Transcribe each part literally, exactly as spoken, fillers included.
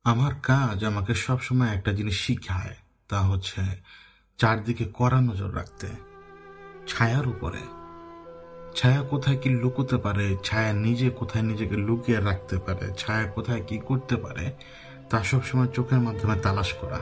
আমার কাজ আমাকে সবসময় একটা জিনিস শিখায়, তা হচ্ছে চারদিকে কড়া নজর রাখতে। ছায়ার উপরে, ছায়া কোথায় কি লুকোতে পারে, ছায়া নিজে কোথায় নিজেকে লুকিয়ে রাখতে পারে, ছায়া কোথায় কি করতে পারে, তা সবসময় চোখের মাধ্যমে তালাশ করা।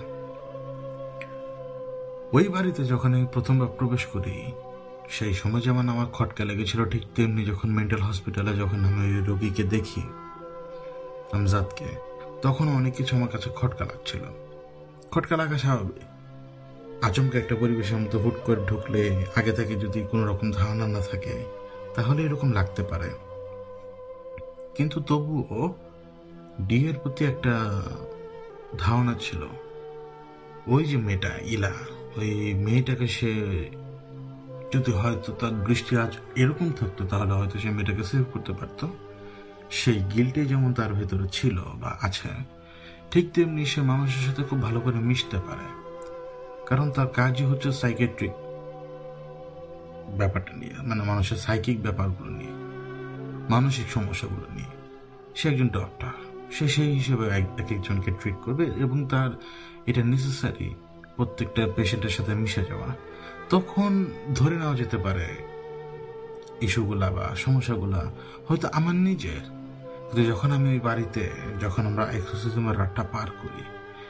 ওই বাড়িতে যখন আমি প্রথমবার প্রবেশ করি, সেই সময় যেমন আমার খটকা লেগেছিল, ঠিক তেমনি যখন মেন্টাল হসপিটালে যখন আমি ওই রোগীকে দেখি, আমজাদকে, তখন অনেক কিছু আমার কাছে খটকা লাগছিল। খটকা লাগা স্বাভাবিক। আচমকা একটা পরিবেশের মধ্যে হুট করে ঢুকলে আগে থেকে যদি কোনো রকম ধারণা না থাকে, তাহলে এরকম লাগতে পারে। কিন্তু তবুও ডি এর প্রতি একটা ধারণা ছিল। ওই যে মেয়েটা ইলা, ওই মেয়েটাকে সে যদি হয়তো তার দৃষ্টি আজ এরকম থাকতো, তাহলে হয়তো সে মেয়েটাকে সেভ করতে পারতো। সেই গিল্টে যেমন তার ভেতরে ছিল বা আছে, ঠিক তেমনি সে মানুষের সাথে খুব ভালো করে মিশতে পারে, কারণ তার কাজই হচ্ছে সাইকেট্রিক ব্যাপারটা নিয়ে, মানে মানুষের সাইকিক ব্যাপারগুলো নিয়ে, মানসিক সমস্যাগুলো নিয়ে। সে একজন ডক্টর, সে সেই হিসেবে এক একজনকে ট্রিট করবে এবং তার এটা নেসেসারি প্রত্যেকটা পেশেন্টের সাথে মিশে যাওয়া। তখন ধরে নেওয়া যেতে পারে ইস্যুগুলা বা সমস্যাগুলা হয়তো আমার নিজের। কিন্তু যখন আমি ওই বাড়িতে, যখন আমরা এক্সোসিজমের রাতটা পার করি,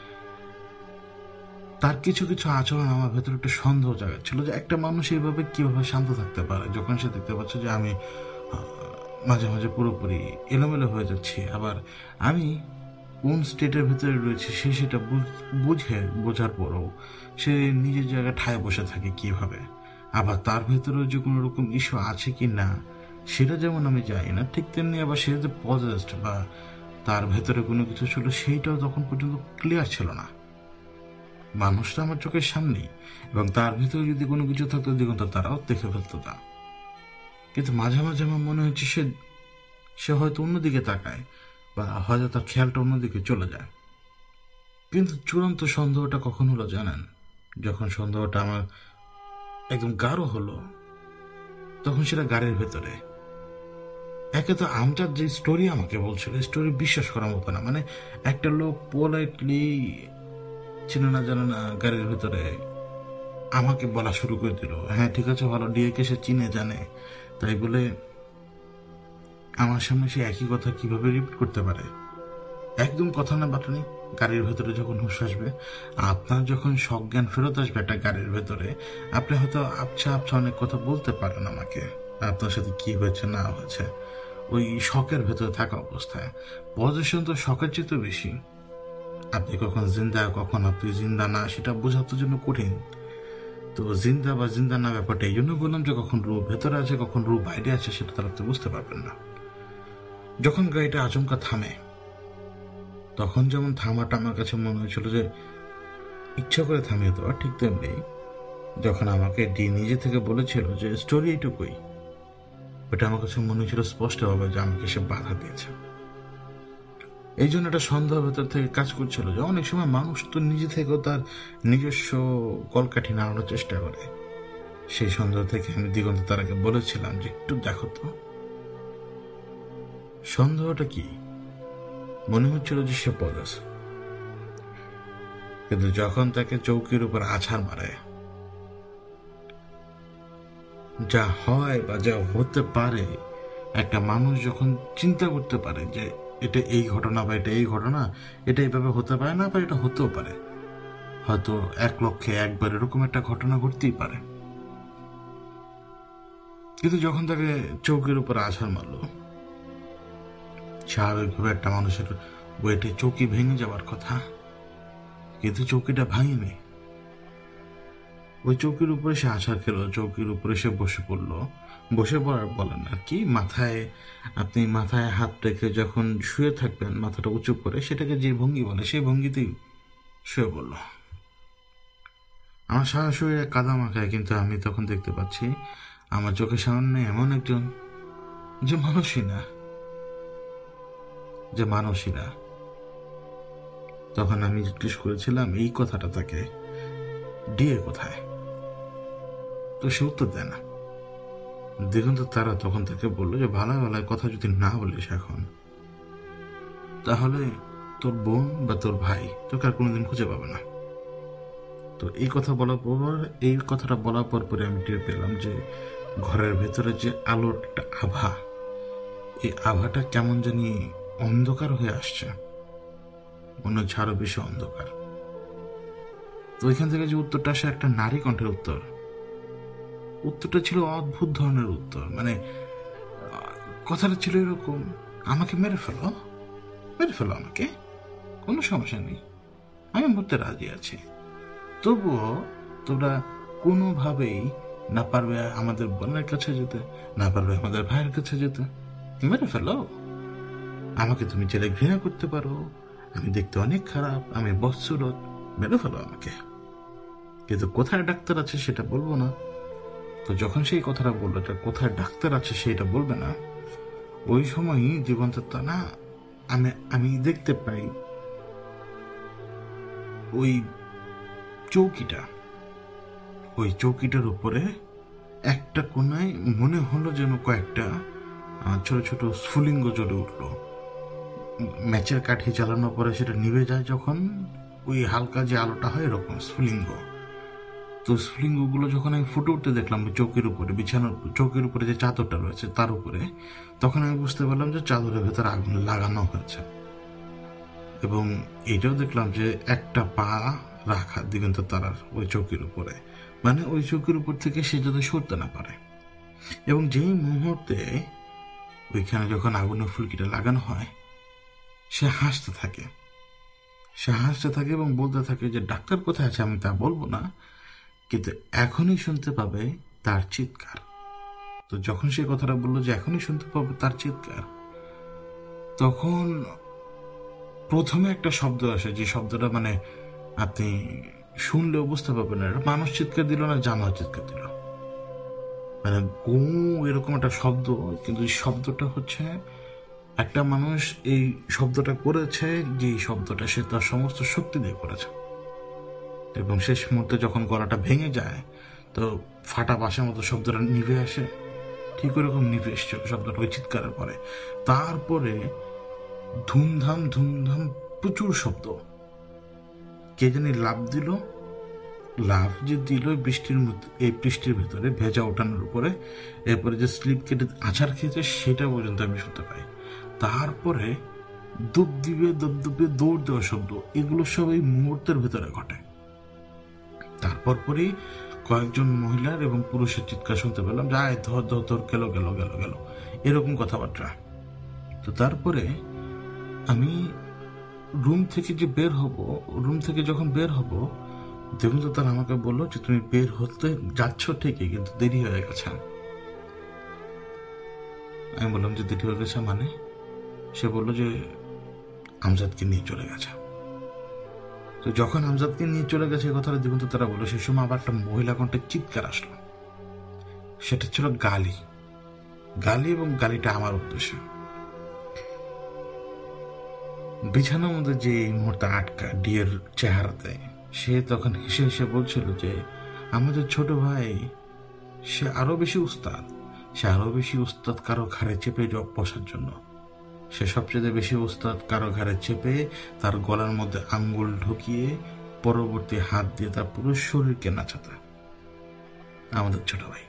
তার কিছু কিছু আচরণ আমার ভেতরে একটু সন্দেহ জাগাচ্ছিল যে একটা মানুষ এইভাবে কিভাবে শান্ত থাকতে পারে যখন সে দেখতে পাচ্ছে যে আমি মাঝে মাঝে পুরোপুরি এলোমেলো হয়ে যাচ্ছি। আবার আমি কোন স্টেটের ভেতরে রয়েছে সে সেটা বুঝে বোঝার পরও সে নিজের জায়গায় ঠায় বসে থাকে কিভাবে। আবার তার ভেতরেও যে কোনো রকম ইস্যু আছে কি না সেটা যেমন আমি জানি না, ঠিক তেমনি আবার সে যে পজেসড বা তার ভেতরে কোনো কিছু ছিল সেইটাও তখন পর্যন্ত ক্লিয়ার ছিল না। মানুষটা আমার চোখের সামনেই, এবং তার ভিতরে যদি কোনো কিছু থাকতো দিগন্ত তারাও দেখে ফেলতো তা। কিন্তু মাঝে মাঝে আমার মনে হচ্ছে সে সে হয়তো অন্যদিকে তাকায় বা হয়তো তার খেয়ালটা অন্যদিকে চলে যায়। কিন্তু চূড়ান্ত সন্দেহটা কখন হলো জানেন? যখন সন্দেহটা আমার একদম গাঢ় হলো, তখন সেটা গাড়ির ভেতরে। একে তো আমজাদ যে স্টোরি আমাকে বলছিল, স্টোরি বিশ্বাস করার মতো না। মানে একটা লোক পোলাইটলি, চিনে না জানে না, গাড়ির ভেতরে আমাকে বলা শুরু করে দিল, হ্যাঁ ঠিক আছে ভালো, ডিএকে সে চিনে জানে, তাই বলে আমার সামনে সে একই কথা কিভাবে রিপিট করতে পারে? একদম কথা না বাটনি। গাড়ির ভেতরে যখন হুঁশ আসবে, আপনার যখন সজ্ঞান ফেরত আসবে একটা গাড়ির ভেতরে, আপনি হয়তো আবছা আবছা অনেক কথা বলতে পারেন আমাকে, আপনার সাথে কি হয়েছে না হয়েছে ওই শখের ভেতরে থাকা অবস্থায়। পজিশন তো শখের চেয়ে তো বেশি। আপনি কখন জিন্দা কখন আপনি জিন্দা না সেটা বোঝার জন্য কঠিন। তো জিন্দা বা জিন্দা না ব্যাপারটা এই জন্য বললাম যে কখন রূপ ভেতরে আছে কখন রূপ বাইরে আছে সেটা তারা আপনি বুঝতে পারবেন না। যখন গাড়িটা আচমকা থামে, তখন যেমন থামাটা আমার কাছে মনে হয়েছিল যে ইচ্ছা করে থামিয়ে দেওয়া, ঠিক তেমনি যখন আমাকে ডি নিজে থেকে বলেছিল যে স্টোরি এইটুকুই, ওটা আমার কাছে মনে হয়েছিল স্পষ্টভাবে যে আমাকে সে বাধা দিয়েছে। এই জন্য একটা সন্দেহ ভেতর থেকে কাজ করছিল যে অনেক সময় মানুষ তো নিজে থেকেও তার নিজস্ব কলকাঠি নাড়ানোর চেষ্টা করে। সেই সন্দেহ থেকে আমি দিগন্ত তারাকে বলেছিলাম যে একটু দেখো তো সন্দেহটা কি। মনে হচ্ছিল যে সে পদাস, কিন্তু যখন তাকে চৌকির উপর আছাড় মারে, যা হয় বা যা হতে পারে, একটা মানুষ যখন চিন্তা করতে পারে যে এটা এই ঘটনা বা এটা এই ঘটনা, এটা এইভাবে হতে পারে না, বা এটা হতেও পারে, হয়তো এক লক্ষে একবার এরকম একটা ঘটনা ঘটতেই পারে। কিন্তু যখন তাকে চৌকির উপর আছাড় মারলো, স্বাভাবিকভাবে একটা মানুষের ওয়েটে চৌকি ভেঙে যাওয়ার কথা, কিন্তু চৌকিটা ভাঙেনি। ওই চৌকির উপরে সে আছাড় খেলো, চৌকির উপরে সে বসে পড়লো। বসে পড়ার বলেন আর কি, মাথায় আপনি মাথায় হাত রেখে যখন শুয়ে থাকবেন মাথাটা উঁচু করে, সেটাকে যে ভঙ্গি বলে সেই ভঙ্গিতেই শুয়ে পড়ল। আমার সারা শরীরে কাদা মাখায়, কিন্তু আমি তখন দেখতে পাচ্ছি আমার চোখের সামনে এমন একজন যে মানুষই না, যে মানুষই না। তখন আমি জিজ্ঞেস করেছিলাম এই কথাটা তাকে, ডিএ কোথায়? তো সে উত্তর দেয় না। দিগন্ত তারা তখন তাকে বললো যে ভালো ভালো কথা যদি না বলিস এখন, তাহলে তোর বোন বা তোর ভাই তোকে আর কোনোদিন খুঁজে পাবে না। তো এই কথা বলার পর এই কথাটা বলার পর পরে আমি টের পেলাম যে ঘরের ভেতরে যে আলোর একটা আভা, এই আভাটা কেমন জানি অন্ধকার হয়ে আসছে, মনে হচ্ছে আরো বেশি অন্ধকার। তো ওইখান থেকে যে উত্তরটা আসে একটা নারী কণ্ঠের উত্তর। উত্তরটা ছিল অদ্ভুত ধরনের উত্তর, মানে কথাটা ছিল এরকম, আমাকে মেরে ফেলো, মেরে ফেলো আমাকে, কোনো সমস্যা নেই, আমি মরতে রাজি আছি, তবুও তোমরা কোনোভাবেই না পারবে আমাদের বোনের কাছে যেতে, না পারবে আমাদের ভাইয়ের কাছে যেতে, মেরে ফেলো আমাকে। তুমি ছেলে ঘৃণা করতে পারো, আমি দেখতে অনেক খারাপ, আমি বৎসরত, মেরে ফেলো আমাকে, কিন্তু কোথায় ডাক্তার আছে সেটা বলবো না। তো যখন সেই কথাটা বললো যে কোথায় ডাক্তার আছে সেটা বলবে না, ওই সময়ই জীবনটা না আমি আমি দেখতে পাই ওই চৌকিটা, ওই চৌকিটার উপরে একটা কোনায় মনে হলো যেন কয়েকটা ছোট ছোট স্ফুলিঙ্গ জ্বলে উঠলো। ম্যাচের কাঠি চালানোর পরে সেটা নিভে যায় যখন, ওই হালকা যে আলোটা হয় এরকম স্ফুলিঙ্গ। তো স্ফুলিঙ্গগুলো যখন আমি ফুটে উঠতে দেখলাম চৌকির উপরে, বিছানার চৌকির উপরে যে চাদরটা রয়েছে তার উপরে, তখন আমি বুঝতে পারলাম যে চাদরের ভেতরে আগুন লাগানো হয়েছে। এবং এটাও দেখলাম যে একটা পা রাখা দিগন্ত তারার ওই চৌকির উপরে, মানে ওই চৌকির উপর থেকে সে যাতে সরতে না পারে। এবং যেই মুহূর্তে ওইখানে যখন আগুনের ফুলকিটা লাগানো হয়, সে হাসতে থাকে, সে হাসতে থাকে এবং বলতে থাকে যে ডাক্তার কোথায় আছে আমি তা বলবো না, কিন্তু এখনই শুনতে পাবে তার চিৎকার। তো যখন সে কথাটা বললো যে এখনই শুনতে পাবে তার চিৎকার, তখন প্রথমে একটা শব্দ আসে, যে শব্দটা মানে আপনি শুনলেও বুঝতে পারবেন না এটা মানুষ চিৎকার দিল না জানোয়ার চিৎকার দিল, মানে গু এরকম একটা শব্দ। কিন্তু এই শব্দটা হচ্ছে একটা মানুষ এই শব্দটা করেছে, যে শব্দটা সে তার সমস্ত শক্তি দিয়ে করেছে, এবং শেষ মুহূর্তে যখন গলাটা ভেঙে যায় তো ফাটা বাঁশের মতো শব্দটা নিভে আসে, ঠিক ওরকম নিভে এসছে শব্দটা ওই চিৎকারের পরে। তারপরে ধুমধাম ধুমধাম প্রচুর শব্দ, কে জানি লাভ দিল, লাভ যে দিল বৃষ্টির মধ্যে, এই বৃষ্টির ভেতরে ভেজা ওঠানোর উপরে, এরপরে যে স্লিপ কেটে আছাড় খেয়েছে সেটা পর্যন্ত আমি শুনতে পাই। তারপরে দুপ দিবে দুপ দুপে দৌড় দেওয়া শব্দ, এগুলো সব এই মুহূর্তের ভেতরে ঘটে। তারপর পরেই কয়েকজন মহিলার এবং পুরুষের চিৎকার শুনতে পেলাম, যায় ধর ধর ধর গেল গেল গেল গেল এরকম কথাবার্তা। তো তারপরে আমি রুম থেকে যে বের হব, রুম থেকে যখন বের হব দেখুন তো তারা আমাকে বললো যে তুমি বের হতে যাচ্ছ ঠিকই, কিন্তু দেরি হয়ে গেছে। আমি বললাম যে দেরি হয়ে গেছে মানে? সে বললো যে আমজাদকে নিয়ে চলে গেছে। তো যখন আমজাদকে নিয়ে চলে গেছে কথাটা দেখুন তো তারা বললো, সেই সময় আবার একটা মহিলা কণ্ঠে চিৎকার আসলো, সেটা ছিল গালি, গালি এবং গালিটা আমার উদ্দেশ্যে। বিছানার মধ্যে যে এই মুহূর্তে আটকা ডিয়ের চেহারাতে, সে তখন হেসে হেসে বলছিল যে আমাদের ছোট ভাই সে আরো বেশি উস্তাদ, সে আরো বেশি উস্তাদ কারো ঘাড়ে চেপে বসার জন্য, সে সবচেয়ে বেশি উস্তাদ কারো ঘাড়ে চেপে তার গলার মধ্যে আঙ্গুল ঢুকিয়ে পরবর্তী হাত দিয়ে তার পুরো শরীরকে নাচাতে। আমাদের ছোট ভাই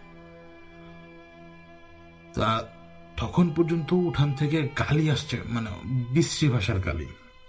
তা তখন পর্যন্ত উঠান থেকে গালি আসছে, মানে বিশ্রী ভাষার গালি।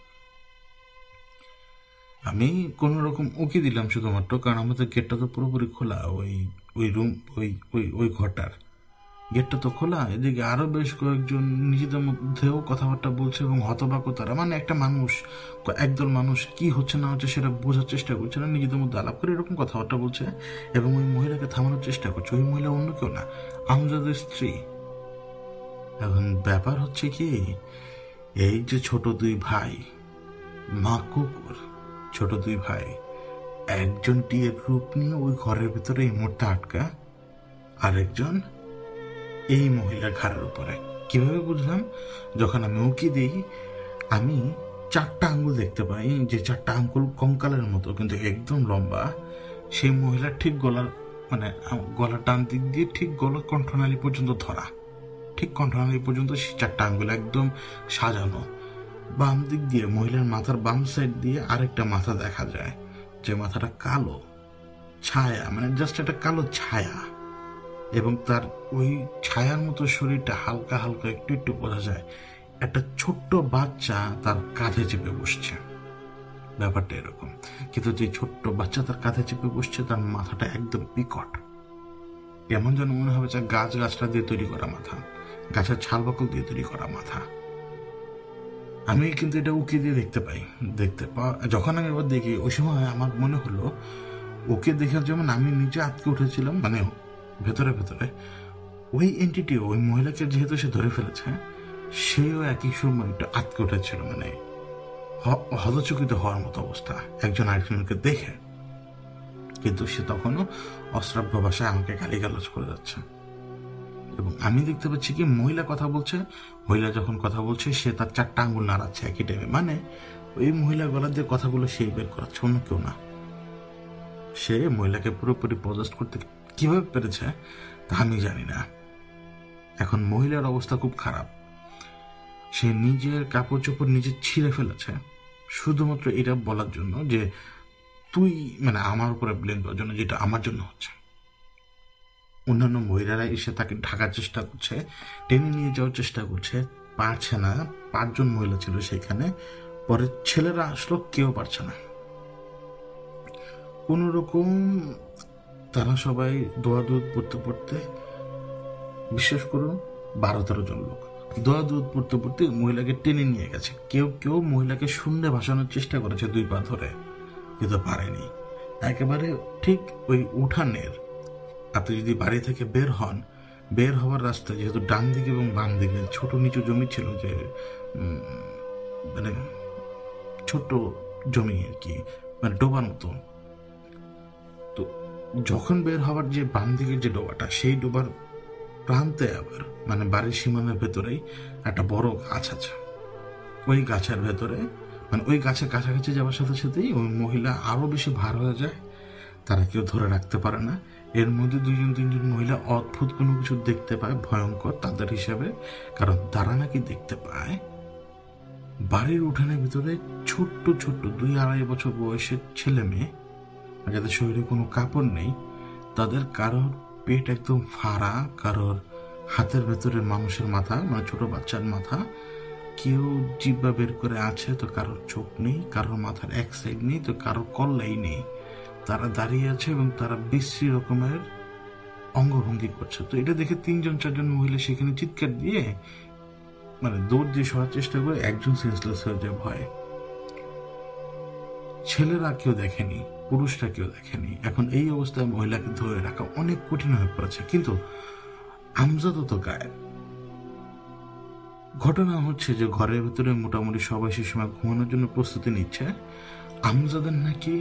আমি কোন রকম উকি দিলাম শুধুমাত্র, কারণ আমাদের গেটটা তো পুরোপুরি খোলা, ওই ওই রুম ওই ওই ওই ঘরটার গেটটা তো খোলা। এদিকে আরো বেশ কয়েকজন নিজেদের মধ্যেও কথাবার্তা বলছে এবং হতবাক তারা, মানে একটা মানুষ, একদল মানুষ কি হচ্ছে না হচ্ছে সেটা বোঝার চেষ্টা করছে না, নিজেদের মধ্যে আলাপ করে এরকম কথাবার্তা বলছে এবং ওই মহিলাকে থামানোর চেষ্টা করছে। ওই মহিলা অন্য কেউ না, আমজাদের স্ত্রী। এখন ব্যাপার হচ্ছে কি, এই যে ছোট দুই ভাই, মা কুকুর, ছোট দুই ভাই, একজন টিয়ের রূপ নিয়ে ওই ঘরের ভিতরে এই মুহূর্তে আটকা, আরেকজন এই মহিলার ঘাড়ের উপরে। কিভাবে বুঝলাম? যখন আমি উকি দিই আমি চারটা আঙ্গুল দেখতে পাই, যে চারটা আঙ্গুল কঙ্কালের মতো কিন্তু একদম লম্বা। সেই মহিলার ঠিক গলার মানে গলার ডান দিক দিয়ে ঠিক গলার কণ্ঠনালী পর্যন্ত ধরা, ঠিক কণ্ঠনালী পর্যন্ত সেই চারটা আঙ্গুল একদম সাজানো, বাম দিক দিয়ে, মহিলার মাথার বাম সাইড দিয়ে আরেকটা মাথা দেখা যায়, যে মাথাটা কালো ছায়া, মানে জাস্ট একটা কালো ছায়া, এবং তার ওই ছায়ার মতো শরীরটা হালকা হালকা একটু একটু বোঝা যায় একটা ছোট্ট বাচ্চা তার কাঁধে চেপে বসছে। ব্যাপারটা এরকম, কিন্তু যে ছোট্ট বাচ্চা তার কাঁধে চেপে বসছে তার মাথাটা একদম বিকট, এমন যেন মনে হবে যে গাছ গাছটা দিয়ে তৈরি করা মাথা, গাছের ছাল বাকল দিয়ে তৈরি করা মাথা। আমি কিন্তু এটা উকি দিয়ে দেখতে পাই, দেখতে পা যখন আমি এবার দেখি ওই সময় আমার মনে হলো ওকে দেখে যেমন আমি নিজে আটকে উঠেছিলাম, মানে ভেতরে ভেতরে ওই এন্টিটি, ওই মহিলাকে যেহেতু সে ধরে ফেলেছে, সেও একই সময় একটু আটকে উঠেছিল, মানে হতচকিত হওয়ার মতো অবস্থা একজন আরেকজনকে দেখে। কিন্তু সে তখনও অশ্রাব্য ভাষায় আমাকে গালিগালাজ করে যাচ্ছে, এবং আমি দেখতে পাচ্ছি কি মহিলা কথা বলছে, মহিলা যখন কথা বলছে সে তার চারটা আঙ্গুল নাড়াচ্ছে একই টাইমে, মানে ওই মহিলা গলা দিয়ে কথাগুলো সেই বের করাচ্ছে, অন্য কেউ না। সে মহিলাকে পুরোপুরি পজেস্ট করতে কিভাবে পেরেছে তা আমি জানি না। এখন মহিলার অবস্থা খুব খারাপ, সে নিজের কাপড় চোপড় নিজে ছিঁড়ে ফেলেছে শুধুমাত্র এটা বলার জন্য যে তুই, মানে আমার উপরে ব্লেম করার জন্য, যেটা আমার জন্য হচ্ছে। অন্যান্য মহিলারা এসে তাকে ঢাকার চেষ্টা করছে, টেনে নিয়ে যাওয়ার চেষ্টা করছে, পারছে না। পাঁচজন মহিলা ছিল সেখানে, পরে ছেলেরা আসলো, কেউ পারছে না। কোন রকম তারা সবাই দোয়া দুধ পড়তে পড়তে, বিশেষ করুন বারো তেরো জন লোক দোয়া দুধ পড়তে পড়তে মহিলাকে টেনে নিয়ে গেছে। কেউ কেউ মহিলাকে শূন্যে ভাসানোর চেষ্টা করেছে দুই পা ধরে, কিন্তু পারেনি। একেবারে ঠিক ওই উঠানের, আপনি যদি বাড়ি থেকে বের হন, বের হওয়ার রাস্তা যেহেতু ডান দিকে এবং বাম দিকে ছোট নিচু জমি ছিল, যে মানে ছোট্ট জমি আর কি, মানে ডোবার মতো। তো যখন বের হওয়ার যে বাম দিকের যে ডোবাটা, সেই ডোবার প্রান্তে আবার মানে বাড়ির সীমানার ভেতরেই একটা বড় গাছ আছে। ওই গাছের ভেতরে, মানে ওই গাছের কাছাকাছি যাওয়ার সাথে সাথেই ওই মহিলা আরো বেশি ভার হয়ে যায়, তারা কেউ ধরে রাখতে পারে না। এর মধ্যে দুইজন তিনজন মহিলা অদ্ভুত কোনো কিছু দেখতে পায়, ভয়ঙ্কর তাদের হিসাবে, কারণ তারা নাকি দেখতে পায় বাড়ির উঠানের ভিতরে ছোট্ট ছোট্ট দুই আড়াই বছর বয়সের ছেলে মেয়ে, যাদের শরীরে কোনো কাপড় নেই, তাদের কারোর পেট একদম ফাড়া, কারোর হাতের ভেতরে মানুষের মাথা, মানে ছোট বাচ্চার মাথা, কেউ জিব্বা বের করে আছে, তো কারোর চোখ নেই, কারোর মাথার এক সাইড নেই, তো কারোর কল্লাই নেই। তারা দাঁড়িয়ে আছে এবং তারা বিশ্রী রকমের অঙ্গভঙ্গি করছে। তো এটা দেখে তিনজন চারজন মহিলা সেখানে চিৎকার দিয়ে, মানে দৌড় দিয়ে সরার চেষ্টা করে, একজন সেন্সলেস হয়ে যায় ভয়ে। ছেলেরা কেউ দেখেনি, পুরুষরা কেউ দেখেনি। এখন এই অবস্থায় মহিলাকে ধরে রাখা অনেক কঠিন হয়ে পড়েছে, কিন্তু আমজাদও তো গায়েব। ঘটনা হচ্ছে যে ঘরের ভিতরে মোটামুটি সবাই সে সময় ঘুমানোর জন্য প্রস্তুতি নিচ্ছে। আমজাদের নাকি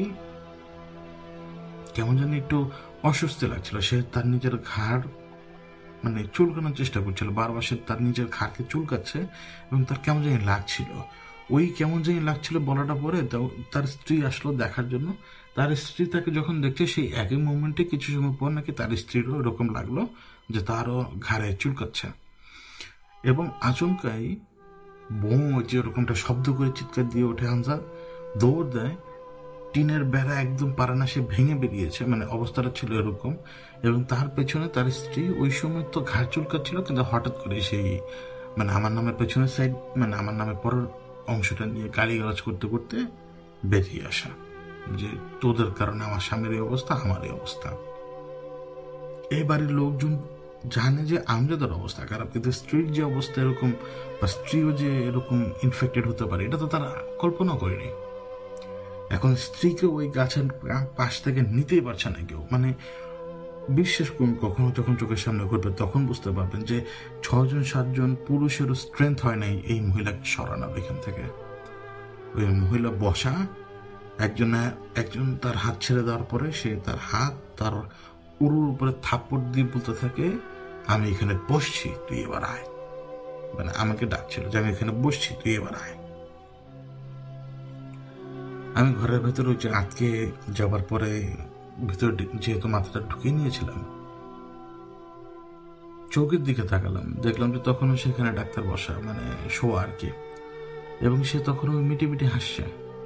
কেমন জানি একটু অস্বস্তি লাগছিল, সে তার নিজের ঘাড় মানে চুলকানোর চেষ্টা করছিল, বারবার সে তার নিজের ঘাড়কে চুলকাচ্ছে এবং তার কেমন জানি লাগছিল। ওই কেমন জানি লাগছিল বলাটা পরে তার স্ত্রী আসলো দেখার জন্য। তার স্ত্রী তাকে যখন দেখছে, সেই একই মুভমেন্টে কিছু সময় পর নাকি তার স্ত্রীরও এরকম লাগলো যে তারও ঘাড়ে চুলকাচ্ছে, এবং আচমকাই বো যে ওরকমটা শব্দ করে চিৎকার দিয়ে ওঠে। আমজাদ দৌড় দেয়, টিনের বেড়া একদম পারে না, সে ভেঙে বেরিয়েছে, মানে অবস্থাটা ছিল এরকম। এবং তার পেছনে তার স্ত্রী ওই সময় তো ঘাড় চুলকাচ্ছিল, কিন্তু হঠাৎ করে সেই মানে আমার নামের পেছনের সাইড, মানে আমার নামের পরের অংশটা নিয়ে গালিগালাজ করতে করতে বেরিয়ে আসা, যে তোদের কারণে আমার স্বামীর এই অবস্থা, আমার এই অবস্থা। এই বাড়ির লোকজন জানে যে আমজাদের অবস্থা খারাপ, কিন্তু স্ত্রীর যে অবস্থা এরকম, বা স্ত্রীও যে এরকম ইনফেক্টেড হতে পারে, এটা তো তারা কল্পনা করেনি। এখন স্ত্রীকে ওই গাছের পাশ থেকে নিতেই পারছে না কেউ, মানে বিশ্বাস করুন, কখনো যখন চোখের সামনে ঘটবে তখন বুঝতে পারবেন যে ছজন সাতজন পুরুষেরও স্ট্রেংথ হয় নাই এই মহিলাকে সরানোর এখান থেকে। ওই মহিলা বসা, একজন একজন তার হাত ছেড়ে দেওয়ার পরে সে তার হাত তার উরুর উপরে থাপ্পড় দিয়ে বলতে থাকে, আমি এখানে বসছি, তুই এবার আয়। মানে আমাকে ডাকছিল যে আমি এখানে বসছি, তুই এবার আয়। আমি ঘরের ভেতরে ওই যে আটকে যাবার পরে ভিতরে যেহেতু মাথাটা ঢুকিয়ে নিয়েছিলাম, চোখের দিকে তাকালাম, দেখলাম যে তখনও সেখানে ডাক্তার বসা, মানে শোয়া আর কি। এবং সে তখন ওই মিটি মিটি হাসছে।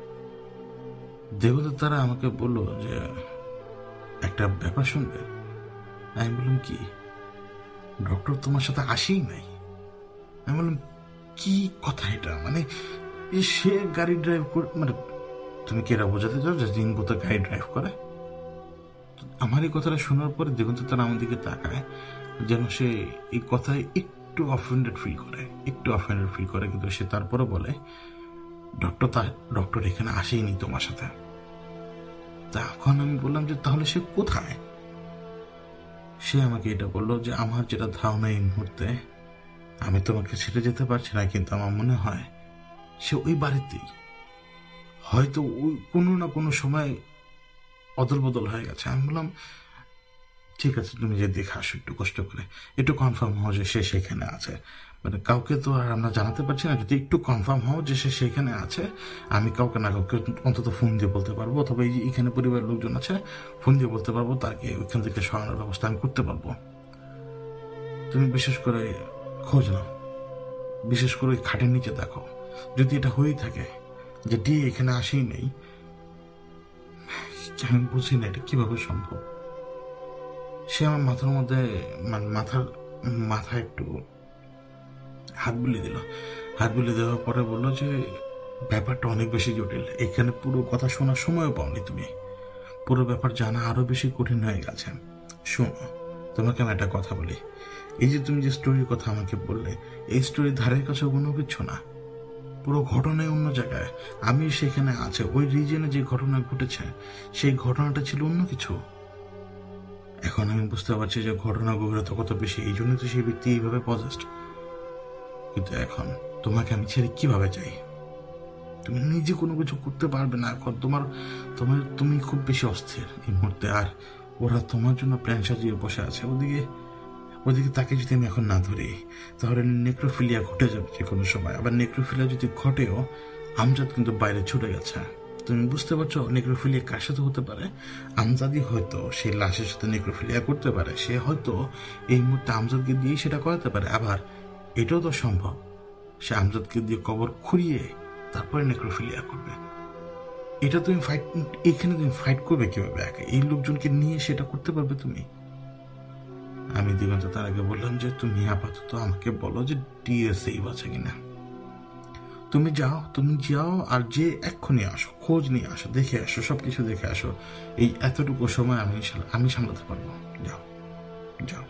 দেবতা তারা আমাকে বলল যে একটা ব্যাপার শুনবে। আমি বললাম কি? ডক্টর তোমার সাথে আসেই নাই। আমি বললাম কি কথা এটা? মানে সে গাড়ি ড্রাইভ করে, মানে তুমি কি এরা বোঝাতে চাও যে দিন বোধ গাড়ি ড্রাইভ করে? আমার এই কথাটা শোনার পরে দেখুন তো তারা আমার দিকে তাকায় যেন সে এই কথায় একটু অফেন্ডেড ফিল করে, একটু অফেন্ডেড ফিল করে, কিন্তু সে তারপরে বলে ডক্টর তা ডক্টর এখানে আসেইনি তোমার সাথে। তখন আমি বললাম যে তাহলে সে কোথায়? সে আমাকে এটা বললো যে আমার যেটা ধারণা এই মুহূর্তে, আমি তোমাকে ছেড়ে যেতে পারছি না, কিন্তু আমার মনে হয় সে ওই বাড়িতেই, হয়তো ওই কোনো না কোনো সময় অদল বদল হয়ে গেছে। আমি বললাম ঠিক আছে, তুমি যে দেখে আসো একটু কষ্ট করে, একটু কনফার্ম হও যে সে সেখানে আছে। মানে কাউকে তো আর আমরা জানাতে পারছি না, যদি একটু কনফার্ম হও যে সে সেখানে আছে, আমি কাউকে না কাউকে অন্তত ফোন দিয়ে বলতে পারবো, অথবা এই যে এখানে পরিবারের লোকজন আছে ফোন দিয়ে বলতে পারবো, তাকে ওইখান থেকে সরানোর ব্যবস্থা আমি করতে পারবো। তুমি বিশেষ করে খোঁজ নাও, বিশেষ করে ওই খাটের নিচে দেখো, যদি এটা হয়েই থাকে যে ডি এখানে আসেই নেই, আমি বুঝি না এটা কিভাবে সম্ভব। সে আমার মাথার মধ্যে, মানে মাথার মাথায় একটু হাত বুলিয়ে দিল। হাত বুলিয়ে দেওয়ার পরে বললো যে ব্যাপারটা অনেক বেশি জটিল, এখানে পুরো কথা শোনার সময়ও পাওনি তুমি, পুরো ব্যাপার জানা আরো বেশি কঠিন হয়ে গেছে। শোনো, তোমাকে আমি একটা কথা বলি, এই যে তুমি যে স্টোরির কথা আমাকে বললে, এই স্টোরির ধারের কাছে কোনো কিছু না, পুরো ঘটনায় অন্য জায়গায়। আমি সেখানে আছে, ওই রিজনে যে ঘটনা ঘটেছে সেই ঘটনাটা ছিল অন্য কিছু। এখন আমি বুঝতে পারছি যে ঘটনা গভীরতা কত বেশি, এই জন্য তো সেই ব্যক্তি এইভাবে পজেস্ট। কিন্তু এখন তোমাকে আমি ছেড়ে কিভাবে যাই? তুমি নিজে কোনো কিছু করতে পারবে না এখন, তোমার তোমার তুমি খুব বেশি অস্থির এই মুহূর্তে, আর ওরা তোমার জন্য প্ল্যান সাজিয়ে বসে আছে। ওদিকে ওদিকে তাকে যদি আমি এখন না ধরি তাহলে নেক্রোফিলিয়া ঘটে যাবে যে কোনো সময়। আবার নেক্রোফিলিয়া যদি ঘটেও, আমজাদ কিন্তু বাইরে ছুটে গেছে। তুমি বুঝতে পারছো নেক্রোফিলিয়া কার সাথে হতে পারে? আমজাদই হয়তো সেই লাশের সাথে নেক্রোফিলিয়া করতে পারে, সে হয়তো এই মুহূর্তে আমজাদকে দিয়ে সেটা করাতে পারে। আবার এটাও তো সম্ভব সে আমজাদকে দিয়ে কবর খুঁড়িয়ে তারপরে নেক্রোফিলিয়া করবে। এটা তুমি ফাইট, এখানে তুমি ফাইট করবে কিভাবে একা? এই লোকজনকে নিয়ে সেটা করতে পারবে তুমি? আমি দিগন্ত তার আগে বললাম যে তুমি আপাতত আমাকে বলো যে ডিএসএ আছে কিনা। তুমি যাও, তুমি যাও আর যে এক্ষুনি আসো, খোঁজ নিয়ে আসো, দেখে আসো, সবকিছু দেখে আসো। এই এতটুকু সময় আমি আমি সামলাতে পারবো। যাও যাও।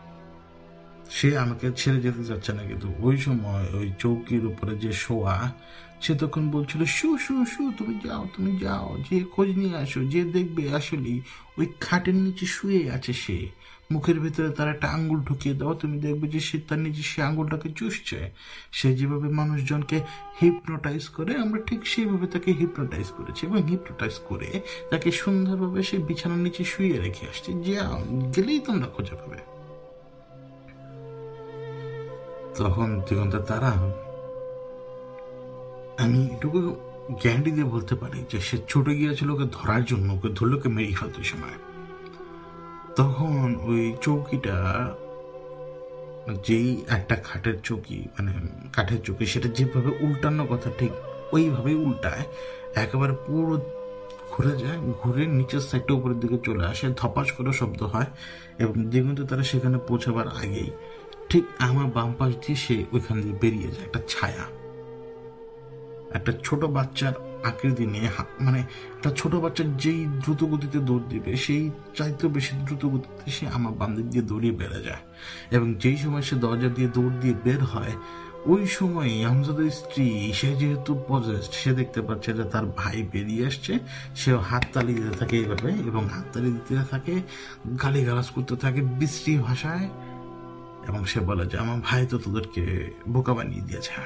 সে আমাকে ছেড়ে যেতে চাচ্ছে না, কিন্তু ওই সময় ওই চৌকির উপরে যে শোয়া, সে তখন বলছিল শু শু শু তুমি যাও, তুমি যাও, যে খোঁজ নিয়ে আসো, যে দেখবে আসলে ওই খাটের নিচে শুয়ে আছে সে, মুখের ভিতরে তার একটা আঙ্গুল ঢুকিয়ে দাও, তুমি দেখবে যে সে তার নিচে সে আঙ্গুলটাকে চুষছে। সে যেভাবে মানুষজনকে হিপনোটাইজ করে, আমরা ঠিক সেইভাবে তাকে হিপনোটাইজ করেছি, এবং হিপনোটাইজ করে তাকে সুন্দরভাবে সে বিছানার নিচে শুয়ে রেখে আসছে। যাও, গেলেই তোমরা খুঁজে পাবে। তখন দিগন্ত তারা, আমি এটুকু গ্যারান্টি দিয়ে বলতে পারি যে সে ছুটে গিয়েছিল ওকে ধরার জন্য, ওকে ধরলে ওকে মেরে ফেলতো সময়। তখন ওই চৌকিটা, যেই একটা খাটের চৌকি, মানে কাঠের চৌকি, সেটা যেভাবে উল্টানোর কথা ঠিক ওইভাবেই উল্টায়, একেবারে পুরো ঘুরে যায়, ঘুরে নিচের সাইডটা উপরের দিকে চলে আসে, ধপাস করে শব্দ হয়, এবং দিগন্ত তারা সেখানে পৌঁছাবার আগেই ঠিক আমার বাম পাশ দিয়ে সে ওইখান দিয়ে বেরিয়ে যায়। একটা ছায়া, একটা ছোট বাচ্চার আকৃতি নিয়ে, মানে একটা ছোট বাচ্চার যেই দ্রুত গতিতে দৌড় দিবে সেই চাইতেও বেশি দ্রুত গতিতে সে আমার বাম দিক দিয়ে দৌড়িয়ে বেড়ে যায়। এবং যেই সময় সে দরজা দিয়ে দৌড় দিয়ে বের হয়, ওই সময় আমজাদের স্ত্রী, সে যেহেতু পজেসড, সে দেখতে পাচ্ছে যে তার ভাই বেরিয়ে আসছে। সে হাততালি দিতে থাকে এইভাবে, এবং হাততালি দিতে থাকে, গালিগালাজ করতে থাকে বিশ্রী ভাষায়, এবং সে বলে যে আমার ভাই তো তোদেরকে বোকা বানিয়ে দিয়েছে।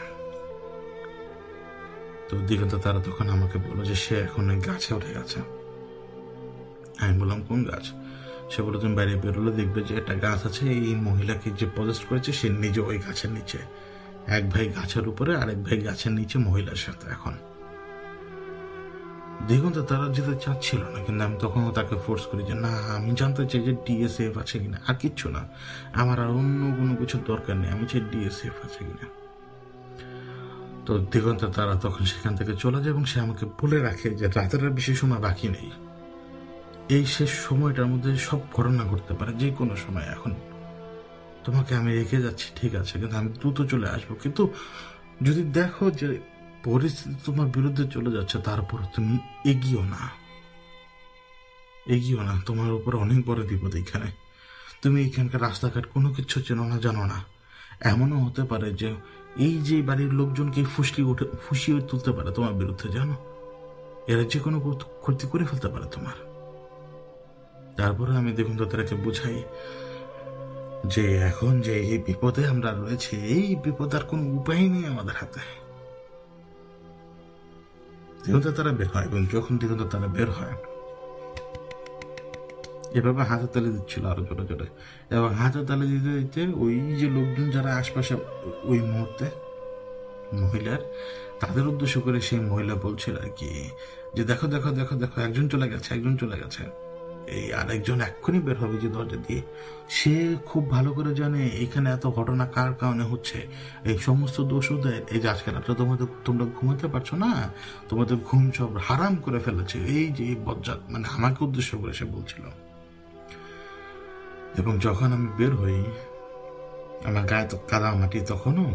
তো দিগন্ত তারা তখন আমাকে বললো যে সে এখন গাছে উঠে গেছে। আমি বললাম কোন গাছ? সে বললো তুমি বাইরে বেরোলে দেখবে যে একটা গাছ আছে, এই মহিলাকে যে পজেস্ট করেছে সে নিজে ওই গাছের নিচে, এক ভাই গাছের উপরে, আরেক ভাই গাছের নিচে মহিলার সাথে। এখন দেখুন তো তারা যেতে চাচ্ছিল না, কিন্তু আমি তখন তাকে ফোর্স করি যে না, আমি জানতে চাই যে ডিএসএফ আছে কিনা, আর কিচ্ছু না, আমার আর অন্য কোনো কিছুর দরকার নেই, আমি চাই ডিএসএফ আছে কিনা। তো দিগন্ত তারা তখন সেখান থেকে চলে যায় এবং সে আমাকে বলে রাখে যে রাতের আর বেশি সময় বাকি নেই, এই শেষ সময়টার মধ্যে সব ঘটনা ঘটতে পারে যে কোনো সময়। এখন তোমাকে আমি রেখে যাচ্ছি ঠিক আছে, কিন্তু আমি দ্রুত চলে আসবো, কিন্তু যদি দেখো যে পরিস্থিতি তোমার বিরুদ্ধে চলে যাচ্ছে তারপর তুমি এগিয়েও না, এগিয়েও না, তোমার উপর অনেক বড় বিপদ এখানে। তুমি এখানকার রাস্তাঘাট কোনো কিছু চেনো না, জানো না। এমনও হতে পারে যে এই যে বাড়ির লোকজনকে ফুসলি উঠে ফুসিয়ে তুলতে পারে তোমার বিরুদ্ধে, জানো, এরা যে কোনো ক্ষতি করে ফেলতে পারে তোমার। তারপরে আমি দেখুন তাদেরকে বুঝাই যে এখন যে এই বিপদে আমরা রয়েছে, এই বিপদ আর কোনো উপায় নেই আমাদের হাতে। দেখুন তারা বের হয়, এবং যখন দেখুন তারা বের হয় এভাবে হাতে তালে দিচ্ছিল আরো জোরে জোরে, এবং হাতে তালে দিতে দিতে ওই যে লোকজন যারা আশপাশে ওই মুহূর্তে মহিলার, তাদের উদ্দেশ্য করে সেই মহিলা বলছিল আর কি যে দেখো দেখো দেখো দেখো একজন চলে গেছে, একজন চলে গেছে, এই আরেকজন এক্ষুনি বের হবে যে দরজা দিয়ে। সে খুব ভালো করে জানে এখানে এত ঘটনা কার কারণে হচ্ছে, এই সমস্ত দোষ ওদের। এই যে আজকে রাত্রে তোমাদের তোমরা ঘুমাতে পারছো না, তোমাদের ঘুম সব হারাম করে ফেলেছে এই যে বজ্জাত, মানে আমাকে উদ্দেশ্য করে সে বলছিল। এবং যখন আমি বের হই আমার গায়ে তো কাদা মাটি, তখনও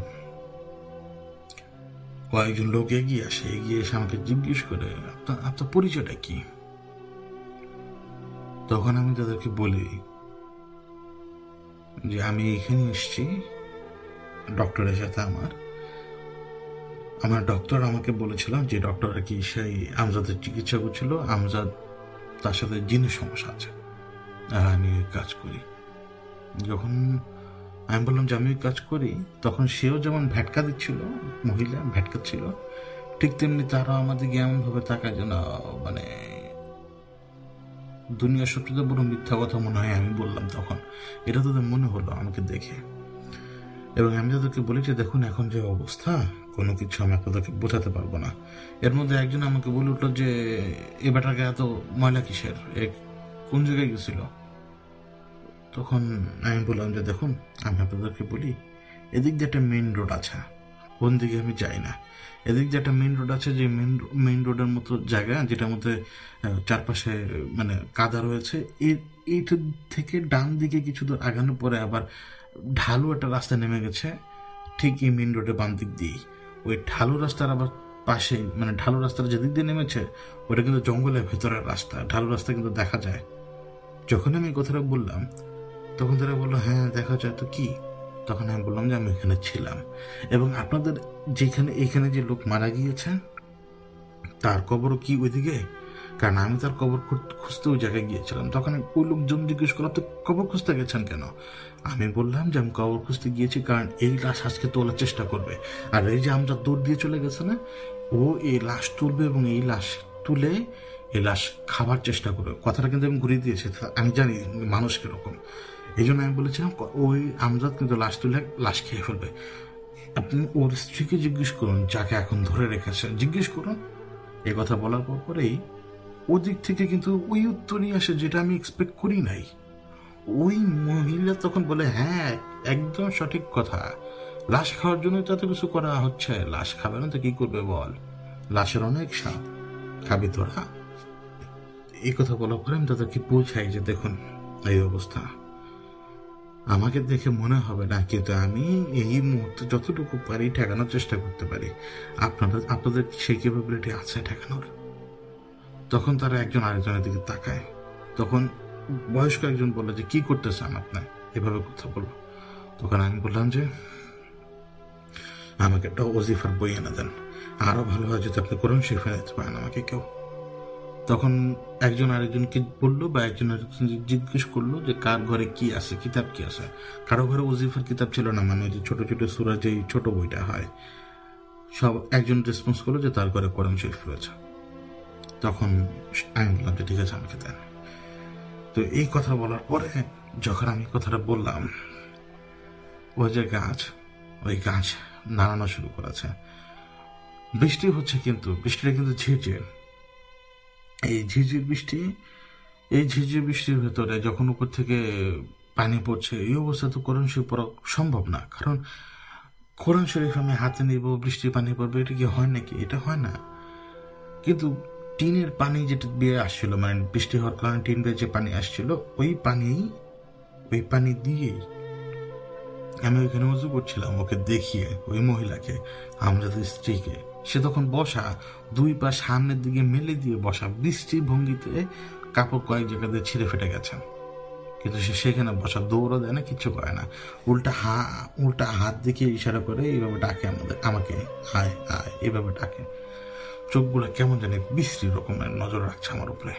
কয়েকজন লোক এগিয়ে আসে, এগিয়ে এসে আমাকে জিজ্ঞেস করে আপনার আপনার পরিচয়টা কি। তখন আমি তাদেরকে বলি যে আমি এখানে এসেছি ডক্টরের সাথে, আমার আমার ডক্টর আমাকে বলেছিল যে ডক্টর আর কি সেই আমজাদের চিকিৎসা করছিল, আমজাদ তার সাথে জিনের সমস্যা আছে, আর আমি কাজ করি। যখন আমি বললাম যে আমি কাজ করি, তখন সেও যেমন ভ্যাটকা দিচ্ছিল, মহিলা ভ্যাটকাচ্ছিল, ঠিক তেমনি তারা আমাদেরকে এমন ভাবে তাকায় যেন মানে দুনিয়ার সবচেয়ে বড় মিথ্যা কথা মনে হয় আমি বললাম তখন, এটা তাদের মনে হলো আমাকে দেখে। এবং আমি তাদেরকে বলি যে দেখুন এখন যে অবস্থা, কোনো কিছু আমি আপনাদেরকে বোঝাতে পারবো না। এর মধ্যে একজন আমাকে বলে উঠলো যে এ বেটাকে এত ময়লা কিসের, এ কোন জায়গায় গেছিল। তখন আমি বললাম যে দেখুন আমি আপনাদেরকে বলি, এদিক দিয়ে একটা মেইন রোড আছে, কোন দিকে আমি যাই না, এদিক দিয়ে একটা মেইন রোড আছে, যে মেইন মেইন রোডের মতো জায়গা যেটার মধ্যে চারপাশে মানে কাদা রয়েছে, এইটা থেকে ডান দিকে কিছু দূর আগানোর পরে আবার ঢালু একটা রাস্তা নেমে গেছে, ঠিক এই মেইন রোডের বাম দিক দিয়েই। ওই ঢালু রাস্তার আবার পাশে, মানে ঢালু রাস্তার যেদিক দিয়ে নেমেছে ওটা কিন্তু জঙ্গলের ভেতরের রাস্তা, ঢালু রাস্তা কিন্তু দেখা যায়। যখন আমি কথাটা বললাম তখন তারা বললো হ্যাঁ দেখা যায় তো কি। তখন আমি বললাম যে আমি এখানে ছিলাম, এবং আপনাদের যেখানে এখানে যে লোক মারা গিয়েছে তার কবরও কি ওইদিকে, কারণ আমি তার কবর খুঁজতে ওই জায়গায় গিয়েছিলাম। তখন ওই লোকজন জিজ্ঞেস করলাম তো কবর খুঁজতে গেছেন কেন। আমি বললাম যে আমি কবর খুঁজতে গিয়েছি কারণ এই লাশ আজকে তোলার চেষ্টা করবে, আর এই যে আমরা দৌড় দিয়ে চলে গেছে না, ও এই লাশ তুলবে এবং এই লাশ তুলে এই লাশ খাবার চেষ্টা করবে। কথাটা কিন্তু আমি ঘুরিয়ে দিয়েছি, আমি জানি মানুষ কিরকম, এই জন্য আমি বলেছিলাম ওই আমজাদ কিন্তু লাশ তুলে লাশ খেয়ে ফেলবে। আপনি ওর স্ত্রীকে জিজ্ঞেস করুন, যাকে এখন ধরে রেখেছেন জিজ্ঞেস করুন। এই কথা বলার পর পরেই ওদিক থেকে কিন্তু ওই উত্তরই আসে যেটা আমি এক্সপেক্ট করি নাই। ওই মহিলা তখন বলে হ্যাঁ একদম সঠিক কথা, লাশ খাওয়ার জন্য তো এত কিছু করা হচ্ছে, লাশ খাবে না তো কি করবে বল, লাশের অনেক স্বাদ, খাবি তোরা। এই কথা বলার পরে আমি তাদেরকে বোঝাই যে দেখুন এই অবস্থা, আমাকে দেখে মনে হবে না, কিন্তু আমি এই মুহূর্তে যতটুকু পারি ঠেকানোর চেষ্টা করতে পারি। আপনাদের আপনাদের সেই ক্যাপাবিলিটি আছে ঠেকানোর। তখন তারা একজন আরেকজনের দিকে তাকায়। তখন বয়স্ক একজন বললো যে কি করতে চান আপনি, এভাবে কথা বলবো। তখন আমি বললাম যে আমাকে একটা ওজিফার বই এনে দেন, আরো ভালো হয় যদি আপনি কোরআন শরীফ এনে দিতে পারেন আমাকে কেউ। তখন একজন আরেকজনকে বললো বা একজন আরেকজন জিজ্ঞেস করলো যে কার ঘরে কি আছে, কিতাব কি আছে। কারো ঘরে ওজিফার কিতাব ছিল না, মানে যে ছোট ছোট সূরা যে ছোট বইটা হয়, সব একজন রেসপন্স করলো যে তার ঘরে কোরআন শরীফ রয়েছে। তখন আমি বললাম যে ঠিক আছে আমাকে দেন। তো এই কথা বলার পরে যখন আমি কথাটা বললাম, ওই যে গাছ, ওই গাছ নাড়ানো শুরু করেছে। বৃষ্টি হচ্ছে, কিন্তু বৃষ্টিটা কিন্তু ঝিরঝির, এই ঝিরঝির বৃষ্টি, এই ঝিরঝির বৃষ্টির ভেতরে যখন উপর থেকে পানি পড়ছে, এই অবস্থা তো কোরআন শরীফ পড়া সম্ভব না, কারণ কোরআন শরীফ আমি হাতে নিব, বৃষ্টির পানি পড়বে, এটা কি হয় নাকি? এটা হয় না। কিন্তু টিনের পানি যেটা বেয়ে আসছিল, মানে বৃষ্টি হওয়ার কারণে টিন বেয়ে যে পানি আসছিল, ওই পানি ওই পানি দিয়েই আমি ওইখানে উজু করছিলাম, ওকে দেখিয়ে, ওই মহিলাকে, আমজাদের স্ত্রীকে। সে তখন বসা, দুই পা সামনের দিকে মেলে দিয়ে বসা, বৃষ্টির ভঙ্গিতে কাপড় কয়েক জায়গাতে ছিঁড়ে ফেটে গেছে, কিন্তু সে সেখানে বসা, দৌড়ও দেয় না, কিচ্ছু করে না, উল্টা হা উল্টা হাত দেখিয়ে ইশারা করে এইভাবে ডাকে আমাদের, আমাকে, আয় আয় এইভাবে ডাকে। চোখগুলো কেমন জানি বিশ্রী রকমের নজর রাখছে আমার উপরে।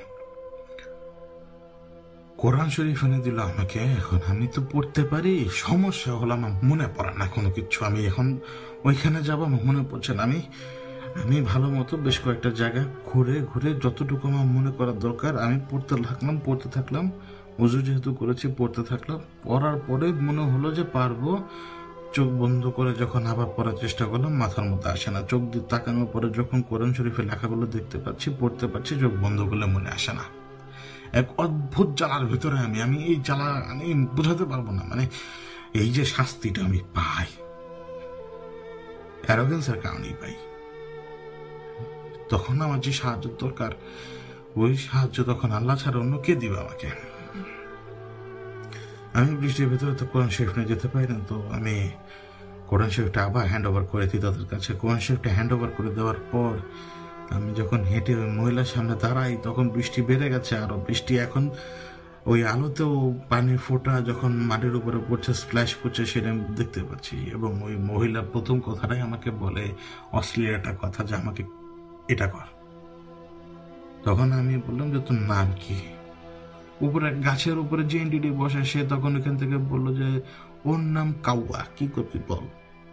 কোরআন শরীফ এনে দিল আমাকে, এখন আমি তো পড়তে পারি, সমস্যা হলো আমার মনে পড়ে না কোনো কিছু। আমি এখন ওইখানে যাবো, আমার মনে পড়ছে না। আমি আমি ভালো মতো বেশ কয়েকটা জায়গা ঘুরে ঘুরে যতটুকু আমার মনে করার দরকার আমি পড়তে থাকলাম পড়তে থাকলাম উজু যেহেতু করেছি পড়তে থাকলাম। পড়ার পরে মনে হলো যে পারবো। চোখ বন্ধ করে যখন আবার পড়ার চেষ্টা করলাম, মাথার মধ্যে আসে না। চোখ দিয়ে তাকানোর পরে যখন কোরআন শরীফের লেখাগুলো দেখতে পাচ্ছি, পড়তে পারছি, চোখ বন্ধ করলে মনে আসে না। এক অদ্ভুত জ্বালার ভিতরে আমি আমি এই জ্বালা আমি বোঝাতে পারবো না। মানে এই যে শাস্তিটা আমি পাই, অ্যারোগেন্সের কারণেই পাই। তখন আমার যে সাহায্য দরকার, ওই সাহায্য তখন আল্লাহ ছাড়া অন্য কে দিবে আমাকে? আমি বৃষ্টির ভেতরে তো কোরআন শরীফ নিয়ে যেতে পারি না, তো আমি কোরআন শরীফটা আবার হ্যান্ড ওভার করে দিই তাদের কাছে। কোরআন শরীফটা হ্যান্ড ওভার করে দেওয়ার পর আমি যখন হেঁটে ওই মহিলার সামনে দাঁড়াই, তখন বৃষ্টি বেড়ে গেছে আরো। বৃষ্টি এখন ওই আলোতেও পানির ফোঁটা যখন মাটির উপরে পড়ছে, স্প্ল্যাশ করছে, সেটা আমি দেখতে পাচ্ছি। এবং ওই মহিলা প্রথম কথাটাই আমাকে বলে অশ্লীল একটা কথা, যে আমাকে এটা কর। তখন আমি বললাম যে তোর নাম কি? উপরে গাছের উপরে যে এনটিটি বসে, সে তখন ওখান থেকে বললো যে ওর নাম কাউয়া, কি করবি বল।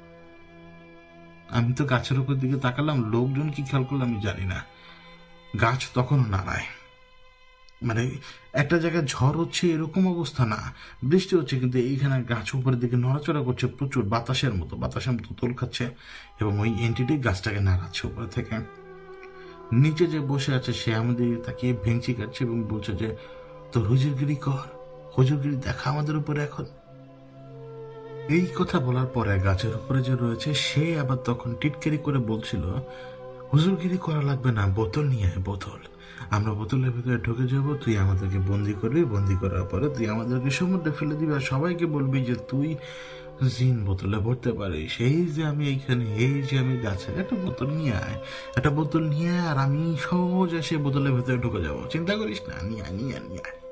আমি তো গাছের উপর দিকে তাকালাম, লোকজন কি খেয়াল করলো আমি জানি না, গাছ তখনও নাড়ায়। মানে একটা জায়গায় ঝড় হচ্ছে এরকম অবস্থা না, বৃষ্টি হচ্ছে, কিন্তু এইখানে গাছ উপরের দিকে নড়াচড়া করছে প্রচুর, বাতাসের মতো বাতাসের মতো তোল খাচ্ছে, এবং ওই এনটিটি গাছটাকে নাড়াচ্ছে উপরে থেকে। নিচে যে বসে আছে সে আমাদের তাকিয়ে ভেঙচি কাটছে এবং বলছে যে তোর হুজুরগিরি কর, হুজুরগিরি দেখা আমাদের উপরে এখন। এই কথা বলার পরে গাছের উপরে যে রয়েছে সে আবার তখন টিটকারি করে বলছিল, হুজুরগিরি করা লাগবে না, বোতল নিয়ে আয়, বোতল। আমরা বোতলের ভিতরে ঢুকে যাব, তুই আমাদেরকে বন্দি করবি, বন্দি করার পরে তুই আমাদেরকে সমুদ্রে ফেলে দিবি, আর সবাইকে বলবি যে তুই জিন বোতলে ভরতে পারিস। এই যে আমি এইখানে, এই যে আমি গাছে, একটা বোতল নিয়ে আয়, একটা বোতল নিয়ে আয়, আর আমি সহজে সে বোতলের ভিতরে ঢুকে যাবো, চিন্তা করিস না, নিয়ে আয়, নিয়ে আয়, নিয়ে আয়।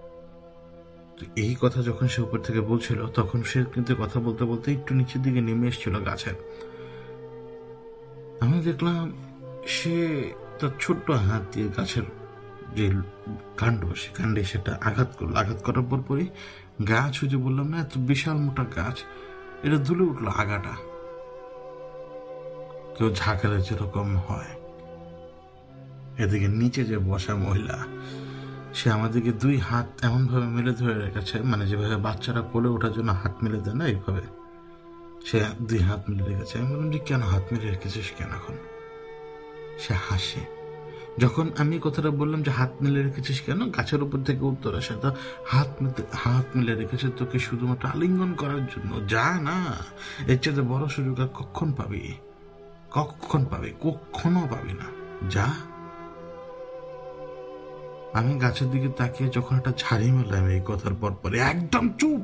এই কথা যখন সে উপর থেকে বলছিল, তখন সে কিন্তু কথা বলতে বলতে একটু নিচের দিকে নেমে এসেছিল গাছের। আমি দেখলাম সে তার ছোট্ট হাত দিয়ে গাছের যে কাণ্ড, সে কাণ্ডে সেটা আঘাত করলো। আঘাত করার পর পরই গাছ, ওই যে বললাম না এত বিশাল মোটা গাছ, এটা দুলে উঠলো আগাটা, কেউ ঝাঁকালে যেরকম হয়। এদিকে নিচে যে বসা মহিলা, সে আমাদেরকে দুই হাত এমন ভাবে মেলে ধরে রেখেছে, মানে যেভাবে বাচ্চারা কোলে ওঠার জন্য হাত মেলে দেয় না, এইভাবে সে দুই হাত মেলে রেখেছে। আমি বললাম যে কেন হাত মেলে রেখেছিস কেন? এখন সে হাসে। যখন আমি কথাটা বললাম যে হাত মেলে রেখেছিস কেন, গাছের উপর থেকে উত্তর আসে, তো হাত হাত মেলে রেখেছে তোকে শুধুমাত্র আলিঙ্গন করার জন্য। যা না, এর চেয়ে বড় সুযোগ আর কখন পাবি? কখন পাবি? কখনো পাবি না, যা। আমি গাছের দিকে তাকিয়ে যখন একটা ঝাড়ি মারলাম এই কথার পর পরে, একদম চুপ।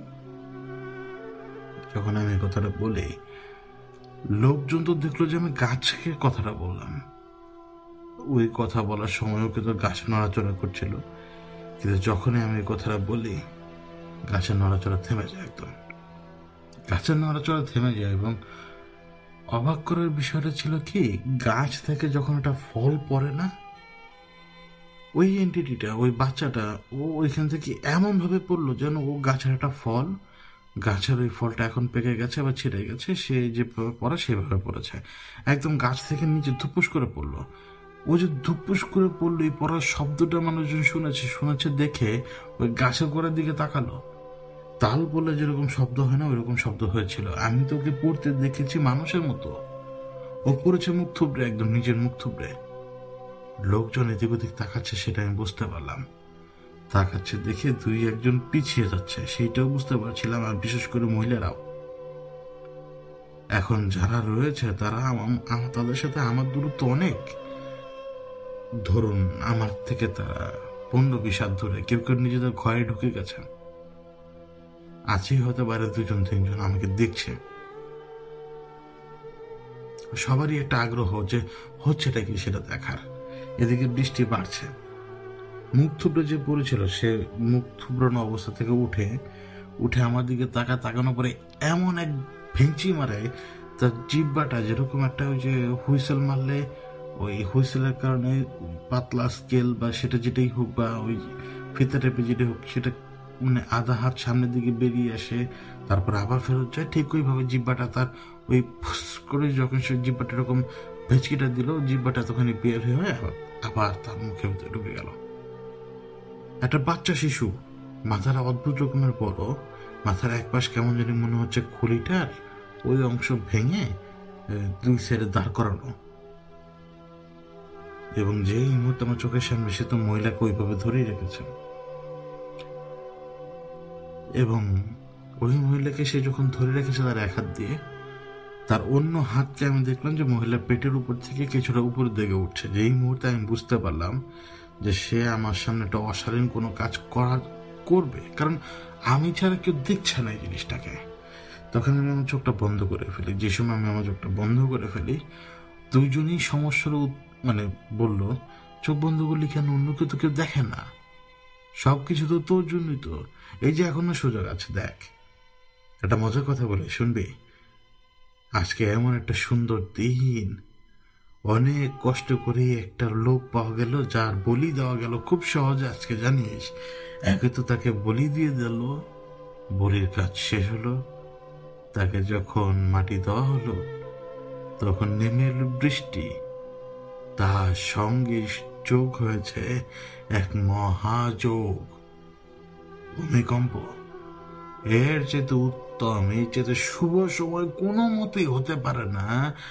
যখন আমি এই কথাটা বলি, লোকজন তো দেখলো যে আমি গাছকে কথাটা বললাম। ওই কথা বলার সময়ও কিন্তু গাছ নড়াচড়া করছিল, কিন্তু যখনই আমি এই কথাটা বলি, গাছের নড়াচড়া থেমে যায়। একদম গাছের নড়াচড়া থেমে যায়। এবং অবাক করার বিষয়টা ছিল কি, গাছ থেকে যখন একটা ফল পড়ে না, ওই এন্টিটিটা, ওই বাচ্চাটা, ও ওইখান থেকে এমন ভাবে পড়লো যেন ও গাছের একটা ফল, গাছের ওই ফলটা এখন পেকে গেছে, আবার ছিঁড়ে গেছে, সে যেভাবে পড়া সেভাবে পড়েছে। একদম গাছ থেকে নিচে ধুপুস করে পড়লো। ও যে ধুপুস করে পড়লো, এই পড়ার শব্দটা মানুষজন শুনেছে, শুনেছে দেখে ওই গাছের গোড়ার দিকে তাকালো। তাল বলে যেরকম শব্দ হয় না, ওইরকম শব্দ হয়েছিল। আমি তো ওকে পড়তে দেখেছি মানুষের মতো। ও পড়েছে মুখ থুবড়ে, একদম নিজের মুখ থুবড়ে। লোকজন এদিক ওদিক তাকাচ্ছে, সেটা আমি বুঝতে পারলাম। তাকাচ্ছে দেখে দুই একজন পিছিয়ে যাচ্ছে, সেইটাও বুঝতে পারছিলাম, আর বিশেষ করে মহিলারাও। এখন যারা রয়েছে তারা আম- আম- তাদের সাথে আমার দূরত্ব অনেক। ধরুন আমার থেকে তারা পনেরো বিশ হাত ধরে কেউ কেউ নিজেদের ঘরে ঢুকে গেছে, আছেই হতে পারে দুজন তিনজন আমাকে দেখছে। সবারই একটা আগ্রহ যে হচ্ছেটা কি সেটা দেখার। এদিকে বৃষ্টি বাড়ছে। মুখ থুবড়ে যে পড়েছিল সে মুখ থুবড়ানো অবস্থা থেকে উঠে উঠে আমার দিকে তাকা তাকানো পরে এমন এক ভেঞ্চি মারে, তার জিব্বাটা যেরকম একটা ওই যে হুইসেল মারলে ওই হুইসেলের কারণে পাতলা স্কেল বা সেটা যেটাই হোক বা ওই ফিতা টেপে যেটাই হোক সেটা মানে আধা হাত সামনের দিকে বেরিয়ে আসে, তারপর আবার ফেরত যায়, ঠিক ওইভাবে জিব্বাটা তার ওই ফুস করে যখন সে জিব্বাটা এরকম ভেচকিটা দিল, জিব্বাটা তখনই বের হয়ে আবার আবার তার মুখের ভিতরে ঢুকে গেল। একটা বাচ্চা শিশু, মাথার অদ্ভুত রকমের বড়, মাথার এক পাশ কেমন জানি মনে হচ্ছে খুলিটার ওই অংশ ভেঙে দুই সাইডে দাঁড় করানো। এবং যেই মুহূর্তে আমার চোখের সামনে সে তো মহিলাকে ওইভাবে ধরেই রেখেছে, এবং ওই মহিলাকে সে যখন ধরে রেখেছে তার এক হাত দিয়ে, তার অন্য হাতকে আমি দেখলাম যে মহিলার পেটের উপর থেকে কিছুটা উপর দিকে উঠছে। যেই মুহূর্তে আমি বুঝতে পারলাম যে সে আমার সামনে একটা অশালীন কোনো কাজ করার করবে, কারণ আমি ছাড়া কেউ দেখছে না এই জিনিসটাকে, তখন আমি আমার চোখটা বন্ধ করে ফেলি। যে সময় আমি আমার চোখটা বন্ধ করে ফেলি, দুইজনই সমস্যার মানে বলল, চোখ বন্ধ করলি কেন? অন্য কেউ তো কেউ দেখে না, সবকিছু তো তোর জন্যই তো, এই যে এখনো সুযোগ আছে, দেখ। একটা মজার কথা বলে শুনবি? আজকে এমন একটা সুন্দর দিন, অনেক কষ্ট করে একটা লোক পাওয়া গেল যার বলি দেওয়া গেল খুব সহজে। আজকে জানিস, একে তো তাকে বলি দিয়ে দিল, বলির কাজ শেষ হলো, তাকে যখন মাটি দেওয়া হলো তখন নেমে এলো বৃষ্টি, তার সঙ্গে যোগ হয়েছে এক মহাযোগ, ভূমিকম্প। এর চেয়ে উত্তম, এর চেয়ে শুভ সময় কোনো মতেই হতে পারে না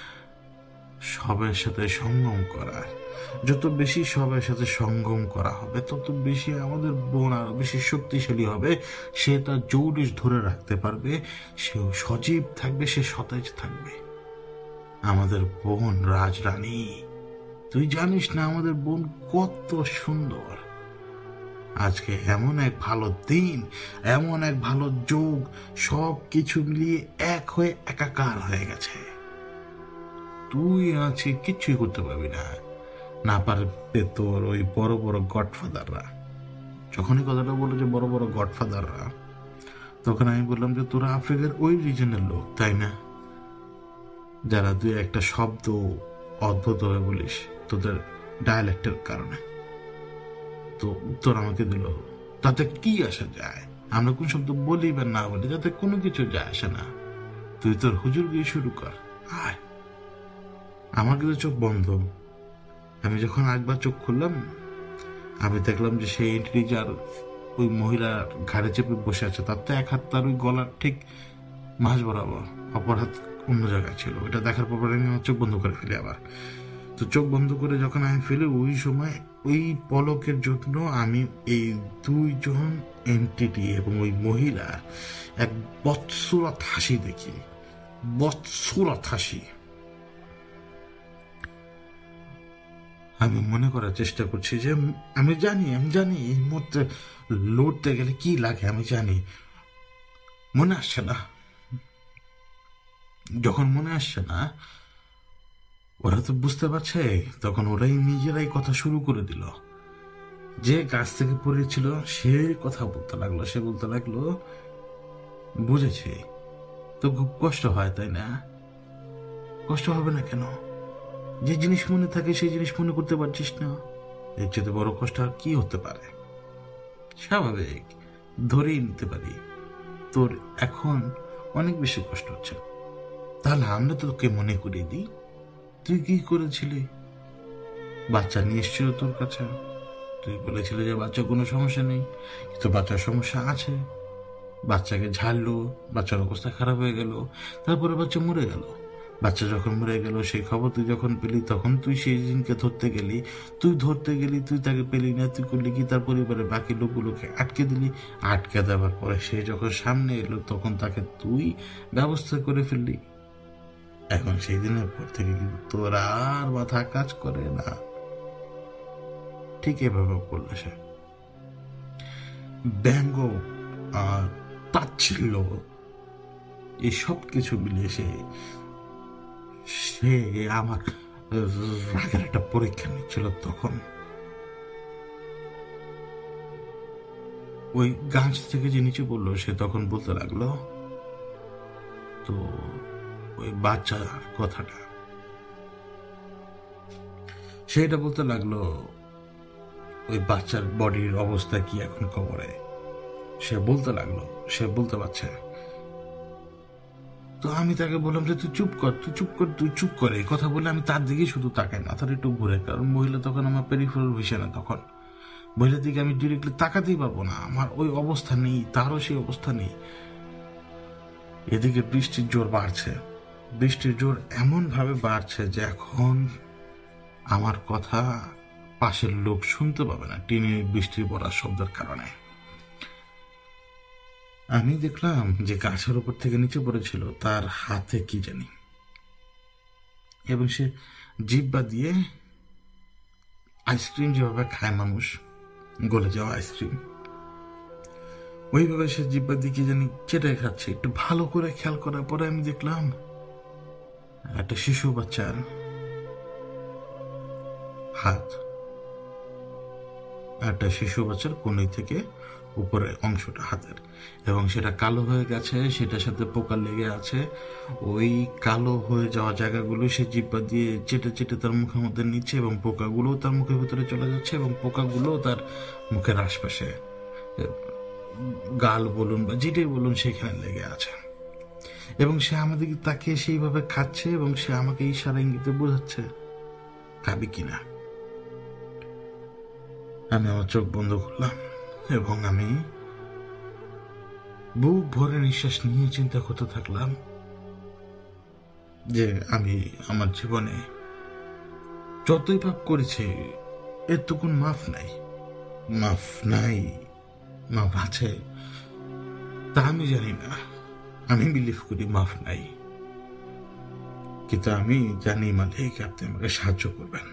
সবের সাথে সঙ্গম করা। যত বেশি সবের সাথে সঙ্গম করা হবে তত বেশি আমাদের বোন আরো বেশি শক্তিশালী হবে, সে তার জৌলুস ধরে রাখতে পারবে, সেও সজীব থাকবে, সে সতেজ থাকবে। আমাদের বোন রাজরানী, তুই জানিস না আমাদের বোন কত সুন্দর। আজকে এমন এক ভালো দিন, এমন এক ভালো যোগ, সব কিছু মিলিয়ে এক হয়ে একাকার হয়ে গেছে। তুই আছে কিচ্ছুই করতে পারবি না, না পারবে তোর ওই বড় বড় গডফাদাররা। যখনই কথাটা বললো যে বড় বড় গডফাদাররা, তখন আমি বললাম যে তোরা আফ্রিকার ওই রিজনের লোক তাই না, যারা দুই একটা শব্দ অদ্ভুত হয়ে বলিস তোদের ডায়ালেক্টের কারণে। তো উত্তর আমাকে দিল, তাতে কি আসা যায়, আমরা কোন শব্দ বলি বা না বলি তাতে কোনো কিছু যায় আসে না, তুই তোর হুজুর গিয়ে শুরু কর, আয়। আমার কিন্তু চোখ বন্ধ। আমি যখন একবার চোখ খুললাম, আমি দেখলাম যে সেই এন্ট্রি যার ওই মহিলার ঘাড়ে চেপে বসে আছে, তার তো এক হাত তার ওই গলার ঠিক মাঝ বরাবর, অপর হাত অন্য জায়গায় ছিল। ওইটা দেখার পর আমি আমার চোখ বন্ধ করে ফেলি আবার। তো চোখ বন্ধ করে যখন আমি ফেলি, ওই সময় ওই পলকের জন্য আমি এই দুইজন এন্টিটি এবং ওই মহিলা এক বৎসুরত হাসি দেখি, বৎসুরত হাসি। আমি মনে করার চেষ্টা করছি যে আমি জানি আমি জানি এই মুহূর্তে লড়তে গেলে কি লাগে, আমি জানি, মনে আসছে না। যখন মনে আসছে না, ওরা তো বুঝতে পারছে, তখন ওরাই নিজেরাই কথা শুরু করে দিল। যে গাছ থেকে পড়েছিল সে কথা বলতে লাগলো, সে বলতে লাগলো, বুঝেছি তো খুব কষ্ট হয় তাই না? কষ্ট হবে না কেন? যে জিনিস মনে থাকে সেই জিনিস মনে করতে পারছিস না, এর চেয়ে বড় কষ্ট আর কি হতে পারে? স্বাভাবিক, ধরেই নিতে পারি তোর এখন অনেক বেশি কষ্ট হচ্ছে, তাহলে আমরা তোকে মনে করিয়ে দিই, তুই কি করেছিলি? বাচ্চা নিয়ে এসছিল তোর কাছে, তুই বলেছিলি যে বাচ্চা কোনো সমস্যা নেই, কিন্তু বাচ্চার সমস্যা আছে। বাচ্চাকে ঝাড়লো, বাচ্চার অবস্থা খারাপ হয়ে গেল, তারপরে বাচ্চা মরে গেল। বাচ্চা যখন মরে গেল সেই খবর তুই যখন পেলি, তখন তুই সেই দিনকে ধরতে গেলি, তুই ধরতে গেলি, তুই তাকে পেলি না, তুই করলি কি তার পরিবারের বাকি লোকগুলোকে আটকে দিলি। আটকে দেওয়ার পরে সে যখন সামনে এলো তখন তাকে তুই ব্যবস্থা করে ফেললি। এখন সেই দিনের পর থেকে কিন্তু তোর আর মাথা কাজ করে না। ঠিক এভাবে বলল সে। ব্যঙ্গ আর তাচ্ছিল্য এই সব কিছু মিলিয়ে সে সে আমার রাগের একটা পরীক্ষা নিচ্ছিল। তখন ওই গাছ থেকে যে নিচে বললো সে তখন বলতে লাগলো, তো ওই বাচ্চার কথাটা সেটা বলতে লাগলো, ওই বাচ্চার বডির অবস্থা কি এখন কবরে সে বলতে লাগলো, সে বলতে পারছে। তো আমি তাকে বললাম যে তুই চুপ কর, তুই চুপ কর, তুই চুপ করে কথা বলে আমি তার দিকে শুধু তাকাই, মাথার একটু ঘুরে, কারণ মহিলা তখন আমার পেরিফেরাল ভিশনে, তখন মহিলার দিকে আমি ডিরেক্টলি তাকাতেই পারবো না, আমার ওই অবস্থা নেই, তারও সেই অবস্থা নেই। এদিকে বৃষ্টির জোর বাড়ছে, বৃষ্টির জোর এমন ভাবে বাড়ছে যে এখন আমার কথা পাশের লোক শুনতে পাবে না টিনে বৃষ্টি পড়ার শব্দের কারণে। আমি দেখলাম যে গাছের উপর থেকে নিচে পড়েছিল তার হাতে কি জানি, এবং সে জিব্বা দিয়ে আইসক্রিম যেভাবে খায় মানুষ, গলে যাওয়া আইসক্রিম, ওইভাবে সে জিব্বা দিয়ে কি জানি চেটে খাচ্ছে। একটু ভালো করে খেয়াল করার পরে আমি দেখলাম একটা শিশু বাচ্চার হাত, একটা শিশু বাচ্চার কোণে থেকে উপরের অংশটা হাতের, এবং সেটা কালো হয়ে গেছে, সেটার সাথে পোকা লেগে আছে। ওই কালো হয়ে যাওয়া জায়গাগুলো সে জিব্বা দিয়ে চেটে চেটে তার মুখের মধ্যে নিচ্ছে, এবং পোকাগুলো তার মুখের ভিতরে চলে যাচ্ছে, এবং পোকাগুলো তার মুখের আশপাশে, গাল বলুন বা যেটাই বলুন সেখানে লেগে আছে। এবং সে আমাদেরকে তাকিয়ে সেইভাবে খাচ্ছে, এবং সে আমাকে ইশারা ইঙ্গিতে বোঝাচ্ছে খাবি কিনা। আমি আমার চোখ বন্ধ করলাম এবং আমি বুক ভরে নিঃশ্বাস নিয়ে চিন্তা করতে থাকলাম যে আমি আমার জীবনে যতই পাপ করেছি এর তো কোন মাফ নাই, মাফ নাই, মাফ আছে তা আমি জানি না, আমি বিলিভ করি মাফ নাই, কিন্তু আমি জানি মালিক আপনি আমাকে সাহায্য করবেন,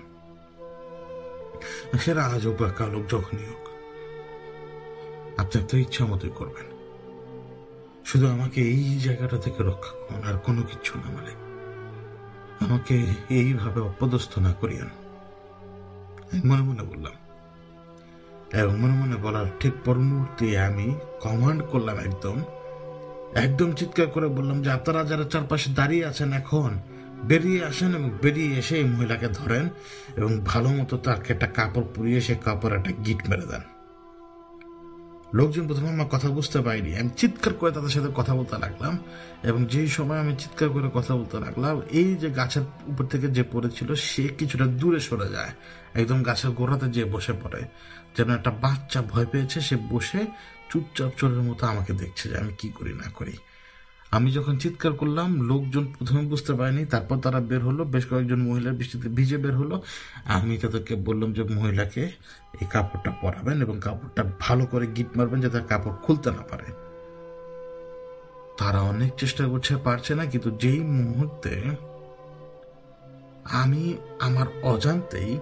সেটা আজ হোক বা কাল হোক, যখনই হোক আপনি আপনার ইচ্ছা মতোই করবেন, শুধু আমাকে এই জায়গাটা থেকে রক্ষা করুন, আর কোনো কিছু না মালিক, আমাকে এইভাবে অপদস্থ না করিয়েন। মনে মনে বললাম, এবং মনে মনে বলার ঠিক পর মুহূর্তে আমি কমান্ড করলাম, একদম একদম চিৎকার করে বললাম যে আপনারা যারা চারপাশে দাঁড়িয়ে আছেন এখন বেরিয়ে আসেন, এবং বেরিয়ে এসে এই মহিলাকে ধরেন এবং ভালো মতো তাকে একটা কাপড় পুড়িয়ে সে কাপড় একটা গিট মেরে দেন। লোকজন প্রথমে আমার কথা বুঝতে পারিনি, আমি চিৎকার করে তাদের সাথে কথা বলতে লাগলাম, এবং যেই সময় আমি চিৎকার করে কথা বলতে লাগলাম এই যে গাছের উপর থেকে যে পড়েছিল সে কিছুটা দূরে সরে যায়, একদম গাছের গোড়াতে যে বসে পড়ে, যেন একটা বাচ্চা ভয় পেয়েছে, সে বসে চুপচাপ চোরের মতো আমাকে দেখছে যে আমি কি করি না করি। আমি যখন চিৎকার করলাম লোকজন প্রথমে বুঝতে পারেনি, তারপর তারা বের হলো, বেশ কয়েকজন মহিলা বৃষ্টিতে ভিজে বের হলো। আমি তাদেরকে বললাম যে মহিলাকে এই কাপড়টা পরাবেন এবং কাপড়টা ভালো করে গিট মারবেন যাতে কাপড় খুলতে না পারে। তারা অনেক চেষ্টা করছে, পারছে না, কিন্তু যেই মুহূর্তে আমি আমার অজান্তেই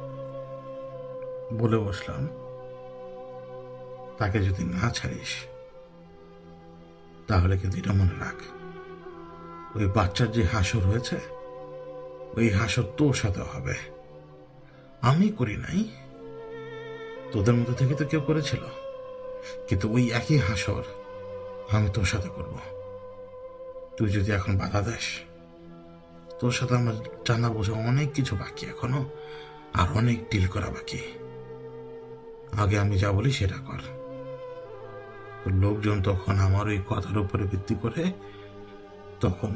বলে বসলাম তাকে যদি না ছাড়িস তাহলে কিন্তু এটা মনে রাখ, ওই বাচ্চার যে হাসর হয়েছে ওই হাসর তোর সাথে হবে, আমি করি নাই, তোদের মধ্যে থেকে তো কেউ করেছিল, কিন্তু ওই একই হাসর আমি তোর সাথে করব। তুই যদি এখন বাধা দেস, তোর সাথে আমার জানা বোঝা অনেক কিছু বাকি, এখনো আর অনেক ডিল করা বাকি, আগে আমি যা বলি সেটা কর। লোকজন তখন আমার ওই কথার উপরে ভিত্তি করে তখন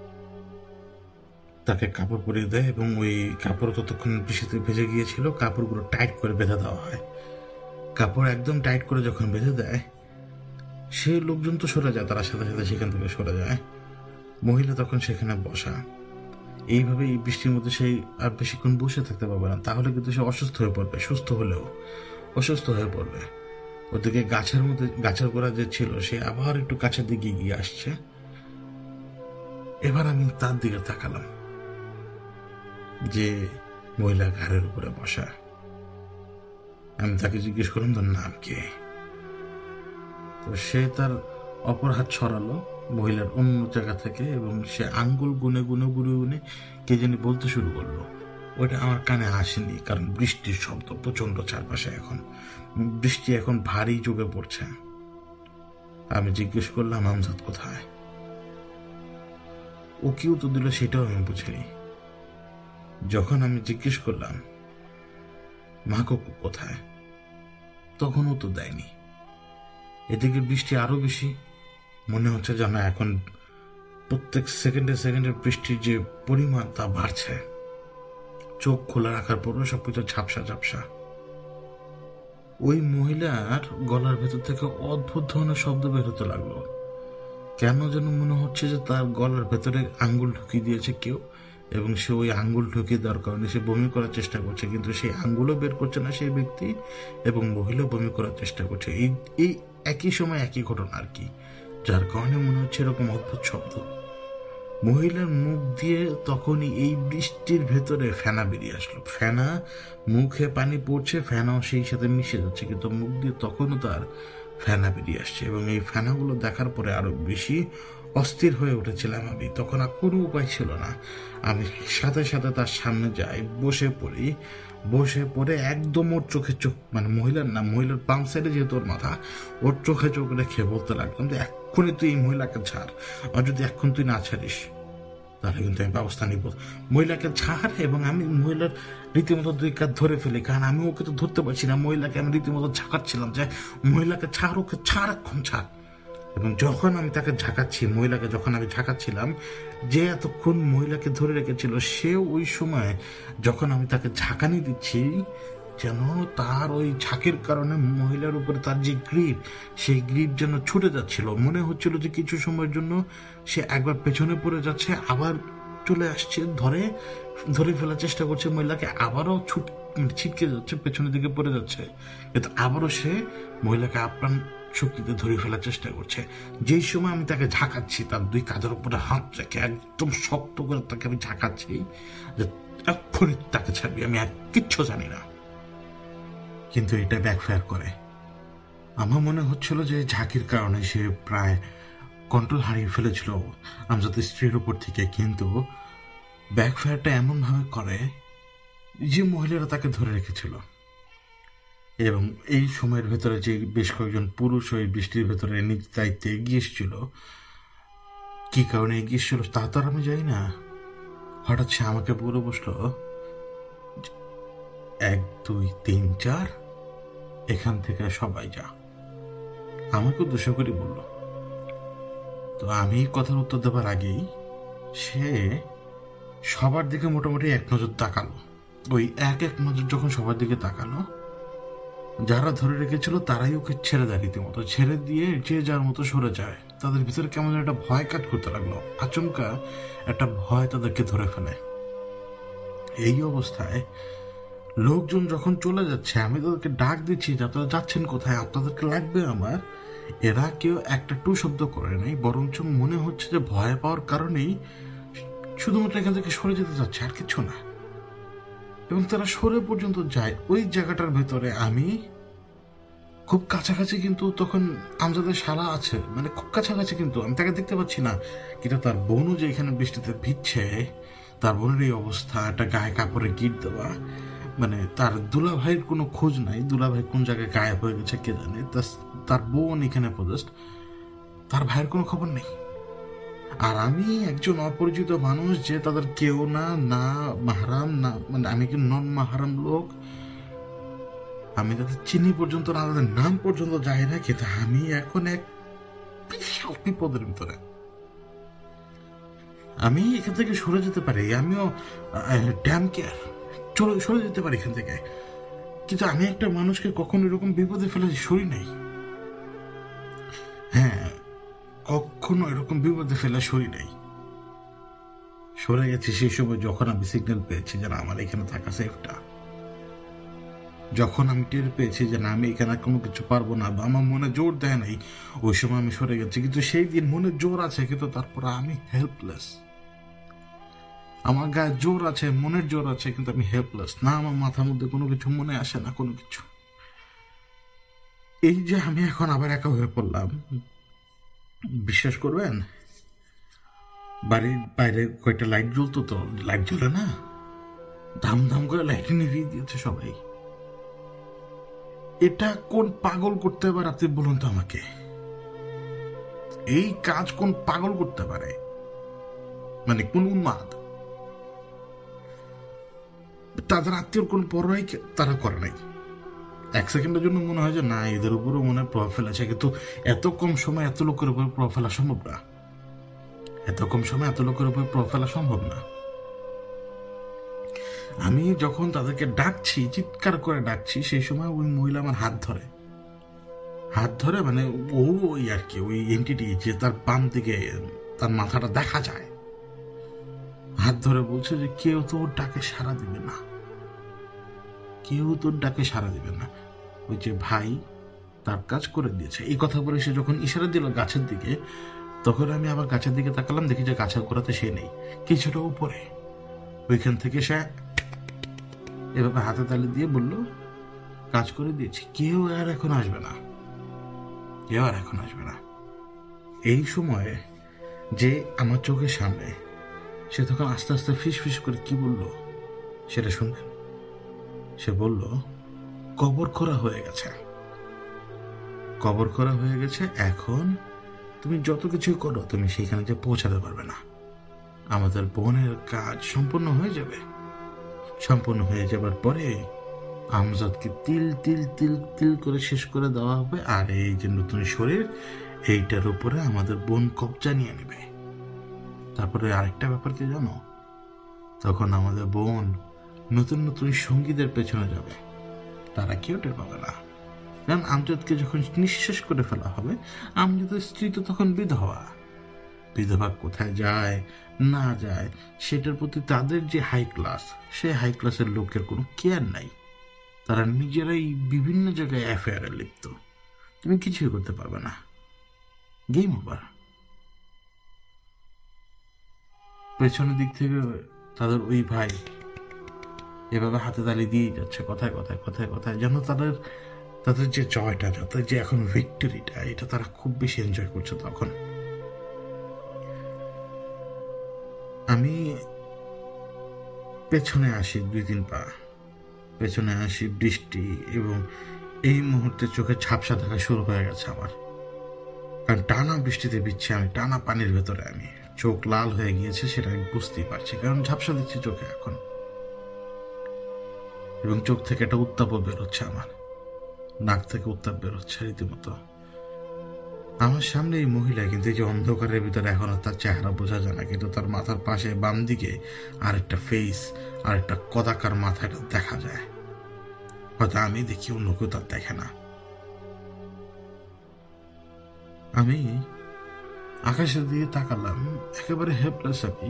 তাকে কাপড় পরিয়ে দেয়, এবং ওই কাপড় ততক্ষণ বৃষ্টিতে ভেজে গিয়েছিল, কাপড়গুলো টাইট করে বেঁধে দেওয়া হয়। কাপড় একদম টাইট করে যখন বেঁধে দেয় সে লোকজন তো সরে যায়, তারা সাথে সাথে সেখান থেকে সরে যায়। মহিলা তখন সেখানে বসা, এইভাবে এই বৃষ্টির মধ্যে সেই আর বেশিক্ষণ বসে থাকতে পারবে না, তাহলে কিন্তু সে অসুস্থ হয়ে পড়বে, সুস্থ হলেও অসুস্থ হয়ে পড়বে। ওদিকে গাছের মধ্যে গাছের গোড়া যে ছিল সে আবার একটু কাছের দিকে গিয়ে আসছে, এবার আমি তার দিকে তাকালাম, যে মহিলা ঘাড়ের উপরে বসা। আমি তাকে জিজ্ঞেস করলাম, তোর নাম কে? তো সে তার অপর হাত ছড়ালো মহিলার অন্য জায়গা থেকে এবং সে আঙ্গুল গুনে গুনে গুনে গুনে কে জানি বলতে শুরু করলো। ওইটা আমার কানে আসেনি, কারণ বৃষ্টির শব্দ প্রচন্ড চারপাশে, এখন বৃষ্টি এখন ভারী জোরে পড়ছে। আমি জিজ্ঞেস করলাম, আমজাদ কোথায়? ও কি উত্তর দিল সেটাও আমি বুঝিনি। যখন আমি জিজ্ঞেস করলাম, মা কাকু কোথায়, তখন উত্তর দেয়নি। এদিকে বৃষ্টি আরো বেশি, মনে হচ্ছে যেন এখন প্রত্যেক সেকেন্ডে সেকেন্ডে বৃষ্টির যে পরিমাণ তা বাড়ছে। চোখ খোলা রাখার পরও সবকিছু ঝাপসা ঝাপসা। ওই মহিলার গলার ভেতর থেকে অদ্ভুত ধরনের শব্দ বের হতে লাগলো। কেন যেন মনে হচ্ছে যে তার গলার ভেতরে আঙ্গুল ঢুকিয়ে দিয়েছে কেউ, এবং সে ওই আঙ্গুল ঢুকিয়ে দেওয়ার কারণে সে বমি করার চেষ্টা করছে, কিন্তু সেই আঙ্গুলও বের করছে না সেই ব্যক্তি, এবং মহিলা বমি করার চেষ্টা করছে। এই এই একই সময় একই ঘটনা আর কি, যার কারণে মনে হচ্ছে এরকম অদ্ভুত শব্দ। মহিলার মুখ দিয়ে তখনই এই বৃষ্টির ভেতরে ফেনা বেরিয়ে আসলো। ফেনা, মুখে পানি পড়ছে, ফেনাও সেই সাথে মিশে যাচ্ছে, কিন্তু মুখ দিয়ে তখনও তার ফেনা বেরিয়ে আসছে। এবং এই ফেনাগুলো দেখার পরে আরো বেশি অস্থির হয়ে উঠেছিলাম আমি। তখন আর কোনো উপায় ছিল না, আমি সাথে সাথে তার সামনে যাই, বসে পড়ি। বসে পড়ে একদম ওর চোখে চোখ, মানে মহিলার না, মহিলার বাম সাইডে যেহেতু ওর মাথা, ওর চোখে চোখ রেখে বলতে লাগলাম যে এক্ষুনি তুই এই মহিলাকে ছাড়, আর যদি এখন তুই না ছাড়িস তাহলে কিন্তু আমি ব্যবস্থা নিব। মহিলাকে ছাড়, এবং আমি মহিলার রীতিমতো দুই কাজ ধরে ফেলি, কারণ আমি ওকে তো ধরতে পারছি না। মহিলাকে আমি রীতিমতো ঝাঁকাচ্ছিলাম যে মহিলাকে ছাড়, ওকে ছাড়, এখন ছাড়। এবং যখন আমি তাকে ঝাঁকাচ্ছি, মহিলাকে যখন আমি ঝাঁকাচ্ছিলাম, যে এতক্ষণ মহিলাকে ধরে রেখেছিল সে ওই সময় যখন আমি তাকে ঝাঁকানি দিচ্ছি, যেন তার ওই ঝাঁকের কারণে মহিলার উপরে তার যে গ্রিপ, সেই গ্রিপ যেন ছুটে যাচ্ছিল। মনে হচ্ছিল যে কিছু সময়ের জন্য সে একবার পেছনে পড়ে যাচ্ছে, আবার চলে আসছে, ধরে ধরে ফেলার চেষ্টা করছে মহিলাকে, আবারও ছুট ছিটকে যাচ্ছে, পেছনের দিকে পড়ে যাচ্ছে, কিন্তু আবারও সে মহিলাকে আপ্রাণ শক্তিতে ধরে ফেলার চেষ্টা করছে। যেই সময় আমি তাকে ঝাঁকাচ্ছি, তার দুই কাঁধের উপরে হাত রেখে একদম শক্ত করে তাকে আমি ঝাঁকাচ্ছি যে এক্ষুনি তাকে ছাড়বি, আমি আর কিচ্ছু জানি না। কিন্তু এটা ব্যাকফায়ার করে। আমার মনে হচ্ছিল যে ঝাঁকির কারণে সে প্রায় কন্ট্রোল হারিয়ে ফেলেছিল আমজাদের স্ত্রীর উপর থেকে, কিন্তু ব্যাকফায়ারটা এমন ভাবে করে যে মহিলারা তাকে ধরে রেখেছিল, এবং এই সময়ের ভেতরে যে বেশ কয়েকজন পুরুষ ওই বৃষ্টির ভেতরে নিজ দায়িত্বে এগিয়ে এসেছিল, কি কারণে এগিয়ে এসেছিল তা তো আর আমি জানি না। হঠাৎ সে আমাকে বলে বসলো, এক দুই তিন চার, এখান থেকে সবাই যা। আমাকে উদ্দেশ্য করে বলল। তো আমি কথার উত্তর দেবার আগেই সে সবার দিকে মোটামুটি এক নজর তাকালো। ওই এক এক নজর যখন সবার দিকে তাকালো, যারা ধরে রেখেছিল তারাই ওকে ছেড়ে দেয়, রীতিমতো ছেড়ে দিয়ে যে যার মতো সরে যায়। তাদের ভিতরে কেমন একটা ভয় কাজ করতে লাগলো, আচমকা একটা ভয় তাদেরকে ধরে ফেলে। এই অবস্থায় লোকজন যখন চলে যাচ্ছে, আমি তাদেরকে ডাক দিচ্ছি যে আপনারা যাচ্ছেন কোথায়, আপনাদেরকে লাগবে আমার। এরা কেউ একটা টু শব্দ করে নাই, বরঞ্চ মনে হচ্ছে যে ভয় পাওয়ার কারণেই শুধুমাত্র এখান থেকে সরে যেতে চাচ্ছে, আর কিছু না। এবং তারা সরে পর্যন্ত যায়। ওই জায়গাটার ভেতরে আমি খুব কাছাকাছি, কিন্তু তখন আমজাদের শালা আছে, মানে খুব কাছাকাছি, কিন্তু আমি তাকে দেখতে পাচ্ছি না। কিন্তু তার বোনও যে এখানে বৃষ্টিতে ভিজছে, তার বোনের এই অবস্থা, একটা গায়ে কাপড়ে গিট দেওয়া, মানে তার দুলা ভাইয়ের কোনো খোঁজ নাই, দুলা ভাই কোন জায়গায় গায়েব হয়ে গেছে কে জানে। তার বোন এখানে পজেস্ট, তার ভাইয়ের কোনো খবর নেই। আর আমি একজন অপরিচিত মানুষ, যে তাদের কেউ না, না মাহারাম না, মানে আমি কি নন মাহারাম লোক, আমি তাদের চিনি পর্যন্ত না, তাদের নাম পর্যন্ত যাই না, কিন্তু আমি এখন এক বিশাল বিপদের ভিতরে। আমি এখান থেকে সরে যেতে পারি, আমিও ড্যাম কেয়ার চলে সরে যেতে পারি এখান থেকে, কিন্তু আমি একটা মানুষকে কখনো এরকম বিপদে ফেলে সরি নাই। হ্যাঁ, কখনো এরকম বিপদে ফেলে সরি নাই। সরে গেছি সেই সময় যখন আমি সিগন্যাল পেয়েছি যে না, আমার এখানে থাকা সেফটা। যখন আমি টের পেয়েছি যে না, আমি এখানে কোনো কিছু পারবো না, বা আমার মনে জোর দেয় নাই, ওই সময় আমি সরে গেছি। কিন্তু সেই দিন মনে জোর আছে, কিন্তু তারপরে আমি হেল্পলেস। আমার গায়ে জোর আছে, মনের জোর আছে, কিন্তু আমি হেল্পলেস। না আমার মাথার মধ্যে কোনো কিছু মনে আসে না, কোনো কিছু। এই যে আমি এখন আবার একা হয়ে পড়লাম, বিশ্বাস করবেন বাড়ির বাইরে কয়েকটা লাইট জ্বলতো, তো লাইট জ্বলে না, ধাম ধাম করে লাইট নিভিয়ে দিয়েছে সবাই। এটা কোন পাগল করতে পারে আপনি বলুন তো আমাকে? এই কাজ কোন পাগল করতে পারে? মানে কোন উন্মাদ? তাদের আত্মীয়র কোন পরোয়াই তারা করে নাই। এক সেকেন্ডের জন্য মনে হয় যে না, এদের উপরও মনে হয় প্রভাব ফেলেছে, কিন্তু এত কম সময় এত লোকের উপর প্রভাব ফেলা সম্ভব না। এত কম সময় এত লোকের উপর প্রভাব ফেলা সম্ভব না। আমি যখন তাদেরকে ডাকছি, চিৎকার করে ডাকছি, সেই সময় ওই মহিলা আমার হাত ধরে হাত ধরে মানে ও ওই আর কি ওই এন্টিটি যে তার বাম দিকে তার মাথাটা দেখা যায়, হাত ধরে বলছে যে কেউ তো ওর ডাকে সাড়া দিবে না, কেউ তোর ডাকে সাড়া দিবে না। ওই যে ভাই তার কাজ করে দিয়েছে। এই কথা বলে সে যখন ইশারা দিল গাছের দিকে, তখন আমি আবার গাছের দিকে তাকালাম, দেখি যে গাছের গোড়াতে সে নেই, কিছুটা উপরে। ওইখান থেকে সে এভাবে হাতে তালি দিয়ে বলল কাজ করে দিয়েছি, কেউ আর এখন আসবে না, কেউ আর এখন আসবে না। এই সময়ে যে আমার চোখের সামনে, সে তখন আস্তে আস্তে ফিস ফিস করে কি বলল সেটা শুনবেন। সে বলল কবর খোঁড়া হয়ে গেছে, কবর খোঁড়া হয়ে গেছে, এখন তুমি যত কিছু করো তুমি সেইখানে যে পৌঁছাতে পারবে না। আমাদের বোনের কাজ সম্পূর্ণ হয়ে যাবে, সম্পূর্ণ হয়ে যাবার পরে আমজাদকে তিল তিল তিল তিল করে শেষ করে দেওয়া হবে, আর এই যে নতুন শরীর এইটার উপরে আমাদের বোন কবজা নিয়ে নেবে। তারপরে আরেকটা ব্যাপার কি জানো, তখন আমাদের বোন নতুন নতুন সঙ্গীদের পেছনে যাবে, তারা কেউ টের পাবে না। কারণ আমজাদকে যখন নিঃশেষ করে ফেলা হবে, আমজাদের স্ত্রী তো তখন বিধবা। বিধবা কোথায় যায় না যায় সেটার প্রতি তাদের যে হাই ক্লাস, সে হাই ক্লাসের লোকের কোনো কেয়ার নাই। তারা নিজেরাই বিভিন্ন জায়গায় অ্যাফেয়ারে লিপ্ত, তুমি কিছুই করতে পারবে না, গেম ওভার। পেছনের দিক থেকে তাদের ওই ভাই এভাবে হাতে তালি দিয়ে যাচ্ছে, কথায় কথায় কথায় কথায়, যেন তাদের তাদের যে জয়টা, তাদের যে এখন ভিক্টরিটা, এটা তারা খুব বেশি এনজয় করছে। তখন আমি পেছনে আসি, দুই তিন পা পেছনে আসি, বৃষ্টি, এবং এই মুহূর্তে চোখে ঝাপসা দেখা শুরু হয়ে গেছে আমার, কারণ টানা বৃষ্টিতে ভিজছি আমি, টানা পানির ভেতরে আমি, চোখ লাল হয়ে গিয়েছে সেটা আমি বুঝতেই পারছি, কারণ ঝাপসা দিচ্ছি চোখে এখন, এবং চোখ থেকে একটা উত্তাপও বেরোচ্ছে, আমার নাক থেকে উত্তাপ বেরোচ্ছে রীতিমতো। আমার সামনে এই মহিলা, কিন্তু এই যে অন্ধকারের ভিতরে এখন তার চেহারা বোঝা যায় না, কিন্তু তার মাথার পাশে বাম দিকে আরেকটা ফেস, আরেকটা কদাকার মাথাটা দেখা যায়, হয়তো আমি দেখি, অন্য কেউ তার দেখে না। আমি আকাশের দিকে তাকালাম, একেবারে হেল্পলেস আমি।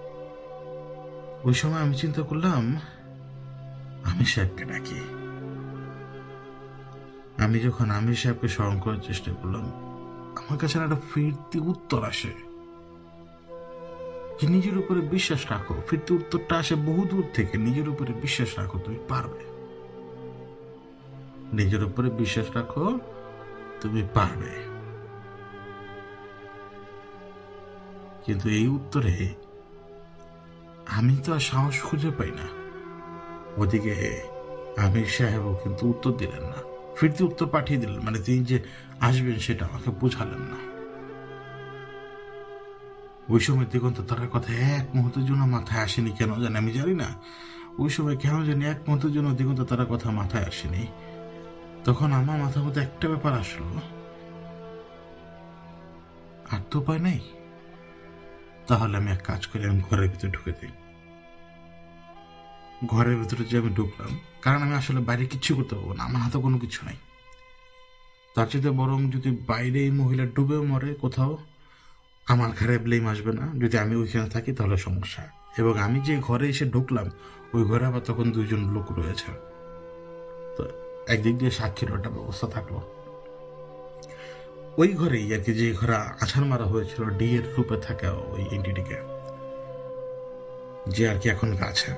ওই সময় আমি চিন্তা করলাম আমির সাহেবকে ডাকি। আমি যখন আমির সাহেবকে স্মরণ করার চেষ্টা করলাম, আমার কাছে একটা ফিরতি উত্তর আসে যে নিজের উপরে বিশ্বাস রাখো। ফিরতি উত্তরটা আসে বহু দূর থেকে, নিজের উপরে বিশ্বাস রাখো, তুমি পারবে, নিজের উপরে বিশ্বাস রাখো, তুমি পারবে। কিন্তু এই উত্তরে আমি তো আর সাহস খুঁজে পাই না। ওদিকে আমির সাহেবও কিন্তু উত্তর দিলেন না, ফিরতি উত্তর পাঠিয়ে দিলেন, মানে তিনি যে আসবেন সেটা আমাকে বোঝালেন না। ওই সময় দিগন্ত তারার কথা এক মুহূর্তের জন্য মাথায় আসেনি, কেন জানি আমি জানি না, ওই সময় কেন জানি এক মুহূর্তের জন্য দিগন্ত তারার কথা মাথায় আসেনি। তখন আমার মাথার মধ্যে একটা ব্যাপার আসলো, আর তো উপায় নেই, তাহলে আমি এক কাজ করি, আমি ঘরের ভিতরে ঢুকে দিই। ঘরের ভিতরে যে আমি ঢুকলাম, কারণ আমি আসলে বাইরে কিচ্ছু করতে পারবো না, আমার হাতে কোনো কিছু নাই। তার চেয়ে বরং যদি বাইরে এই মহিলা ডুবে মরে কোথাও, আমার ঘরে ব্লেম আসবে না। যদি আমি ওইখানে থাকি তাহলে সমস্যা। এবং আমি যে ঘরে এসে ঢুকলাম, ওই ঘরে আবার তখন দুইজন লোক রয়েছে, তো একদিক দিয়ে সাক্ষীর একটা ব্যবস্থা থাকলো। ওই ঘরেই আর কি, যে ঘরে আছাড় মারা হয়েছিল ডি এর রূপে থাকা ওই এন্টিটিকে, যে আর কি এখন আছে।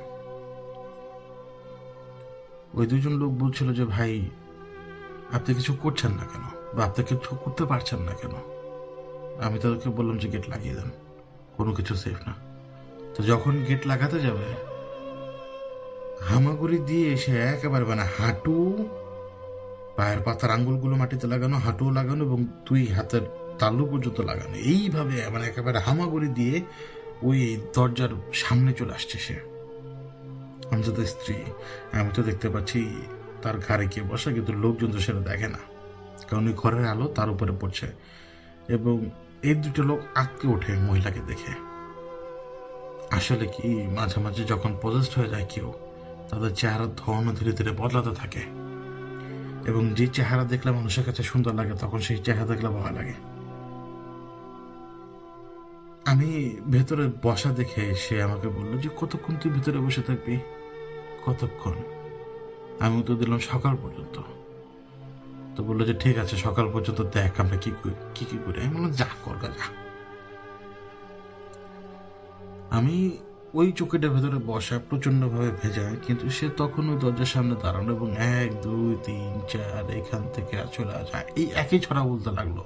ওই দুজন লোক বলছিল যে ভাই আপনি কিছু করছেন না কেন, বা আপনি কিছু করতে পারছেন না কেন। আমি তাদেরকে বললাম যে গেট লাগিয়ে দেন, কোনো কিছু সেফ না। তো যখন গেট লাগাতে যাবে হামাগুড়ি দিয়ে এসে একেবারে মানে হাঁটু, পায়ের পাতার আঙ্গুলগুলো মাটিতে লাগানো, হাঁটুও লাগানো এবং দুই হাতের তালু পর্যন্ত লাগানো, এইভাবে মানে একেবারে হামাগুড়ি দিয়ে ওই দরজার সামনে চলে আসছে সে। আমজাদের স্ত্রী, আমি তো দেখতে পাচ্ছি তার ঘাড়ে গিয়ে বসা, কিন্তু লোকজন তো সেটা দেখে না, কারণ ওই ঘরের আলো তার উপরে পড়ছে। এবং এই দুটো লোক আটকে ওঠে মহিলাকে দেখে। আসলে কি মাঝে মাঝে যখন পজেসড হয়ে যায় কেউ, তাদের চেহারার ধরন ধীরে ধীরে বদলাতে থাকে, এবং যে চেহারা দেখলে মানুষের কাছে সুন্দর লাগে তখন সেই চেহারা দেখলে ভয় লাগে। আমি ভেতরে বসা দেখে সে আমাকে বললো যে কতক্ষণ তুই ভেতরে বসে থাকবি? কতক্ষণ? আমি তো দিলাম সকাল পর্যন্ত। তো বললো যে ঠিক আছে সকাল পর্যন্ত দেখ আমরা কি কি কি করি। আমি বললাম যা করগা যা। আমি ওই চৌকিটার ভেতরে বসা, প্রচন্ড ভাবে ভেজা, কিন্তু সে তখন ওই দরজার সামনে দাঁড়ানো এবং এক দুই তিন চার এখান থেকে চলে যায় এই একই ছড়া বলতে লাগলো।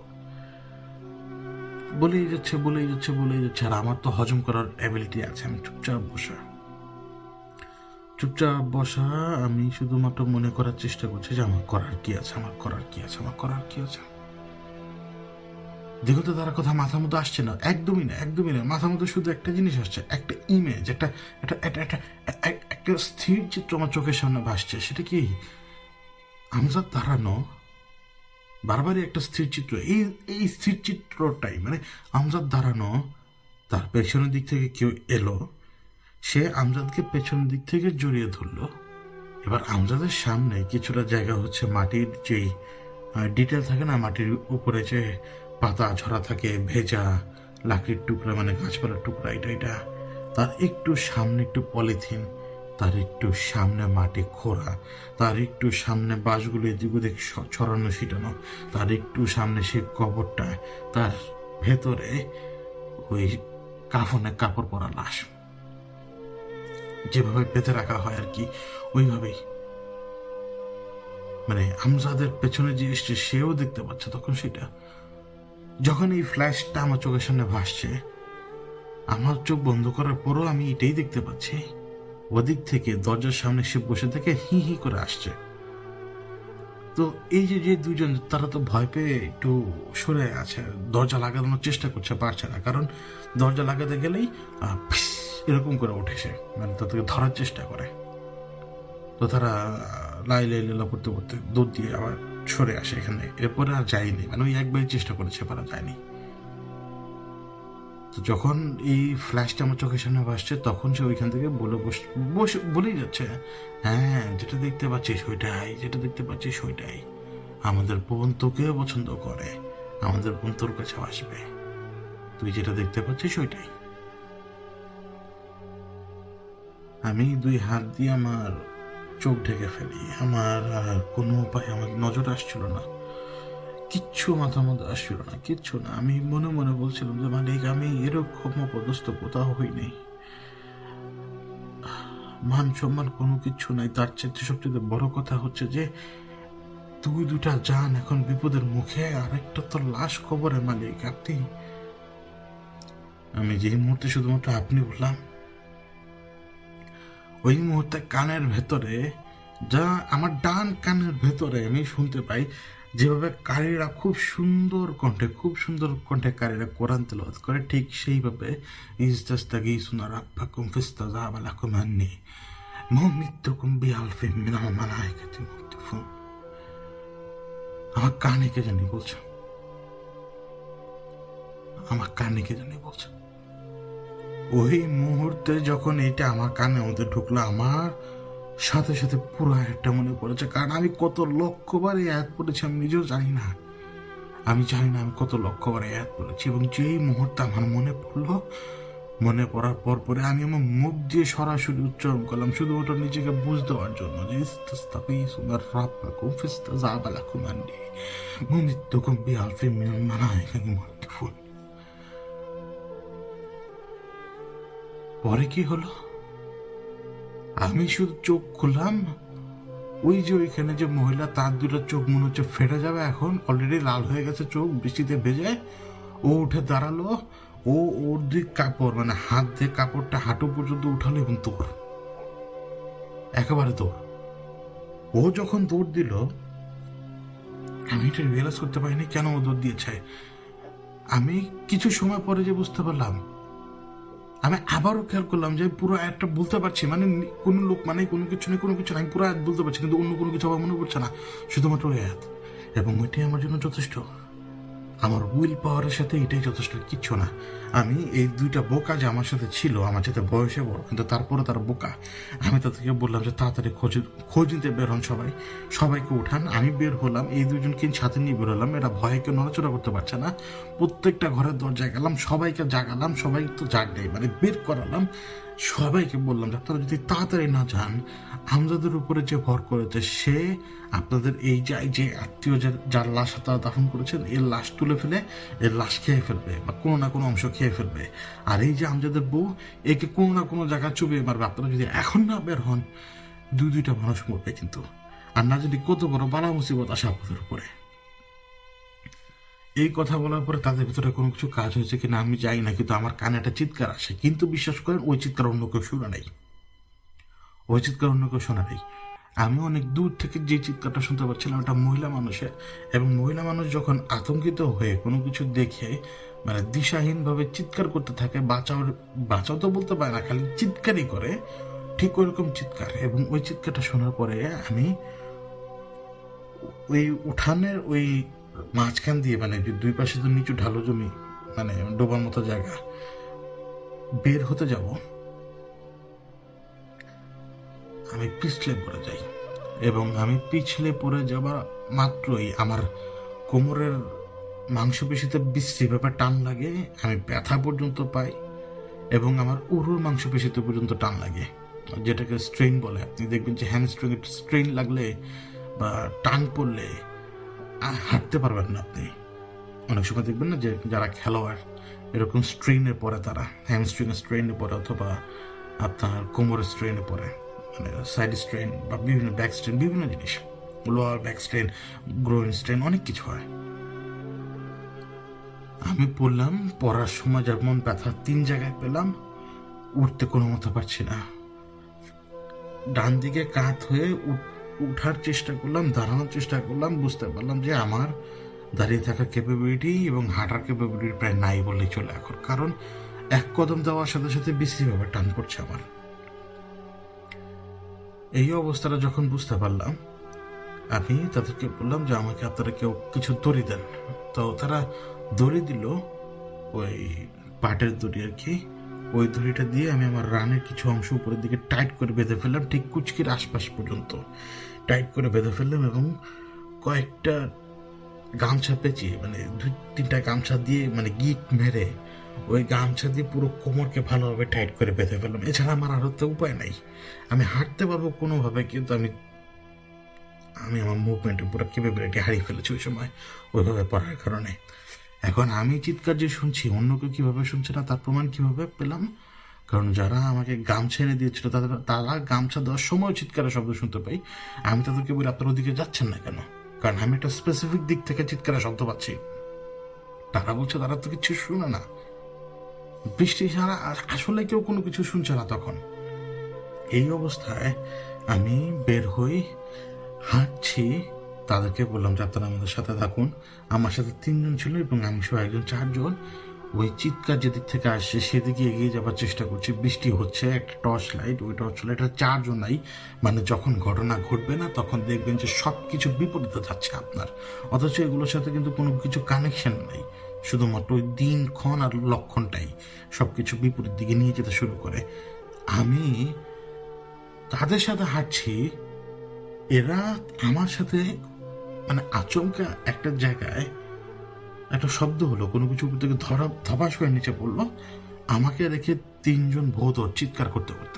বলেই যাচ্ছে বলেই যাচ্ছে বলেই যাচ্ছে। আর আমার তো হজম করার অ্যাবিলিটি আছে। আমি চুপচাপ বসা চুপচাপ বসা আমি শুধুমাত্র মনে করার চেষ্টা করছি যে আমার করার কি আছে, আমার করার কি আছে, আমার করার কি আছে। দেখো তো তার কথা মাথার মধ্যে আসছে না, একদমই না, একদমই না। মাথার মধ্যে শুধু একটা জিনিস আসছে, একটা ইমেজ, একটা একটা একটা স্থির চিত্র আমার চোখের সামনে ভাসছে। সেটা কি আমজাদ দাঁড়ানো, বারবারই একটা স্থির চিত্র। এই এই স্থির চিত্রটাই মানে আমজাদ দাঁড়ানো, তার পেছনের দিক থেকে কেউ এলো, সে আমজাদকে পেছনের দিক থেকে জড়িয়ে ধরলো। এবার আমজাদের সামনে কিছুটা জায়গা হচ্ছে মাটির যেই ডিটেল থাকে না, মাটির উপরে যে পাতা ঝরা থাকে, ভেজা লাকড়ির টুকরা মানে গাছপালার টুকরা, এটা এটা তার একটু সামনে একটু পলিথিন, তার একটু সামনে মাটি খোঁড়া, তার একটু সামনে বাঁশগুলো এদিক ওদিক ছড়ানো ছিটানো, তার একটু সামনে সে কবরটা, তার ভেতরে ওই কাফনে কাপড় পরা লাশ, যেভাবে বেঁধে রাখা হয় আর কি, ওইভাবেই। মানে আমজাদের পেছনে যে এসছে সেও দেখতে পাচ্ছে তখন সেটা। যখন এই ফ্ল্যাশটা আমার চোখের সামনে ভাসছে, আমার চোখ বন্ধ করার পরও আমি এটাই দেখতে পাচ্ছি, ওদিক থেকে দরজার সামনে সে বসে থেকে হি হি করে আসছে। তো এই যে যে দুজন, তারা তো ভয় পেয়ে একটু সরে আছে, দরজা লাগানোর চেষ্টা করছে, পারছে না, কারণ দরজা লাগাতে গেলেই এরকম করে ওঠে সে, মানে তাদেরকে ধরার চেষ্টা করে। তো তারা লাই লাই লেলা পড়তে পড়তে দৌড় দিয়ে আবার সরে আসে এখানে। এরপরে আর যায়নি, মানে ওই একবারই চেষ্টা করেছে, পারা যায়নি। তো যখন এই ফ্ল্যাশটা আমার চোখের সামনে ভাসছে তখন সে ওইখান থেকে বলে বসে বলেই যাচ্ছে, হ্যাঁ যেটা দেখতে পাচ্ছিস ওইটাই, যেটা দেখতে পাচ্ছিস ওইটাই, আমাদের বোন তোকেও পছন্দ করে, আমাদের বোন তোর কাছে আসবে, তুই যেটা দেখতে পাচ্ছিস ওইটাই। আমি দুই হাত দিয়ে আমার চোখ ঢেকে ফেলি, আমার আর কোনো উপায়, আমার নজর আসছিল না, কিচ্ছু মাথার মধ্যে আসছিল না, কিচ্ছু না। আমি মনে মনে বলছিলাম যে মালিক আমি এরকম অপদস্থ কোথাও হইনি, মান সম্মান কোনো কিচ্ছু নাই। তার চাইতে সবচেয়ে বড় কথা হচ্ছে যে তুই দুটা যান এখন বিপদের মুখে, আর একটা তো লাশ কবরে মালিক আপনি। আমি যে মুহূর্তে শুধুমাত্র আপনি বললাম, ওই মুহূর্তে কানের ভেতরে, যা আমার ডান কানের ভেতরে আমি শুনতে পাই যেভাবে কারীরা খুব সুন্দর কণ্ঠে খুব সুন্দর কণ্ঠে কারীরা কোরআন তেলাওয়াত করে, ঠিক সেইভাবে ইস্তাস্তাগীসুনা রাব্বাকুম ফাস্তাজাবা লাকুম আন্নী মুমিদ্দুকুম বিআলফিন মিনাল মালায়েকাতি মুরদিফুন। আমার কানে কে জানি বলছে, আমার কানে কে জানি বলছে। ওই মুহূর্তে যখন এটা আমার কানে মধ্যে ঢুকলো, আমার সাথে সাথে পুরো আয়াতটা মনে পড়েছে। কারণ আমি কত লক্ষবার এই আয়াত পড়েছি আমি নিজেও জানি না, আমি জানি না আমি কত লক্ষবার এই আয়াত পড়েছি। এবং যেই মুহূর্তে আমার মনে পড়লো, মনে পড়ার পর পরে আমি আমার মুখ দিয়ে সরাসরি উচ্চারণ করলাম, শুধুমাত্র নিজেকে বুঝ দেওয়ার জন্য, যে ইস্তাস্তাগীসুনা রাব্বাকুম ফাস্তাজাবা লাকুম আন্নী মুমিদ্দুকুম বিআলফিন মিনাল মালায়েকাতি মুরদিফুন। পরে কি হলো? আমি শুধু চোখ খুললাম, ওই যে ওইখানে যে মহিলা, তার দুটো চোখ মনে হচ্ছে ফেটে যাবে, এখন অলরেডি লাল হয়ে গেছে চোখ বৃষ্টিতে ভেজে। ও উঠে দাঁড়ালো, ও ওর দিক কাপড় মানে হাত দিয়ে কাপড়টা হাঁটু পর্যন্ত উঠালো এবং দৌড়, একেবারে দৌড়। ও যখন দৌড় দিল আমি এটা রিয়েলাইজ করতে পারিনি কেন ও দৌড় দিয়েছে। আমি কিছু সময় পরে যে বুঝতে পারলাম, আমি আবারও খেয়াল করলাম যে পুরো একটা বলতে পারছি, মানে কোনো লোক মানে কোনো কিছু নেই, কোনো কিছু নাই, পুরো আয়াত বলতে পারছি, কিন্তু অন্য কোনো কিছু আমার মনে পড়ছে না, শুধুমাত্র ওই আয়াত। এবং ওইটাই আমার জন্য যথেষ্ট, আমার উইল পাওয়ারের সাথে এটাই যথেষ্ট, কিচ্ছু না। আমি এই দুইটা বোকা যে আমার সাথে ছিল, আমার সাথে বয়সে বড় কিন্তু তারপরে তারা বোকা, আমি তাদেরকে বললাম যে তাড়াতাড়ি খোঁজ খোঁজ নিতে বের হন, সবাই সবাইকে উঠান। আমি বের হলাম, এই দুজনকে সাথে নিয়ে বের হলাম, এরা ভয়ে কেউ নড়াচড়া করতে পারছে না। প্রত্যেকটা ঘরের দরজায় গেলাম, সবাইকে জাগালাম, সবাই তো জাগ নেই মানে বের করালাম। সবাইকে বললাম যে আপনারা যদি তাড়াতাড়ি না যান, আমজাদের উপরে যে ভর করেছে সে আপনাদের এই যে যে আত্মীয় যার লাশ তারা দাফন করেছেন, এর লাশ তুলে ফেলে এর লাশ খেয়ে ফেলবে বা কোনো না কোনো অংশ খেয়ে ফেলবে। আর এই যে আমজাদের বউ, একে কোনো না কোনো জায়গায় চুবিয়ে মারবে। আপনারা যদি এখন না বের হন, দুই দুইটা মানুষ মরবে কিন্তু, আর না যদি কত বড় বালা মুসিবত আসে আপনাদের উপরে। এই কথা বলার পরে তাদের ভিতরে কোনো কিছু কাজ হয়েছে কিনা আমি জানি না, কিন্তু আমার কানে একটা চিৎকার আসে, কিন্তু বিশ্বাস করেন ওই চিৎকার অন্য কেউ শোনা নেই, ওই চিৎকার অন্য কেউ শোনা নেই। আমি অনেক দূর থেকে যে চিৎকারটা শুনতে পাচ্ছিলাম এটা মহিলা মানুষের, এবং মহিলা মানুষ যখন আতঙ্কিত হয়ে কোনো কিছু দেখে মানে দিশাহীনভাবে চিৎকার করতে থাকে, বাঁচাও বাঁচাও তো বলতে পারে না, খালি চিৎকারই করে, ঠিক ওইরকম চিৎকার। এবং ওই চিৎকারটা শোনার পরে আমি ওই উঠানের ওই মাঝখান দিয়ে, মানে দুই পাশে তো নিচু ঢালু জমি, মানে ডোবার মতো জায়গা, বের হতে যাব, আমি পিছলে পড়ে যাই। এবং আমি পিছলে পড়ে যাবার মাত্রই আমার কোমরের মাংসপেশিতে বিশ্রীভাবে টান লাগে, আমি ব্যথা পর্যন্ত পাই, এবং আমার উরুর মাংসপেশিতে পর্যন্ত টান লাগে, যেটাকে স্ট্রেন বলে। আপনি দেখবেন যে হ্যামস্ট্রিং স্ট্রেন লাগলে বা টান পড়লে হাঁটতে পারবেন না আপনি। অনেক সময় দেখবেন না যে যারা খেলোয়াড় এরকম স্ট্রেনে পড়ে, তারা হ্যামস্ট্রিং স্ট্রেনে পড়ে অথবা আপনার কোমরের স্ট্রেনে পড়ে, মানে সাইড স্ট্রেন বা বিভিন্ন ব্যাক স্ট্রেন, বিভিন্ন জিনিস, lower back strain, groin strain, অনেক কিছু হয়। আমি পড়লাম, পড়ার সময় যেমন ব্যথা তিন জায়গায় পেলাম, উঠতে কোনো মতো পারছি না। ডান দিকে কাত হয়ে উঠার চেষ্টা করলাম, দাঁড়ানোর চেষ্টা করলাম, বুঝতে পারলাম যে আমার দাঁড়িয়ে থাকার ক্যাপাবিলিটি এবং হাঁটার ক্যাপাবিলিটি প্রায় নাই বললেই চলে এখন, কারণ এক কদম দেওয়ার সাথে সাথে বিশ্রীভাবে টান পড়ছে আমার। এই অবস্থাটা যখন বুঝতে পারলাম, আমি তাদেরকে বললাম যে আমাকে আপনারা কেউ কিছু দড়ি দেন। তো তারা দড়ি দিল, ওই পাটের দড়ি আর কি। ওই দড়িটা দিয়ে আমি আমার রানের কিছু অংশ উপরের দিকে টাইট করে বেঁধে ফেললাম, ঠিক কুচকির আশপাশ পর্যন্ত টাইট করে বেঁধে ফেললাম, এবং কয়েকটা গামছা পেঁচিয়ে, মানে দুই তিনটা গামছা দিয়ে মানে গিট মেরে ওই গামছা দিয়ে পুরো কোমরকে ভালোভাবে টাইট করে বেঁধে ফেললাম। এছাড়া আমার আর তো উপায় নাই, আমি হাঁটতে পারবো কোনোভাবে, কিন্তু আমি আমি আমার মুভমেন্টের পুরো ক্যাপাবিলিটি হারিয়ে ফেলেছি ওই সময় ওইভাবে পড়ার কারণে। এখন আমি চিৎকার যে শুনছি, অন্য কেউ কীভাবে শুনছে না তার প্রমাণ কীভাবে পেলাম, কারণ যারা আমাকে গামছা এনে দিয়েছিল তাদের তারা গামছা দেওয়ার সময় চিৎকারের শব্দ শুনতে পাই। আমি তাদেরকে বলি আপনার ওদিকে যাচ্ছেন না কেন, কারণ আমি একটা স্পেসিফিক দিক থেকে চিৎকারের শব্দ পাচ্ছি। তারা বলছে তারা তো কিছু শুনে না, বৃষ্টি ছাড়া আসলে কেউ কোনো কিছু শুনছে না তখন। এই অবস্থায় আমি বের হই, হাঁটছি, তাদেরকে বললাম যে আপনারা আমাদের সাথে থাকুন। আমার সাথে তিনজন ছিল এবং আমি সহ একজন, চারজন। ওই চিৎকার যেদিক থেকে আসছে সেদিকে এগিয়ে যাবার চেষ্টা করছি। বৃষ্টি হচ্ছে, একটা টর্চ লাইট, ওই টর্চ লাইটটা চার্জও নাই, মানে যখন ঘটনা ঘটবে না তখন দেখবেন যে সব কিছু বিপরীতে যাচ্ছে আপনার, অথচ এগুলোর সাথে কিন্তু কোনো কিছু কানেকশন নাই, শুধুমাত্র ওই দিনক্ষণ আর লক্ষণটাই সব কিছু বিপরীত দিকে নিয়ে যেতে শুরু করে। আমি তাদের সাথে হাঁটছি, এরা আমার সাথে মানে আচমকা একটা জায়গায় একটা শব্দ হলো, কোনো কিছু উপর থেকে ধরা ধপাস হয়ে নিচে পড়লো, আমাকে রেখে তিনজন ভৌত চিৎকার করতে করতে,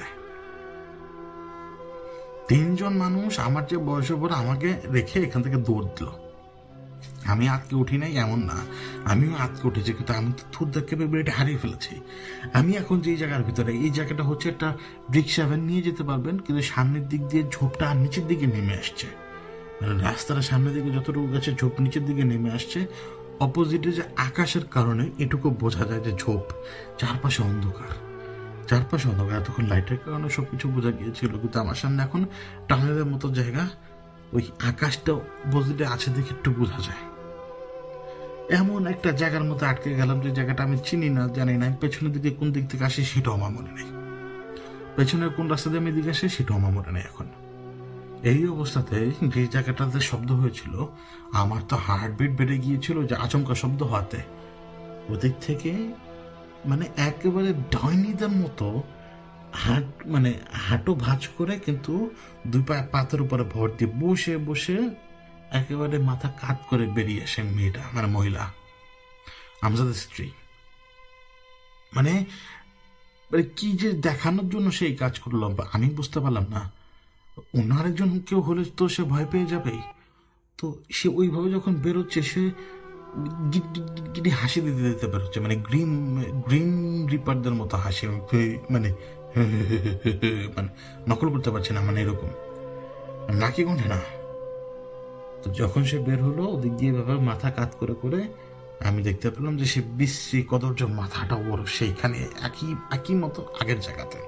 তিনজন মানুষ আমার যে বয়সে পরে আমাকে রেখে এখান থেকে দৌড় দিল। আমি আটকে উঠি নাই এমন না, আমিও আটকে উঠেছি, কিন্তু আমি তো থুতদার ক্যাপাবিলিটি হারিয়ে ফেলেছি। আমি এখন যে জায়গার ভিতরে, এই জায়গাটা হচ্ছে একটা ব্রিক সেভেন নিয়ে যেতে পারবেন, কিন্তু সামনের দিক দিয়ে ঝোপটা আর নিচের দিকে নেমে আসছে, মানে রাস্তাটা সামনের দিকে যতটুকু গেছে ঝোপ নিচের দিকে নেমে আসছে। অপোজিটে যে আকাশের কারণে এটুকু বোঝা যায় যে ঝোপ, চারপাশে অন্ধকার, চারপাশে অন্ধকার। এতক্ষণ লাইটের কারণে সবকিছু বোঝা গিয়েছিল, কিন্তু আমার সামনে এখন টানেলের মতো জায়গা, ওই আকাশটা অপোজিটে আছে দেখে একটু বোঝা যায়। এমন একটা জায়গার মধ্যে আটকে গেলাম যে জায়গাটা আমি চিনি না, জানি না। পেছনের দিকে কোন দিক থেকে আসি সেটাও আমার মনে নেই, পেছনের কোন রাস্তা দিয়ে আমি দিকে আসি সেটাও আমার মনে নেই এখন। এই অবস্থাতে যে জায়গাটাতে শব্দ হয়েছিল, আমার তো হার্টবিট বেড়ে গিয়েছিল যে আচমকা শব্দ হওয়াতে। ওদিক থেকে মানে একেবারে ডাইনিদের মতো হাট, মানে হাঁটু ভাঁজ করে, কিন্তু দুই পায়ে পাথর উপরে ভর দিয়ে বসে বসে একেবারে মাথা কাত করে বেরিয়ে আসে মেয়েটা, মানে মহিলা, আমজাদের স্ত্রী। মানে কি যে দেখানোর জন্য সেই কাজ করলো আমি বুঝতে পারলাম না। ওনার একজন কেউ হলে তো সে ভয় পেয়ে যাবেই, তো সে ওইভাবে যখন বেরোচ্ছে সে গিটি হাসি দিতে দিতে বেরোচ্ছে, মানে গ্রিন গ্রিন রিপারদের মতো হাসি, মানে মানে নকল করতে পারছে না, মানে এরকম নাকি গন্ধে না। তো যখন সে বের হলো ওদিক দিয়ে এভাবে মাথা কাত করে করে, আমি দেখতে পেলাম যে সে বিশ্রী কদর্য মাথাটা ওর সেইখানে একই একই মতো আগের জায়গাতে।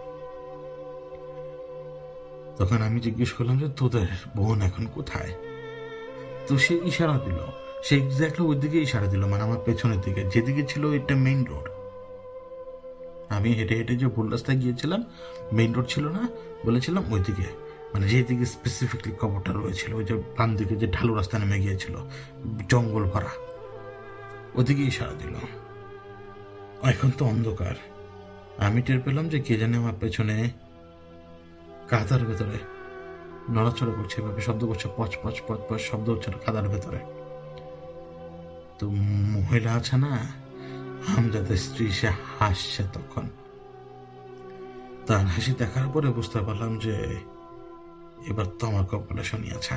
তখন আমি জিজ্ঞেস করলাম যে তোদের বোন এখন কোথায়? তো সে ইশারা দিল, সে এক্স্যাক্টলি ওই দিকে ইশারা দিল, মানে আমার পেছনের দিকে, যেদিকে ছিল এটা মেইন রোড। আমি হেঁটে হেঁটে যে ভুল রাস্তায় গিয়েছিলাম, মেইন রোড ছিল না, বলেছিলাম ওই দিকে, মানে যেদিকে স্পেসিফিকলি কবরটা রয়েছিল, ওই যে বাম দিকে যে ঢালু রাস্তা নেমে গিয়েছিল জঙ্গল ভরা, ওদিকে ইশারা দিল। এখন তো অন্ধকার, আমি টের পেলাম যে কে জানে আমার পেছনে কাদার ভেতরে নড়াচড়া করছে, এভাবে শব্দ করছে, পচ পচ পচ পচ শব্দ হচ্ছে কাদার ভেতরে। তো মহিলা আছে না আমজাদের স্ত্রী, সে হাসছে তখন। তার হাসি দেখার পরে বুঝতে পারলাম যে এবার তো আমার কপালে শনিয়াছে।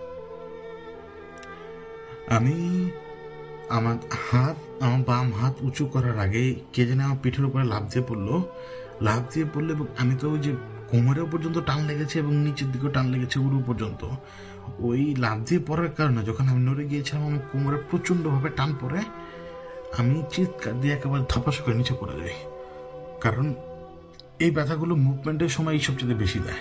আমি আমার হাত, আমার বাম হাত উঁচু করার আগে কে যেন আমার পিঠের উপরে লাফ দিয়ে পড়লো, লাফ দিয়ে পড়লো এবং আমি তো ওই যে কোমরেও পর্যন্ত টান লেগেছে এবং নিচের দিকেও টান লেগেছে উড়ু পর্যন্ত। ওই লাফ দিয়ে পড়ার কারণে যখন আমি নড়ে গিয়েছিলাম আমার কোমরে প্রচণ্ডভাবে টান পড়ে, আমি চিৎকার দিয়ে একেবারে ধপাস করে নিচে পড়ে যাই। কারণ এই ব্যথাগুলো মুভমেন্টের সময় এইসব চেয়ে বেশি দেয়।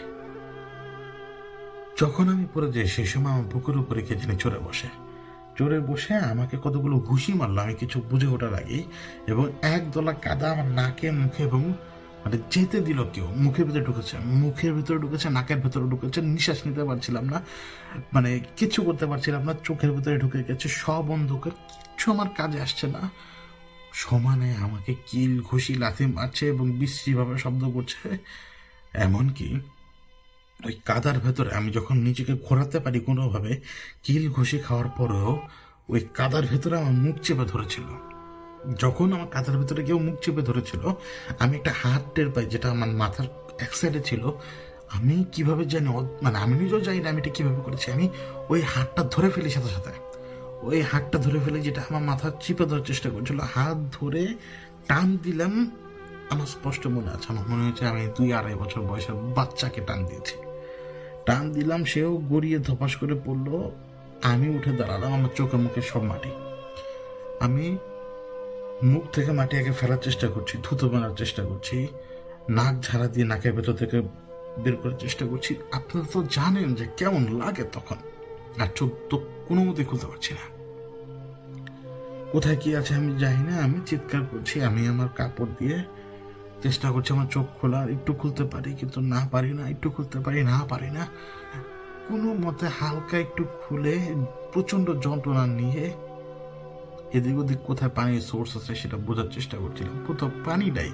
যখন আমি পড়ে যাই সেই সময় আমার বুকের উপরে কে জানি চড়ে বসে, চড়ে বসে আমাকে কতগুলো ঘুষি মারলো আমি কিছু বুঝে ওঠার আগেই, এবং এক দলা কাদা আমার নাকে, মুখে এবং মানে যেতে দিল কেউ, মুখের ভিতরে ঢুকেছে, মুখের ভিতরে ঢুকেছে, নাকের ভিতরে ঢুকেছে, নিঃশ্বাস নিতে পারছিলাম না, মানে কিছু করতে পারছিলাম না, চোখের ভিতরে ঢুকে গেছে, সব অন্ধকার, কিচ্ছু আমার কাজে আসছে না। সমানে আমাকে কিল ঘুষি লাথি মারছে এবং বিশ্রীভাবে শব্দ করছে। এমনকি ওই কাদার ভেতরে আমি যখন নিজেকে ঘোরাতে পারি কোনোভাবে, কিল ঘুষি খাওয়ার পরেও ওই কাদার ভেতরে আমার মুখ চেপে ধরেছিল। যখন আমার কাদার ভেতরে কেউ মুখ চেপে ধরেছিল, আমি একটা হাত টের পাই যেটা আমার মাথার এক সাইডে ছিল। আমি কিভাবে জানি, মানে আমি নিজেও জানি না আমি এটা কিভাবে করেছি, আমি ওই হাতটা ধরে ফেলি, সাথে সাথে ওই হাতটা ধরে ফেলে যেটা আমার মাথা চিপে ধরার চেষ্টা করছিল, হাত ধরে টান দিলাম। আমার স্পষ্ট মনে আছে, আমার মনে হয়েছে আমি দুই আড়াই বছর বয়সের বাচ্চাকে টান দিয়েছি। টান দিলাম, সেও গড়িয়ে ধপাস করে পড়লো, আমি উঠে দাঁড়ালাম, আমার চোখে মুখে সব মাটি। আমি মুখ থেকে মাটি আগে ফেলার চেষ্টা করছি, থুতু মারার চেষ্টা করছি, নাক ঝাড়া দিয়ে নাকের ভেতর থেকে বের করার চেষ্টা করছি। আপনারা তো জানেন যে কেমন লাগে তখন, আর চোখ তো কোনো মতেই খুলতে পারছি না। কোথায় কি আছে আমি জানি না, আমি চিৎকার করছি, আমি আমার কাপড় দিয়ে চেষ্টা করছি আমার চোখ খোলার, একটু খুলতে পারি কিন্তু না পারি না, একটু খুলতে পারি না পারি না, কোনো মতে হালকা একটু খুলে প্রচন্ড যন্ত্রণা নিয়ে এদিক ওদিক কোথায় পানির সোর্স আছে সেটা বোঝার চেষ্টা করছিলাম, কোথাও পানি নাই।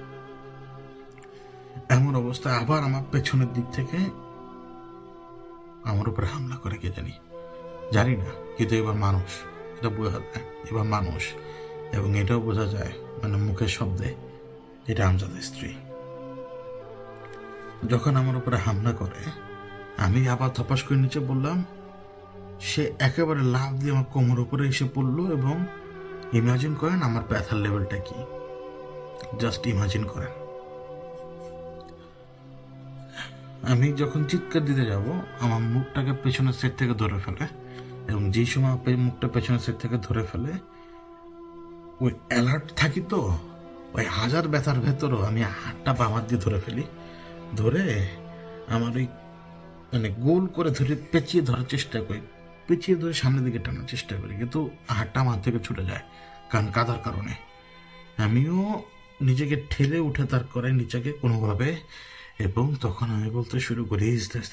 এমন অবস্থায় আবার আমার পেছনের দিক থেকে আমার উপরে হামলা করে কে জানি, জানি না, কিন্তু এবার মানুষ, এটা বোঝা যায় এবার মানুষ, এবং এটাও বোঝা যায় মানে মুখের শব্দে এটা আমজাদের স্ত্রী। যখন আমার উপরে হামলা করে আমি আবার ধপাস করে নিচে বললাম, সে একেবারে লাফ দিয়ে আমার কোমর উপরে এসে পড়লো। এবং ইমাজিন করেন আমার ব্যথার লেভেলটা কি, জাস্ট ইমাজিন করেন। আমি যখন চিৎকার দিতে যাব, আমার মুখটাকে পেছনের সাইড থেকে ধরে ফেলে, এবং যেই সময় মুখটা পেছনের সাইড থেকে ধরে ফেলে, ওই অ্যালার্ট থাকি তো, ওই হাজার ব্যথার ভেতরও আমি হাতটা বামার দিয়ে ধরে ফেলি। ধরে আমার ওই মানে গোল করে ধরে পেঁচিয়ে ধরার চেষ্টা করি, পেঁচিয়ে ধরে সামনের দিকে টানার চেষ্টা করি, কিন্তু হাতটা আমার থেকে ছুটে যায় কারণ কাদার কারণে। আমিও নিজেকে ঠেলে উঠে তার করে নিচেকে কোনোভাবে, এবং তখন আমি বলতে শুরু করি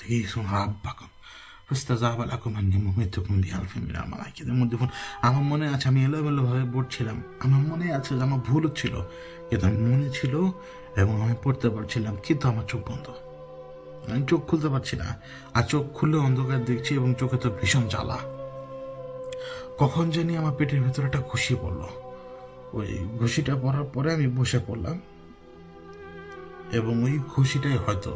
আমার মনে আছে আমি এলোমেলো ভাবে পড়ছিলাম, আমার মনে আছে যে আমার ভুল ছিল, কিন্তু আমি মনে ছিল এবং আমি পড়তে পারছিলাম, কিন্তু আমার চোখ বন্ধ, আমি চোখ খুলতে পারছি না। আর চোখ খুললে অন্ধকার দেখছি এবং চোখে তো ভীষণ জ্বালা। কখন জানি আমার পেটের ভেতরে একটা ঘুষি পড়লো। ওই ঘুষিটা পড়ার পরে আমি বসে পড়লাম, এবং ওই ঘুষিটাই হয়তো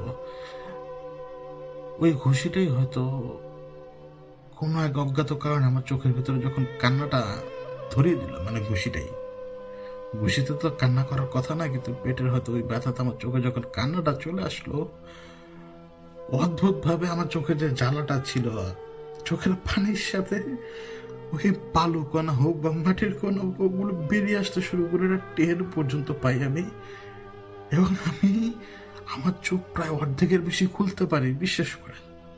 ওই ঘুষিটাই হয়তো কোনো এক অজ্ঞাত কারণে আমার চোখের ভিতরে যখন কান্নাটা ধরিয়ে দিল, মানে ঘুষিটাই, ঘুষিতে তো কান্না করার কথা না, কিন্তু পেটের হয়তো ওই ব্যথাতে আমার চোখে যখন কান্নাটা চলে আসলো, অদ্ভুত ভাবে আমার চোখে যে জ্বালাটা ছিল, চোখের পানির সাথে ওই বালু কণা হোক বা মাটির কণা হোক, ওগুলো বেরিয়ে আসতে শুরু করে টের পর্যন্ত পাই আমি। এবং আমি আমার চোখ প্রায় অর্ধেকের বেশি খুলতে পারি, বিশ্বাস করে।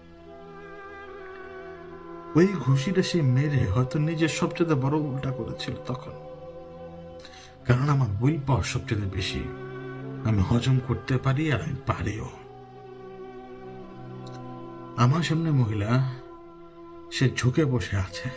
ওই ঘুষিটা সে মেরে হয়তো নিজের সবচেয়ে বড় উল্টা করেছিল তখন, কারণ আমার উইল পাওয়ার সবচেয়ে বেশি, আমি হজম করতে পারি আর আমি পারিও। আমার সামনে মহিলা, সে ঝুঁকে বসে আছে,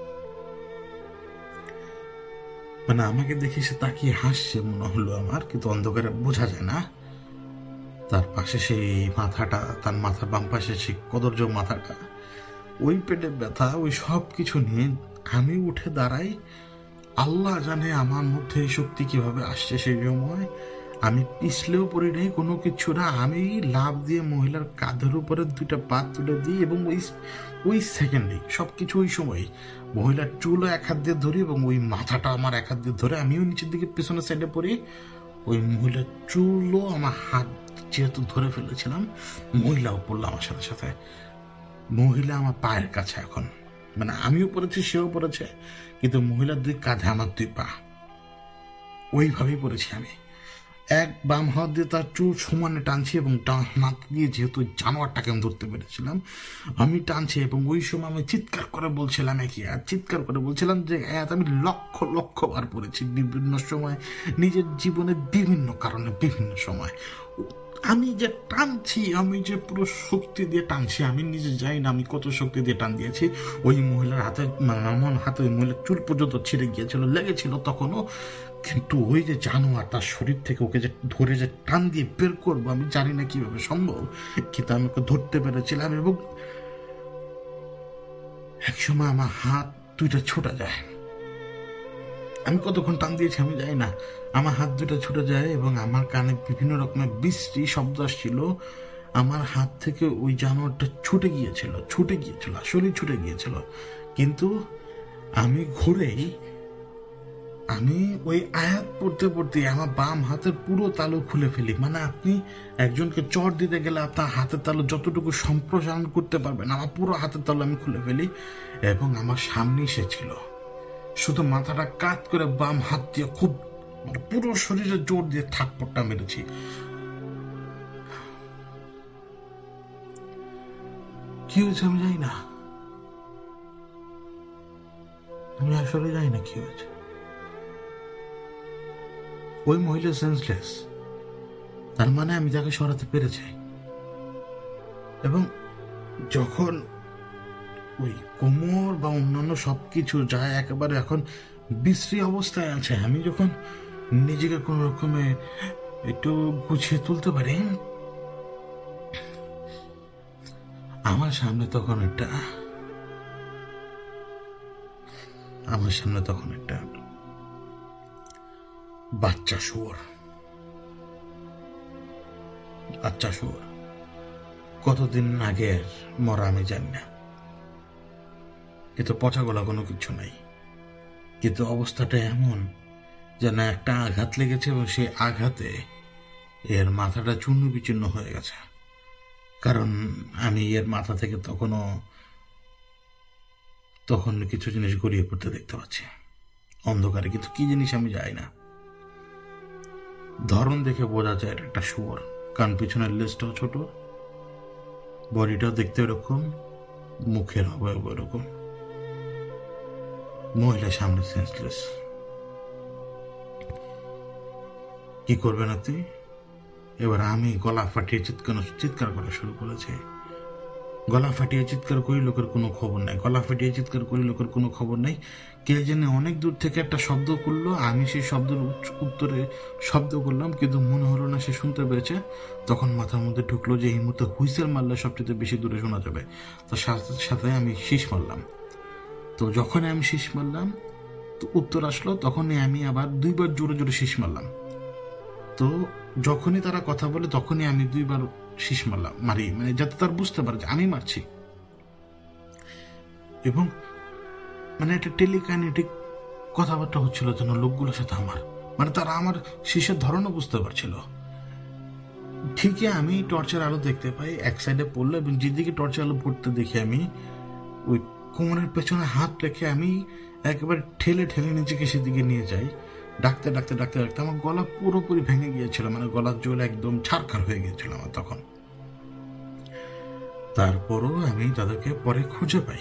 মানে আমাকে দেখে সে তাকিয়ে হাসছে মনে হলো আমার, কিন্তু অন্ধকারে বোঝা যায় না। তার পাশে সেই মাথাটা, তার মাথার বাম পাশে সেই কদর্য মাথাটা, ওই পেটে ব্যথা, ওই সব কিছু নিয়ে আমি উঠে দাঁড়াই। আল্লাহ জানে আমার মধ্যে এই শক্তি কিভাবে আসছে। সেই সময় আমি পিছলেও পড়ি নাই, কোনো কিছু না, আমি লাফ দিয়ে মহিলার কাঁধের উপরে দুইটা পা তুলে দিই, এবং ওই ওই সেকেন্ডে সবকিছু ওই সময় মহিলার চুলও এক হাত দিয়ে ধরি, এবং ওই মাথাটা আমার এক হাত দিয়ে ধরে আমিও নিচের দিকে পেছনের সাইডে পড়ি। ওই মহিলার চুলও আমার হাত যেহেতু ধরে ফেলেছিলাম, মহিলাও পড়লো আমার সাথে সাথে। মহিলা আমার পায়ের কাছে এখন, মানে আমিও পড়েছি, সেও পড়েছে, কিন্তু মহিলার দুই কাঁধে আমার দুই পা, ওইভাবেই পড়েছি আমি। এক বাম হাত দিয়ে তার চুল সমানে টানছি, এবং হাত দিয়ে যেহেতু জানোয়ারটাকে আমি ধরতে পেরেছিলাম, আমি টানছি, এবং ওই সময় আমি চিৎকার করে বলছিলাম, একই আর চিৎকার করে বলছিলাম যে আমি লক্ষ লক্ষ বার পড়েছি বিভিন্ন সময়, নিজের জীবনে বিভিন্ন কারণে বিভিন্ন সময়। আমি যে টানছি, আমি যে পুরো শক্তি দিয়ে টানছি, আমি নিজে জানি না আমি কত শক্তি দিয়ে টান দিয়েছি। ওই মহিলার হাতে, আমার হাতে ওই মহিলার চুল পর্যন্ত ছিঁড়ে গিয়েছিল, লেগেছিল তখনও, কিন্তু ওই যে জানোয়ার তার শরীর থেকে ওকে যে ধরে যে টান দিয়ে বের করবো, আমি জানি না কিভাবে সম্ভব, কিন্তু আমি ওকে ধরতে পেরেছিলাম। এবং একসময় আমার হাত দুইটা ছুটে যায়, আমি কতক্ষণ টান দিয়েছি আমি জানি না, আমার হাত দুটা ছুটে যায়, এবং আমার কানে বিভিন্ন রকমের বৃষ্টি শব্দ আসছিল। আমার হাত থেকে ওই জানোয়ারটা ছুটে গিয়েছিল, ছুটে গিয়েছিল আসলেই ছুটে গিয়েছিল, কিন্তু আমি ঘুরেই আমি ওই আয়াত পড়তে পড়তে আমার বাম হাতের পুরো তালু খুলে ফেলি। মানে আপনি একজনকে চড় দিতে গেলে আপনার হাতের তালু যতটুকু সম্প্রসারণ করতে পারবেন, আমার পুরো হাতের তালু আমি খুলে ফেলি, এবং আমার সামনে সে ছিল। শুধু মাথাটা কাত করে বাম হাত দিয়ে খুব, মানে পুরো শরীরে জোর দিয়ে থাপ্পড়টা মেরেছি। কি হয়েছে আমি জানি না, আমি আসলে জানি না কি হয়েছে। ওই মহিলা সেন্সলেস, তার মানে আমি তাকে সরাতে পেরেছি। এবং যখন ওই কোমর বা অন্যান্য সবকিছু যায় একেবারে এখন বিশ্রী অবস্থায় আছে, আমি যখন নিজেকে কোন রকমে একটু গুছিয়ে তুলতে পারি, আমার সামনে তখন একটা আমার সামনে তখন একটা বাচ্চা শুয়োর, বাচ্চা শুয়োর কতদিন আগের মরা আমি জানি না। কিন্তু পচা গলা কোনো কিছু নাই, কিন্তু অবস্থাটা এমন যেন একটা আঘাত লেগেছে এবং সেই আঘাতে এর মাথাটা চূর্ণ বিচূর্ণ হয়ে গেছে। কারণ আমি এর মাথা থেকে তখনও তখন কিছু জিনিস গড়িয়ে পড়তে দেখতে পাচ্ছি অন্ধকারে, কিন্তু কি জিনিস আমি যাই না। ধরন দেখে বোঝা যায় এটা একটা শুয়োর, কারণ পিছনের লেজটাও ছোট, বডিটাও দেখতে এরকম, মুখের অবয়ব এরকম। মহিলা সামনে সেন্সলেস। কি করবেন আপনি? এবার আমি গলা ফাটিয়ে চিৎকার চিৎকার করা শুরু করেছে। গলা ফাটিয়ে চিৎকার করি, লোকের কোনো খবর নাই। গলা ফাটিয়ে চিৎকার করি, লোকের কোনো খবর নাই। কে জানে অনেক দূর থেকে একটা শব্দ করলো, আমি সেই শব্দের উত্তরে শব্দ করলাম, কিন্তু মনে হলো না সে শুনতে পেরেছে। তখন মাথার মধ্যে ঢুকলো যে এই মুহূর্তে হুইসেল মারলে সবচেয়ে বেশি দূরে শোনা যাবে। তো সাথে সাথে আমি শীষ মারলাম। তো যখনই আমি শীষ মারলাম তো উত্তর আসলো, তখনই আমি আবার দুইবার জোরে জোরে শীষ মারলাম। তো যখনই তারা কথা বলে তখনই আমি দুইবার শীষ মারলাম মারি, মানে যাতে তার বুঝতে পারে যে আমি মারছি। এবং মানে একটা টেলিকাইনেটিক কথাবার্তা হচ্ছিল যেন লোকগুলোর সাথে আমার, মানে তারা আমার শীষের ধরনও বুঝতে পারছিল। ঠিকই আমি টর্চের আলো দেখতে পাই এক সাইডে পড়লো, এবং যেদিকে টর্চের আলো পড়তে দেখি আমি ওই কোমরের পেছনে হাত রেখে আমি একেবারে ঠেলে ঠেলে নিজেকে সেদিকে নিয়ে যাই। ডাকতে ডাকতে ডাকতে ডাকতে আমার গলা পুরোপুরি ভেঙে গিয়েছিল, মানে গলার জোর একদম ছাড়খাড় হয়ে গিয়েছিল আমার তখন। তারপরও আমি তাদেরকে পরে খুঁজে পাই।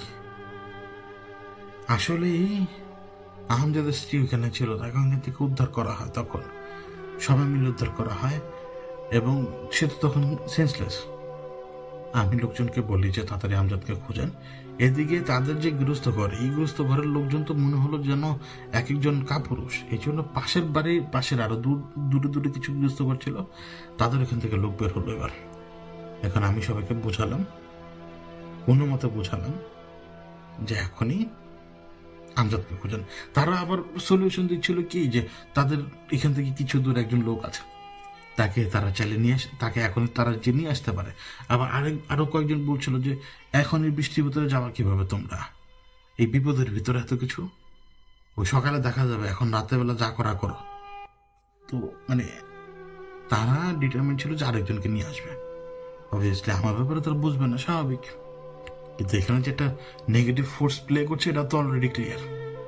আসলে আহমজাদের স্ত্রী ওখানে ছিল, তাকে ওখান থেকে উদ্ধার করা হয়, তখন সবাই মিলে উদ্ধার করা হয়, এবং সে তো তখন সেন্সলেস। আমি লোকজনকে বলি যে তাড়াতাড়ি আমজাদকে খুঁজেন। এদিকে তাদের যে গৃহস্থ ঘর, এই গৃহস্থ ঘরের লোকজন তো মনে হলো যেন এক একজন কাপুরুষ। এই জন্য পাশের বাড়ির পাশের আরো দূর দূরে দূরে কিছু গৃহস্থ ঘর ছিল, তাদের এখান থেকে লোক বের হলো। এবার এখন আমি সবাইকে বোঝালাম, কোনো মতে বোঝালাম যে এখনই আমজাদকে খুঁজেন। তারা আবার সলিউশন দিচ্ছিল কি, যে তাদের এখান থেকে কিছু দূর একজন লোক আছে, তাকে তারা চালিয়ে নিয়ে আস তাকে এখন তারা যে নিয়ে আসতে পারে। আবার আরেক আরো কয়েকজন বলছিল যে এখন এই বৃষ্টির ভিতরে যাওয়া কিভাবে তোমরা, এই বিপদের ভিতরে এত কিছু, ওই সকালে দেখা যাবে, এখন রাতের বেলা যা করা করো। তো মানে তারা ডিটারমেন্ট ছিল যে আরেকজনকে নিয়ে আসবে। অবভিয়াসলি আমার ব্যাপারে তারা বুঝবে না, স্বাভাবিক, কিন্তু এখানে যে একটা নেগেটিভ ফোর্স প্লে করছে এটা তো অলরেডি ক্লিয়ার।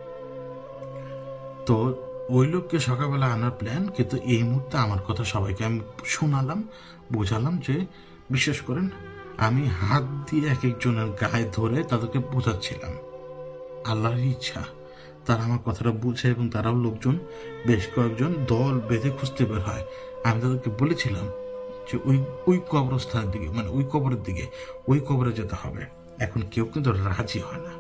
তো ওই লোককে সকালবেলা আনার প্ল্যান, কিন্তু এই মুহূর্তে আমার কথা সবাইকে আমি শোনালাম, বোঝালাম যে বিশ্বাস করেন আমি হাত দিয়ে এক একজনের গায়ে ধরে তাদেরকে বোঝাচ্ছিলাম। আল্লাহর ইচ্ছা তারা আমার কথাটা বুঝে, এবং তারাও লোকজন বেশ কয়েকজন দল বেঁধে খুঁজতে বের হয়। আমি তাদেরকে বলেছিলাম যে ওই ওই কবরস্থানের দিকে, মানে ওই কবরের দিকে, ওই কবরে যেতে হবে। এখন কেউ কিন্তু রাজি হয় না,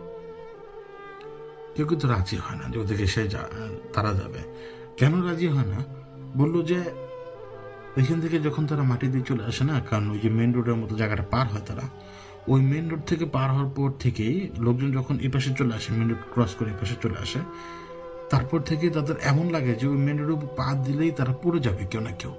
কেউ কিন্তু রাজি হয় না যে ওদিকে সে তারা যাবে। কেন রাজি হয় না? বললো যে ওইখান থেকে যখন তারা মাটি দিয়ে চলে আসে না, কারণ ওই যে মেন রোডের মতো জায়গাটা পার হয়, তারা ওই মেন রোড থেকে পার হওয়ার পর থেকেই লোকজন যখন এই পাশে চলে আসে, মেন রোড ক্রস করে এই পাশে চলে আসে, তারপর থেকে তাদের এমন লাগে যে ওই মেন রোডে পা দিলেই তারা পড়ে যাবে কেউ না কেউ।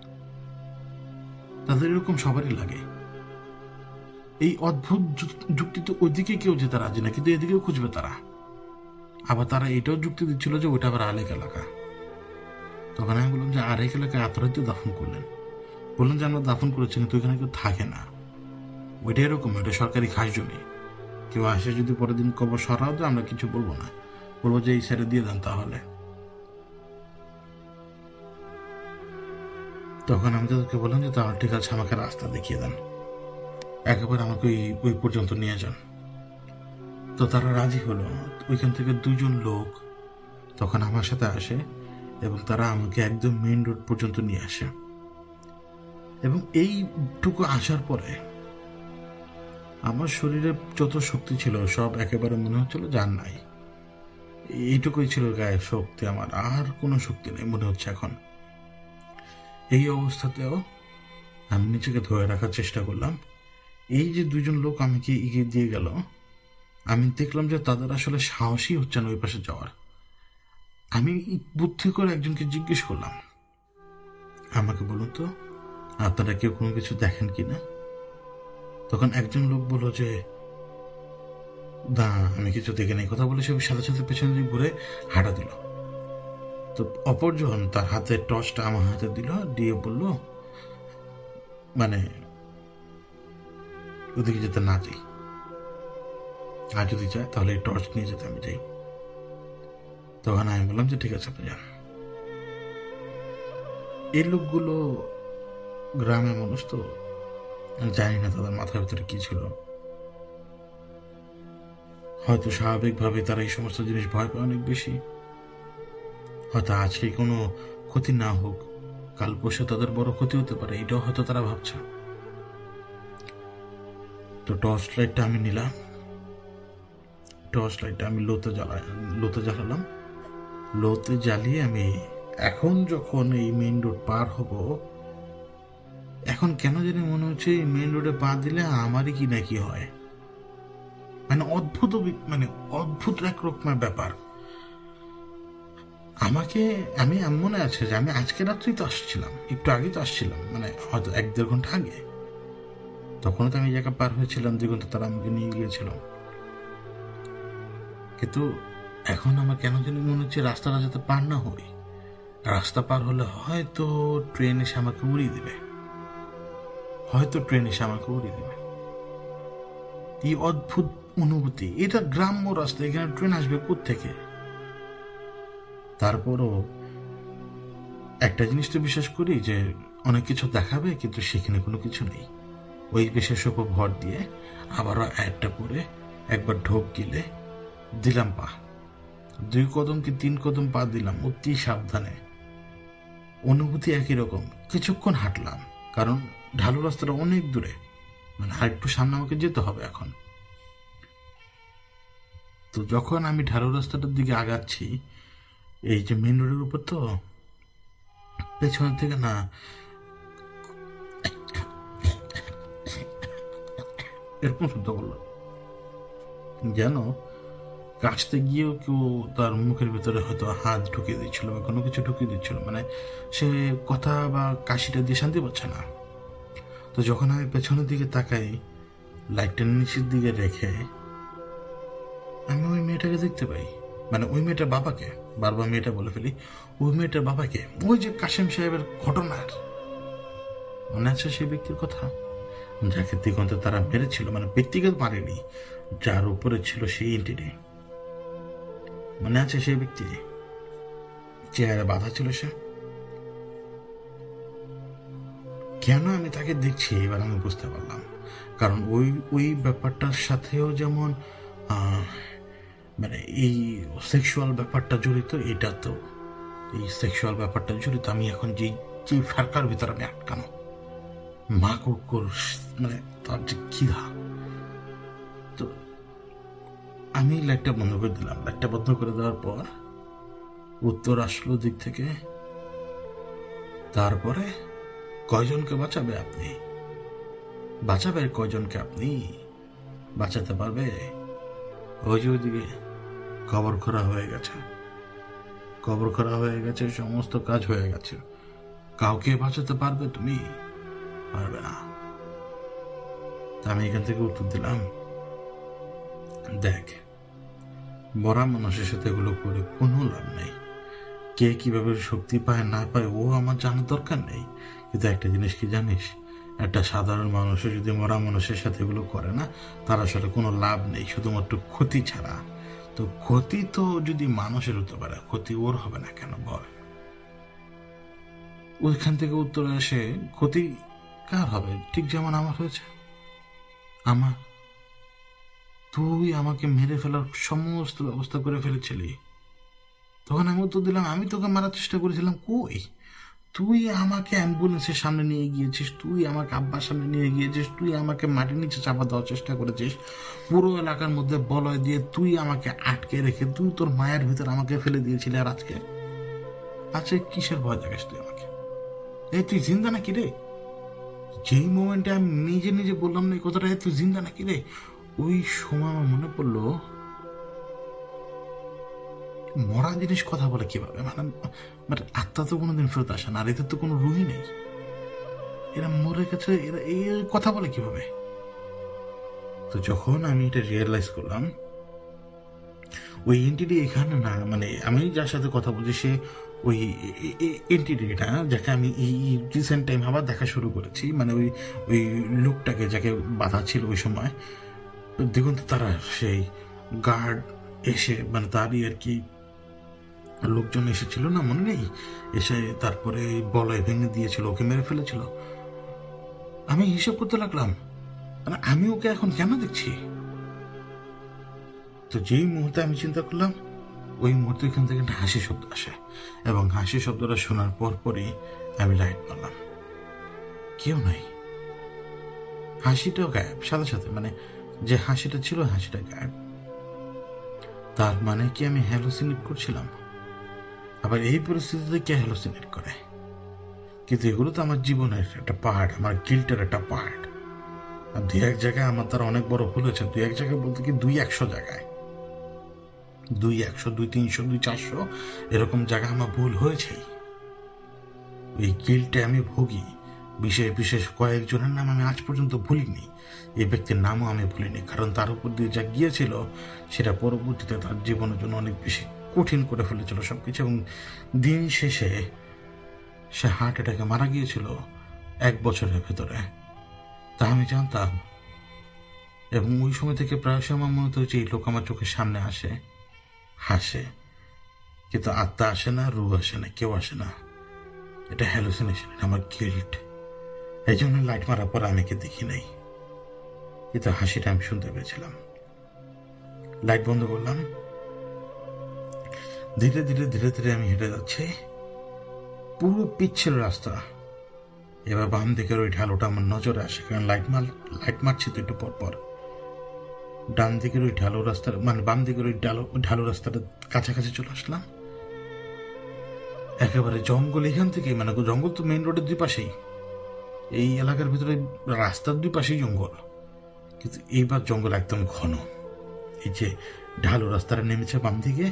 তাদের এরকম সবারই লাগে। এই অদ্ভুত যুক্তিতে ওইদিকে কেউ যেতে রাজি না, কিন্তু এদিকেও খুঁজবে তারা। আবার তারা এটাও যুক্তি দিচ্ছিল যে ওইটা আবার আরেক এলাকা। তখন আমি বললাম যে আরেক এলাকায় আপনারাই তো দাফন করলেন। বললেন যে আমরা দাফন করেছি, কিন্তু ওইখানে কেউ থাকে না। ওইটা এরকম, ওইটা সরকারি খাস জমি। কেউ আসে যদি পরের দিন কবর সরাও দেয়, আমরা কিছু বলবো না, বলবো যে এই সাইডে দিয়ে দেন তাহলে। তখন আমি তাদেরকে বললাম যে তাহলে ঠিক আছে, আমাকে রাস্তা দেখিয়ে দেন, একেবারে আমাকে ওই ওই পর্যন্ত নিয়ে যান। তো তারা রাজি হলো। ওইখান থেকে দুজন লোক তখন আমার সাথে আসে, এবং তারা আমাকে একদম মেইন রোড পর্যন্ত নিয়ে আসে। এবং এইটুকু আসার পরে আমার শরীরে যত শক্তি ছিল সব একেবারে মনে হচ্ছিল যে আর নাই। এইটুকুই ছিল গায়ের শক্তি, আমার আর কোনো শক্তি নেই মনে হচ্ছে এখন। এই অবস্থাতেও আমি নিজেকে ধরে রাখার চেষ্টা করলাম। এই যে দুজন লোক আমাকে এগিয়ে দিয়ে গেল, আমি দেখলাম যে তাদের আসলে সাহসই হচ্ছে না ওই পাশে যাওয়ার। আমি বুদ্ধি করে একজনকে জিজ্ঞেস করলাম, আমাকে বলুন তো আপনারা কেউ কোনো কিছু দেখেন কিনা? তখন একজন লোক বলল যে না, আমি কিছু দেখে নেই কথা বলে সে সাথে সাথে পেছনে দিকে ঘুরে হাঁটা দিল। তো অপরজন তার হাতের টর্চটা আমার হাতে দিল, দিয়ে বলল মানে ওদিকে যেতে না যাই, আর যদি চায় তাহলে এই টর্চ নিয়ে যেতে আমি যাই। তখন আমি বললাম যে ঠিক আছে আপনি যান। এই লোকগুলো গ্রামের মানুষ তো, জানি না তাদের মাথার ভিতরে কি ছিল। হয়তো স্বাভাবিকভাবে তারা এই সমস্ত জিনিস ভয় পায় অনেক বেশি। হয়তো আজকে কোনো ক্ষতি না হোক, কাল পরশু তাদের বড় ক্ষতি হতে পারে, এটাও হয়তো তারা ভাবছে। তো টর্চ লাইটটা আমি নিলাম, টর্চ লাইটটা আমি লোতে জ্বালাই লোতে জ্বালালাম লোতে জ্বালিয়ে আমি এখন যখন এই মেইন রোড পার হব, এখন কেন জানি মনে হচ্ছে এই মেইন রোডে পা দিলে আমারই কি না কি হয়। মানে অদ্ভুত মানে অদ্ভুত এক রকমের ব্যাপার। আমাকে আমি মনে আছে যে আমি আজকে রাত্রেই তো আসছিলাম, একটু আগে তো আসছিলাম, মানে হয়তো এক দেড় ঘন্টা আগে। তখনও তো আমি জায়গা পার হয়েছিলাম, দুই ঘন্টা তারা আমাকে নিয়ে গিয়েছিল। কিন্তু এখন আমার কেন জানি মনে হচ্ছে রাস্তাটা যাতে পার না হই, রাস্তা পার হলে হয়তো ট্রেন এসে আমাকে উড়িয়ে দেবে, হয়তো ট্রেন এসে আমাকে উড়িয়ে দেবে। এই অদ্ভুত অনুভূতি, এটা গ্রাম্য রাস্তা, এখানে ট্রেন আসবে কোত্থেকে? তারপরও একটা জিনিস তো বিশ্বাস করি যে অনেক কিছু দেখাবে, কিন্তু সেখানে কোনো কিছু নেই। ওই বিশেষ উপর ভর দিয়ে আবারও একটা করে একবার ঢোক গিলে দিলাম পা, দুই কদম কি তিন কদম পা দিলাম অতি সাবধানে। অনুভূতি একই রকম। কিছুক্ষণ হাঁটলাম, কারণ ঢালু রাস্তাটা অনেক দূরে, মানে আর একটু সামনে আমাকে যেতে হবে এখন। তো যখন আমি ঢালু রাস্তাটার দিকে আগাচ্ছি, এই যে মেন রোডের উপর, তো পেছনের থেকে না এরকম শব্দ বললো, যেন কাছতে গিয়েও কেউ তার মুখের ভিতরে হয়তো হাত ঢুকিয়ে দিচ্ছিল বা কোনো কিছু ঢুকিয়ে দিচ্ছিল, মানে সে কথা বা কাশিটা দিয়ে শান্তি পাচ্ছে না। তো যখন আমি পেছনের দিকে তাকাই, লাইটটা নিচের দিকে রেখে আমি ওই মেয়েটাকে দেখতে পাই, মানে ওই মেয়েটার বাবাকে, বারবার মেয়েটা বলে ফেলি, ওই মেয়েটার বাবাকে, ওই যে কাশেম সাহেবের ঘটনার মনে আছে সেই ব্যক্তির কথা, যাকে দিগন্তে তারা মেরেছিল, মানে ব্যক্তিগত মারেনি, যার উপরে ছিল সেই ইন্টিনি, মনে আছে সেই ব্যক্তি, চেহারা বাধা ছিল সে। কেন আমি তাকে দেখছি এবার আমি বুঝতে পারলাম, কারণ ওই ওই ব্যাপারটার সাথেও যেমন মানে এই সেক্সুয়াল ব্যাপারটা জড়িত, এটা তো এই সেক্সুয়াল ব্যাপারটা জড়িত। আমি এখন যে যে ফাঁকার ভিতরে আমি আটকানো, মা কুকুর, মানে তার যে খিদা। তো আমি লাইটটা বন্ধ করে দিলাম। লাইটটা বন্ধ করে দেওয়ার পর উত্তর আসলো দিক থেকে। তারপরে কয়জনকে বাঁচাবে আপনি? বাঁচাবে কয়জনকে আপনি? বাঁচাতে পারবে? ওই যে ওইদিকে কবর খোঁড়া হয়ে গেছে, কবর খোঁড়া হয়ে গেছে, সমস্ত কাজ হয়ে গেছে। কাউকে বাঁচাতে পারবে তুমি? পারবে না। তা আমি এখান থেকে উত্তর দিলাম, দেখ, মরা মানুষের সাথে এগুলো করে কোনো লাভ নেই। কে কিভাবে শক্তি পায় না পায় ও আমার জানার দরকার নেই। কিন্তু একটা জিনিস কি জানিস, একটা সাধারণ মানুষের যদি মরা মানুষের সাথে এগুলো করে না, তার আসলে কোনো লাভ নেই, শুধুমাত্র ক্ষতি ছাড়া। তো ক্ষতি তো যদি মানুষের হতে পারে, ক্ষতি ওর হবে না কেন বল? ওইখান থেকে উত্তরে আসে, ক্ষতি কার হবে? ঠিক যেমন আমার হয়েছে। আমার, তুই আমাকে মেরে ফেলার সমস্ত ব্যবস্থা করে ফেলেছিলি। তখন আমি উত্তর দিলাম, আমি তোকে মারার চেষ্টা করেছিলাম কই? তুই আমাকে অ্যাম্বুলেন্সের সামনে নিয়ে গিয়েছিস, তুই আমাকে আব্বার সামনে নিয়ে গিয়েছিস, তুই আমাকে মাটির নিচে চাপা দেওয়ার চেষ্টা করেছিস, পুরো এলাকার মধ্যে বলয় দিয়ে তুই আমাকে আটকে রেখে তুই তোর মায়ের ভিতর আমাকে ফেলে দিয়েছিলি। আর আজকে আজকে কিসের ভয় দেখাস তুই আমাকে? এই তুই জিন্দা নাকি রে? যেই মোমেন্টে আমি নিজে নিজে বললাম না এই কথাটা, তুই জিন্দা নাকি রে, ওই সময় আমার মনে পড়লো মরা জিনিস কথা বলে কিভাবে, মানে মানে আত্মা তো কোনোদিন ফেরত আসে না, আর এদের তো কোনো রুহি নেই, এরা মরে গেছে, এরা এই কথা বলে কিভাবে? তো যখন আমি এটা রিয়েলাইজ করলাম, ওই এন্টিটি এখানে না, মানে আমি যার সাথে কথা বলছি সে ওই এন্টিটিটা যাকে আমি এই রিসেন্ট টাইম আবার দেখা শুরু করেছি, মানে ওই ওই লোকটাকে যাকে বাধা ছিল ওই সময়। দেখুন তো তারা সেই গার্ড এসে, মানে তারই আর কি লোকজন এসেছিল না, মনে নেই, এসে তারপরে বলয় ভেঙে দিয়েছিল, ওকে মেরে ফেলেছিল। আমি হিসাব করতে লাগলাম, মানে আমি ওকে এখন কেন দেখছি? তো যেই মুহূর্তে আমি চিন্তা করলাম, ওই মুহূর্তে এখান থেকে একটা হাসি শব্দ আসে, এবং হাসি শব্দটা শোনার পর পরই আমি লাইট মারলাম। কেউ নাই, হাসিটাও গায়েব সাথে সাথে, মানে যে হাসিটা ছিল হাসিটা গায়েব। তার মানে কি আমি হ্যালোসিনেট করছিলাম? আবার এই পরিস্থিতিতে কে হ্যালোসিনেট করে? কিন্তু এগুলো তো আমার জীবনের একটা পার্ট, আমার গিল্টের একটা পার্ট। আর দুই এক জায়গায় আমার তার অনেক বড় ভুল হয়েছে। দুই এক জায়গায় বলতে কি দুই একশো জায়গায়, দুই একশো দুই তিনশো দুই চারশো এরকম জায়গায় আমার ভুল হয়েছেই। এই গিল্টে আমি ভুগি। বিশেষ বিশেষ কয়েকজনের নাম আমি আজ পর্যন্ত ভুলিনি, এই ব্যক্তির নামও আমি ভুলিনি, কারণ তার উপর দিয়ে যা গিয়েছিল সেটা পরবর্তীতে তার জীবনের জন্য অনেক বেশি কঠিন করে ফেলেছিল সবকিছু। এবং দিন শেষে সে হার্ট অ্যাটাকে মারা গিয়েছিল এক বছরের ভেতরে, তা আমি জানতাম। এবং ওই সময় থেকে প্রায়শই আমার মনে হতো যে এই লোক আমার চোখের সামনে আসে, হাসে, কিন্তু আত্মা আসে না, রূহ আসে না, কেউ আসে না। এটা হ্যালুসিনেশন, আমার গিল্ট। এই জন্য লাইট মারার পর আমি কে দেখি নাই, কিন্তু হাসিটা আমি শুনতে পেয়েছিলাম। লাইট বন্ধ করলাম, ধীরে ধীরে ধীরে ধীরে আমি হেঁটে যাচ্ছি। পুরো পিচ্ছিল রাস্তা। এবার বাম দিকের ওই ঢালুটা আমার নজরে আসে, কারণ লাইট মার লাইট মারছি তো একটু পর পর। ডান দিকের ওই ঢালু রাস্তার, মানে বাম দিকের ওই ঢালু ঢালু রাস্তাটা কাছাকাছি চলে আসলাম। একেবারে জঙ্গল, এখান থেকে, মানে জঙ্গল তো মেইন রোডের দুই পাশেই, এই এলাকার ভিতরে রাস্তার দুই পাশেই জঙ্গল, কিন্তু এইবার জঙ্গল একদম ঘন। এই যে ঢালু রাস্তাটা নেমেছে বাম দিকে,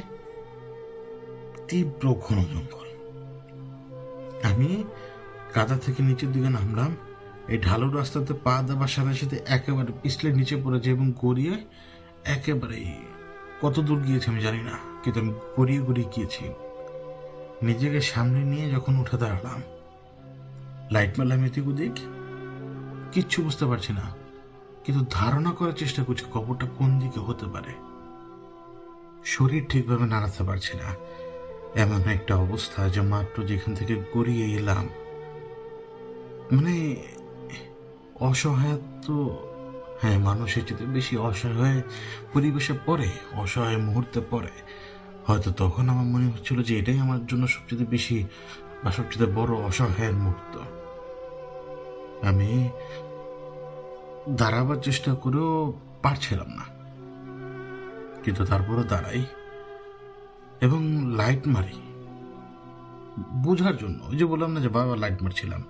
তীব্র ঘন জঙ্গল। আমি কাদা থেকে নিচের দিকে নামলাম। এই ঢালু রাস্তাতে পা দেওয়ার সাথে সাথে একেবারে পিছলে নিচে পড়েছে এবং গড়িয়ে একেবারে কত দূর গিয়েছে আমি জানি না, কিন্তু আমি গড়িয়ে গড়িয়ে গিয়েছি। নিজেকে সামনে নিয়ে যখন উঠে দাঁড়ালাম, লাইট মারলাম এদিক ওদিক, কিচ্ছু বুঝতে পারছি না, কিন্তু ধারণা করার চেষ্টা করছি কবরটা কোন দিকে হতে পারে। শরীর ঠিকভাবে নাড়াতে পারছি না, এমন একটা অবস্থা যে মাত্র যেখান থেকে গড়িয়ে এলাম, মানে অসহায় তো, হ্যাঁ, মানুষের চেয়ে বেশি অসহায় পরিবেশে পড়ে, অসহায় মুহূর্তে পড়ে। হয়তো তখন আমার মনে হচ্ছিল যে এটাই আমার জন্য সবচেয়ে বেশি বা সবচেয়ে বড় অসহায়ের মুহূর্ত। আমি দাঁড়াবার চেষ্টা করেও পারছিলাম না, কিন্তু তারপরে দাঁড়াই এবং লাইট মারি বোঝার জন্য। ওই যে বললাম না যে বাবা লাইট মারছিলাম,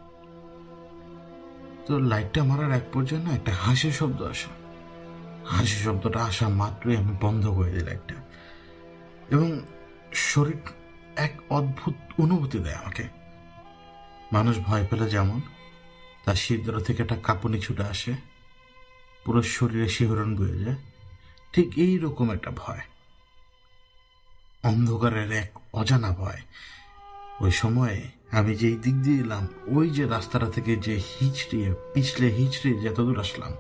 তো লাইটটা মারার এক পর্যায়ে না একটা হাসির শব্দ আসে। হাসি শব্দটা আসা মাত্রই আমি বন্ধ করে দিই লাইটটা, এবং শরীর এক অদ্ভুত অনুভূতি দেয় আমাকে। মানুষ ভয় পেলে যেমন তার শিরদাঁড়া থেকে একটা কাঁপুনি ছুটে আসে, পুরো শরীরে শিহরণ বয়ে যায়, ঠিক এইরকম একটা ভয়, অন্ধকারের এক অজানা ভয়। ওই সময়ে আমি যেই দিক দিয়ে এলাম, ওই যে রাস্তাটা থেকে যে হিচড়িয়ে পিছলে হিচড়িয়ে যত দূর আসলাম,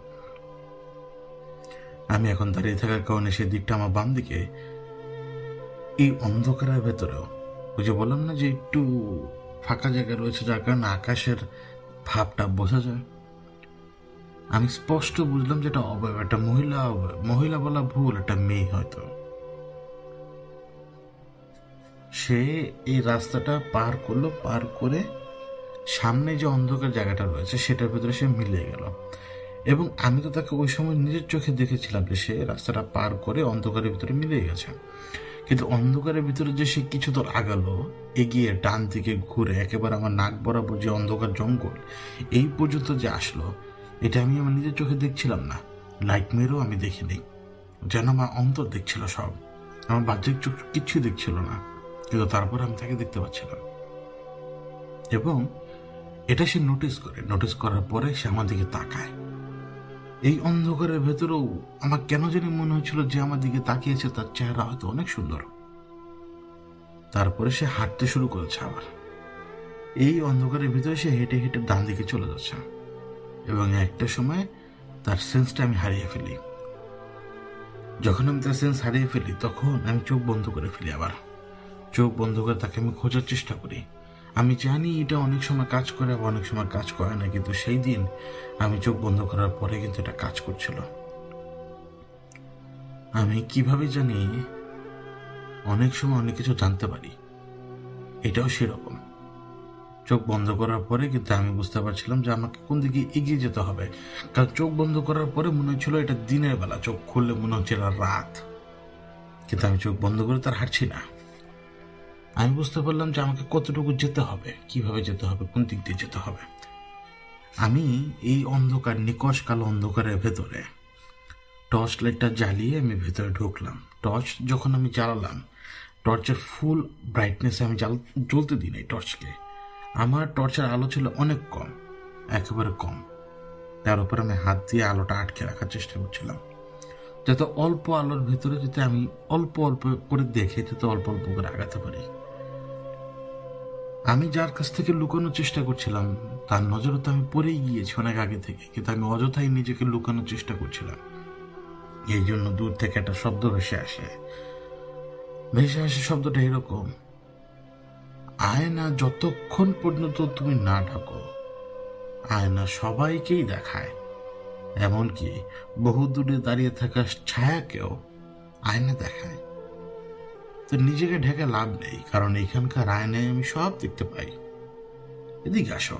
আমি এখন দাঁড়িয়ে থাকার কারণে সেই দিকটা আমার বাম দিকে। এই অন্ধকারের ভেতরেও ওই যে বললাম না যে একটু ফাঁকা জায়গা রয়েছে, যার কারণে আকাশের ভাবটা বোঝা যায়। আমি স্পষ্ট বুঝলাম যে এটা অবয়ব, একটা মহিলা, মহিলা বলা ভুল, একটা মেয়ে হয়তো। সে এই রাস্তাটা পার করলো, পার করে সামনে যে অন্ধকার জায়গাটা রয়েছে সেটার ভিতরে সে মিলিয়ে গেল। এবং আমি তো তাকে ওই সময় নিজের চোখে দেখেছিলাম যে সে রাস্তাটা পার করে অন্ধকারের ভিতরে মিলিয়ে গেছে, কিন্তু অন্ধকারের ভিতরে যে সে কিছু দূর আগালো, এগিয়ে ডান দিকে ঘুরে একেবারে আমার নাক বরাবর যে অন্ধকার জঙ্গল, এই পর্যন্ত যে আসলো, এটা আমি আমার নিজের চোখে দেখছিলাম না, লাইট মেরেও আমি দেখিনি। যেন আমার অন্তর দেখছিল সব, আমার বাহ্যিক চোখ কিচ্ছু দেখছিল না, কিন্তু তারপর আমি তাকে দেখতে পাচ্ছিলাম। এবং এটা সে নোটিস করে, নোটিস করার পরে সে আমার দিকে তাকায়, এই অন্ধকারের ভেতরেও আমার কেন জানি মনে হচ্ছিল যে আমার দিকে তাকিয়েছে তার চেহারা হয়তো অনেক সুন্দর। তারপরে সে হাঁটতে শুরু করেছে আবার। এই অন্ধকারের ভিতরে সে হেঁটে হেঁটে ডান দিকে চলে যাচ্ছে এবং একটা সময় তার সেন্সটা আমি হারিয়ে ফেলি। যখন আমি তার সেন্স হারিয়ে ফেলি তখন আমি চোখ বন্ধ করে ফেলি। আবার চোখ বন্ধ করে তাকে আমি খোঁজার চেষ্টা করি। আমি জানি এটা অনেক সময় কাজ করে আবার অনেক সময় কাজ করে না, কিন্তু সেই দিন আমি চোখ বন্ধ করার পরে কিন্তু এটা কাজ করছিল। আমি কিভাবে জানি অনেক সময় অনেক কিছু জানতে পারি, এটাও সেরকম। চোখ বন্ধ করার পরে কিন্তু আমি বুঝতে পারছিলাম যে আমাকে কোন দিকে এগিয়ে যেতে হবে, কারণ চোখ বন্ধ করার পরে মনে হচ্ছিল এটা দিনের বেলা, চোখ খুললে মনে হচ্ছে এটা রাত। কিন্তু আমি চোখ বন্ধ করে তার হাঁটছি না। আমি বুঝতে পারলাম যে আমাকে কতটুকু যেতে হবে, কিভাবে যেতে হবে, কোন দিক দিয়ে যেতে হবে। আমি এই অন্ধকার, নিকশ কালো অন্ধকারের ভেতরে টর্চ লাইটটা জ্বালিয়ে আমি ভেতরে ঢুকলাম। টর্চ যখন আমি জ্বালালাম, টর্চের ফুল ব্রাইটনেস আমি জ্বলতে দিই নাই টর্চকে। আমার টর্চের আলো ছিল অনেক কম, একেবারে কম। তার উপর আমি হাত দিয়ে আলোটা আটকে রাখার চেষ্টা করছিলাম, যাতে অল্প আলোর ভেতরে যাতে আমি অল্প অল্প করে দেখে যাতে অল্প অল্প করে আগাতে পারি। আমি যার কাছ থেকে লুকানোর চেষ্টা করছিলাম তার নজরে তো আমি পড়েই গিয়েছি অনেক আগে থেকে, কিন্তু আমি অযথাই নিজেকে লুকানোর চেষ্টা করছিলাম। এই জন্য দূর থেকে একটা শব্দ ভেসে আসে। ভেসে আসে শব্দটা এরকম, আয়না যতক্ষণ পর্যন্ত তুমি না ঢাকো, আয়না সবাইকেই দেখায়, এমনকি বহু দূরে দাঁড়িয়ে থাকা ছায়াকেও আয়না দেখায়। তো নিজেকে ঢেকে লাভ নেই, কারণ এখানকার আয়নায় আমি সব দেখতে পাই। এদিকে আসো।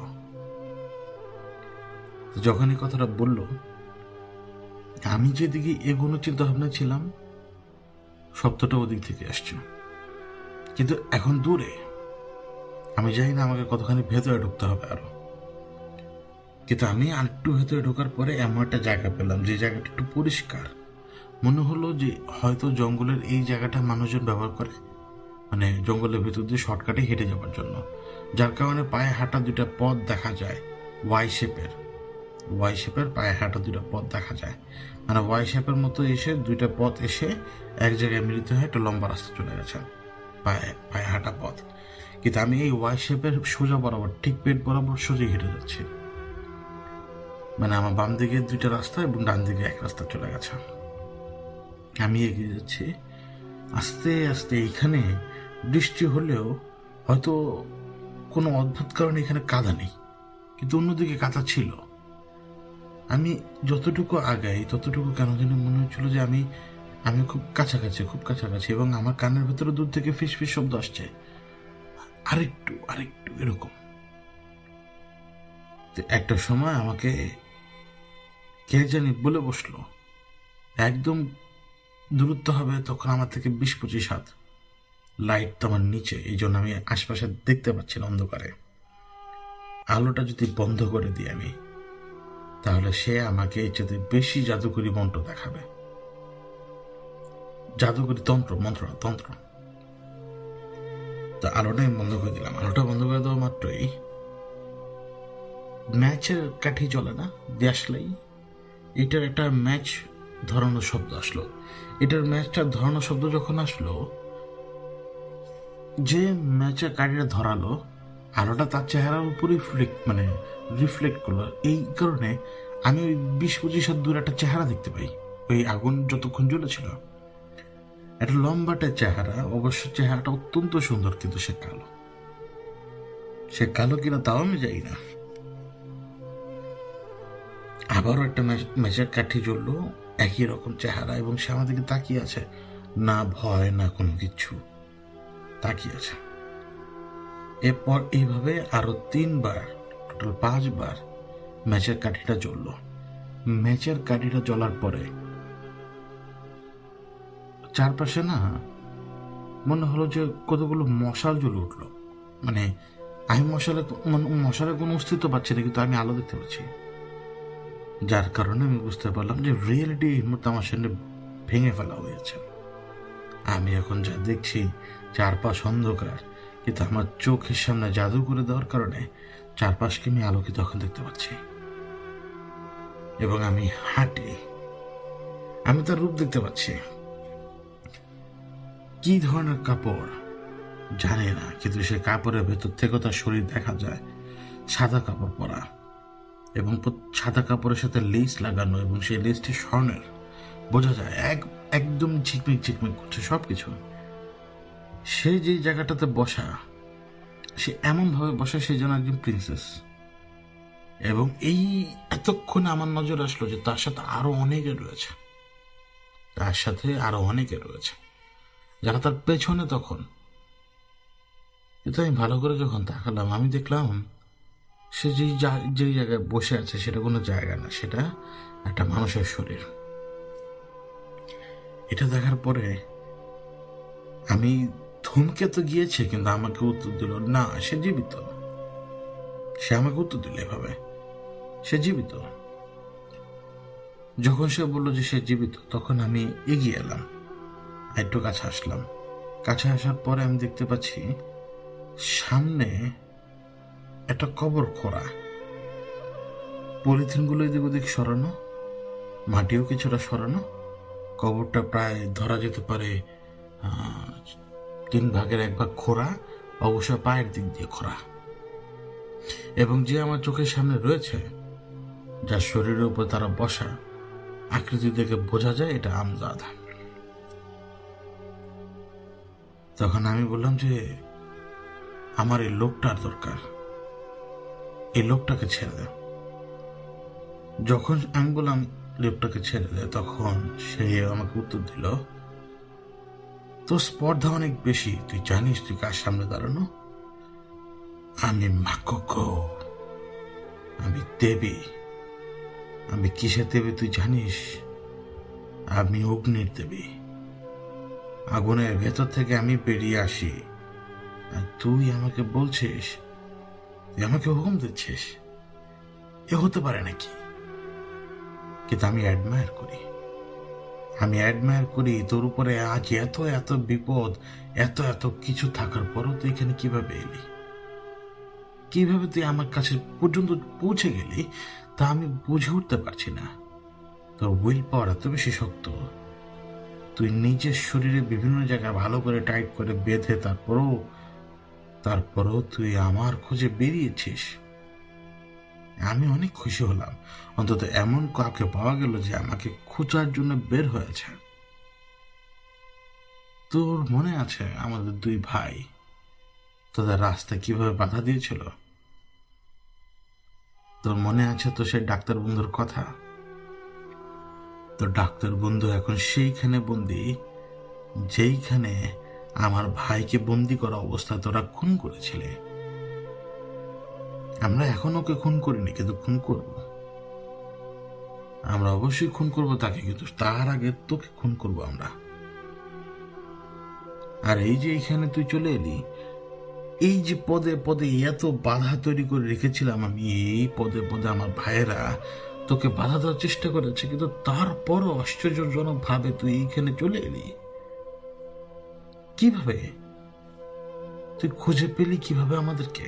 যখন এই কথাটা বলল, আমি যেদিকে এগোনো চিন্তা ভাবনা ছিলাম শব্দটা ওদিক থেকে আসছে, কিন্তু এখন দূরে। আমি জানি না আমাকে কতখানি ভেতরে ঢুকতে হবে আরো, কিন্তু আমি আর একটু ভেতরে ঢোকার পরে এমন একটা জায়গা পেলাম যে জায়গাটা একটু পরিষ্কার। মনে হলো যে হয়তো জঙ্গলের এই জায়গাটা মানুষজন ব্যবহার করে, মানে জঙ্গলের ভিতর দিয়ে শর্টকাটে হেঁটে যাওয়ার জন্য, যার কারণে পায়ে হাঁটা দুইটা পথ দেখা যায়, ওয়াই শেপের ওয়াই শেপের পায়ে হাঁটা দুইটা পথ দেখা যায়। মানে ওয়াই শেপের মতো এসে দুইটা পথ এসে এক জায়গায় মিলিত হয়ে একটা লম্বা রাস্তা চলে গেছে, পায়ে পায়ে হাঁটা পথ। কিন্তু আমি এই ওয়াই শেপের সোজা বরাবর, ঠিক পেট বরাবর সোজা হেঁটে যাচ্ছি। মানে আমার বাম দিকে দুইটা রাস্তা এবং ডান দিকে এক রাস্তা চলে গেছে। আমি এগিয়ে যাচ্ছি আস্তে আস্তে। এখানে বৃষ্টি হলেও হয়তো কোনো অদ্ভুত কারণে এখানে কাদা নেই, কিন্তু অন্যদিকে কাদা ছিল। আমি যতটুকু আগাই ততটুকু কেন যেন মনে হচ্ছিল যে আমি আমি খুব কাছাকাছি, খুব কাছাকাছি, এবং আমার কানের ভেতরে দূর থেকে ফিস ফিস শব্দ আসছে, আরেকটু আরেকটু এরকম। একটা সময় আমাকে কে জানি বলে বসলো, একদম দূরত্ব হবে তখন আমার থেকে বিশ পঁচিশ হাত। লাইট তো আমার নিচে, এই জন্য আমি আশপাশে দেখতে পাচ্ছি না অন্ধকারে। আলোটা যদি বন্ধ করে দিই আমি, তাহলে সে আমাকে এর চেয়ে বেশি জাদুকরি মন্ত্র দেখাবে, জাদুকরি তন্ত্র, মন্ত্র তন্ত্র। তো আলোটা আমি বন্ধ করে দিলাম। আলোটা বন্ধ করে দেওয়া মাত্রই ম্যাচের কাঠি চলে না, দেশলাই, এটার একটা ম্যাচ ধরানোর শব্দ আসলো। এটার ম্যাচটার ধরানোর শব্দ যখন আসলো, যে ম্যাচের কাঠিটা ধরালো আলোটা তার চেহারার উপরে মানে রিফ্লেক্ট করলো। এই কারণে আমি ওই বিশ পঁচিশ হাত দূরে একটা চেহারা দেখতে পাই। ওই আগুন যতক্ষণ জ্বলেছিল, একটা লম্বাটে চেহারা, অবশ্য চেহারাটা অত্যন্ত সুন্দর, কিন্তু সে কালো। সে কালো কিনা তাও আমি যাই না। আবারও একটা ম্যাচের কাঠি জ্বললো, একই রকম চেহারা, এবং সে আমাদেরকে তাকিয়ে আছে, না ভয় না কোনো কিছু, তাকিয়ে আছে। এরপর এইভাবে আরো তিনবার, টোটাল পাঁচবার ম্যাচের কাঠিটা জ্বলল। ম্যাচের কাঠিটা জ্বলার পরে চারপাশে না মনে হলো যে কতগুলো মশাল জ্বলে উঠলো। মানে আমি মশালে মশালের কোনো অস্তিত্ব পাচ্ছি না, কিন্তু আমি আলো দেখতে পাচ্ছি, যার কারণে আমি বুঝতে পারলাম যে রিয়েলিটি এই মুহূর্তে আমার সামনে ভেঙে ফেলা হয়েছে। আমি এখন যা দেখছি চারপাশ অন্ধকার, কিন্তু আমার চোখের সামনে জাদু করে দেওয়ার কারণে চারপাশকে আমি আলোকিত এখন দেখতে পাচ্ছি। এবং আমি হাঁটি। আমি তার রূপ দেখতে পাচ্ছি। কি ধরনের কাপড় জানি না, কিন্তু সে কাপড়ের ভেতর থেকে তার শরীর দেখা যায় সাদা কাপড় পরা, এবং সাদা কাপড়ের সাথে লেস লাগানো, এবং সেই লেসটি স্বর্ণের, বোঝা যায় এক একদম ঝিকমিক ঝিকমিক করছে সবকিছু। সে যে জায়গাটাতে বসা, সে এমন ভাবে বসা সে যেন একজন প্রিন্সেস। এবং এই এতক্ষণে আমার নজর আসলো যে তার সাথে আরো অনেকে রয়েছে, তার সাথে আরো অনেকে রয়েছে যারা তার পেছনে। তখন কিন্তু আমি ভালো করে যখন তাকালাম, আমি দেখলাম সে যেই যেই জায়গায় বসে আছে সেটা কোনো জায়গা না, সেটা একটা মানুষের শরীর। এটা দেখার পরে আমি থমকে তো গিয়েছে, কিন্তু আমাকে উত্তর দিল না, সে জীবিত। সে আমাকে উত্তর দিল এভাবে, সে জীবিত। যখন সে বলল যে সে জীবিত, তখন আমি এগিয়ে এলাম, একটু কাছে আসলাম। কাছে আসার পরে আমি দেখতে পাচ্ছি সামনে একটা কবর খোঁড়া, পলিথিন গুলো এদিক ওদিক সরানো, মাটিও কিছুটা সরানো। কবরটা প্রায় ধরা যেতে পারে তিন ভাগের এক ভাগ খোঁড়া, অবশ্য পায়ের দিক দিয়ে খোঁড়া। এবং যে আমার চোখের সামনে রয়েছে, যার শরীরের উপর তারা বসা, আকৃতি দেখে বোঝা যায় এটা আমজাদ। তখন আমি বললাম যে আমার এই লোকটার দরকার, এই লোকটাকে ছেড়ে দে। যখন আমি বললাম লোকটাকে ছেড়ে দে, তখন সে আমাকে উত্তর দিল, তোর স্পর্ধা অনেক বেশি, তুই জানিস তুই কার সামনে দাঁড়ানো? আমি মাকো, আমি দেবী। আমি কিসের দেবী তুই জানিস? আমি অগ্নির দেবী। আগুনের ভেতর থেকে আমি বেরিয়ে আসি, আর তুই আমাকে বলছিস, তুই আমাকে হুকুম দিচ্ছিস? এ হতে পারে নাকি? কিন্তু আমি অ্যাডমায়ার করি, আমি অ্যাডমায়ার করি তোর উপরে আজ এত এত বিপদ, এত এত কিছু থাকার পরও তুই এখানে কিভাবে এলি, কিভাবে তুই আমার কাছে পর্যন্ত পৌঁছে গেলি, তা আমি বুঝে উঠতে পারছি না। তোর উইল পাওয়ার এত বেশি শক্ত, তুই নিজের শরীরে বিভিন্ন জায়গায় ভালো করে টাইট করে বেঁধে তারপরও তারপরও তুই আমার খোঁজে বেরিয়েছিস। আমি অনেক খুশি হলাম, অন্তত এমন কাউকে পাওয়া গেল যে আমাকে খোঁজার জন্য বের হয়েছে। তোর মনে আছে আমাদের দুই ভাই তাদের রাস্তায় কিভাবে বাধা দিয়েছিল? তোর মনে আছে তো সেই ডাক্তার বন্ধুর কথা? তো ডাক্তার বন্ধু এখন সেইখানে বন্দি যেইখানে আমার ভাইকে বন্দি করা অবস্থায় তোরা খুন করেছিলে। আমরা এখন ওকে খুন করিনি, কিন্তু খুন করব। আমরা অবশ্যই খুন করব তাকে, কিন্তু তার আগে তোকে খুন করব আমরা। আর এই যে এখানে তুই চলে এলি, এই যে পদে পদে এত বাধা তৈরি করে রেখেছিলাম আমি, এই পদে পদে আমার ভাইয়েরা তোকে বাধা দেওয়ার চেষ্টা করেছে, কিন্তু তারপরও আশ্চর্যজনক ভাবে তুই এইখানে চলে এলি। কিভাবে তুই খুঁজে পেলি কিভাবে আমাদেরকে?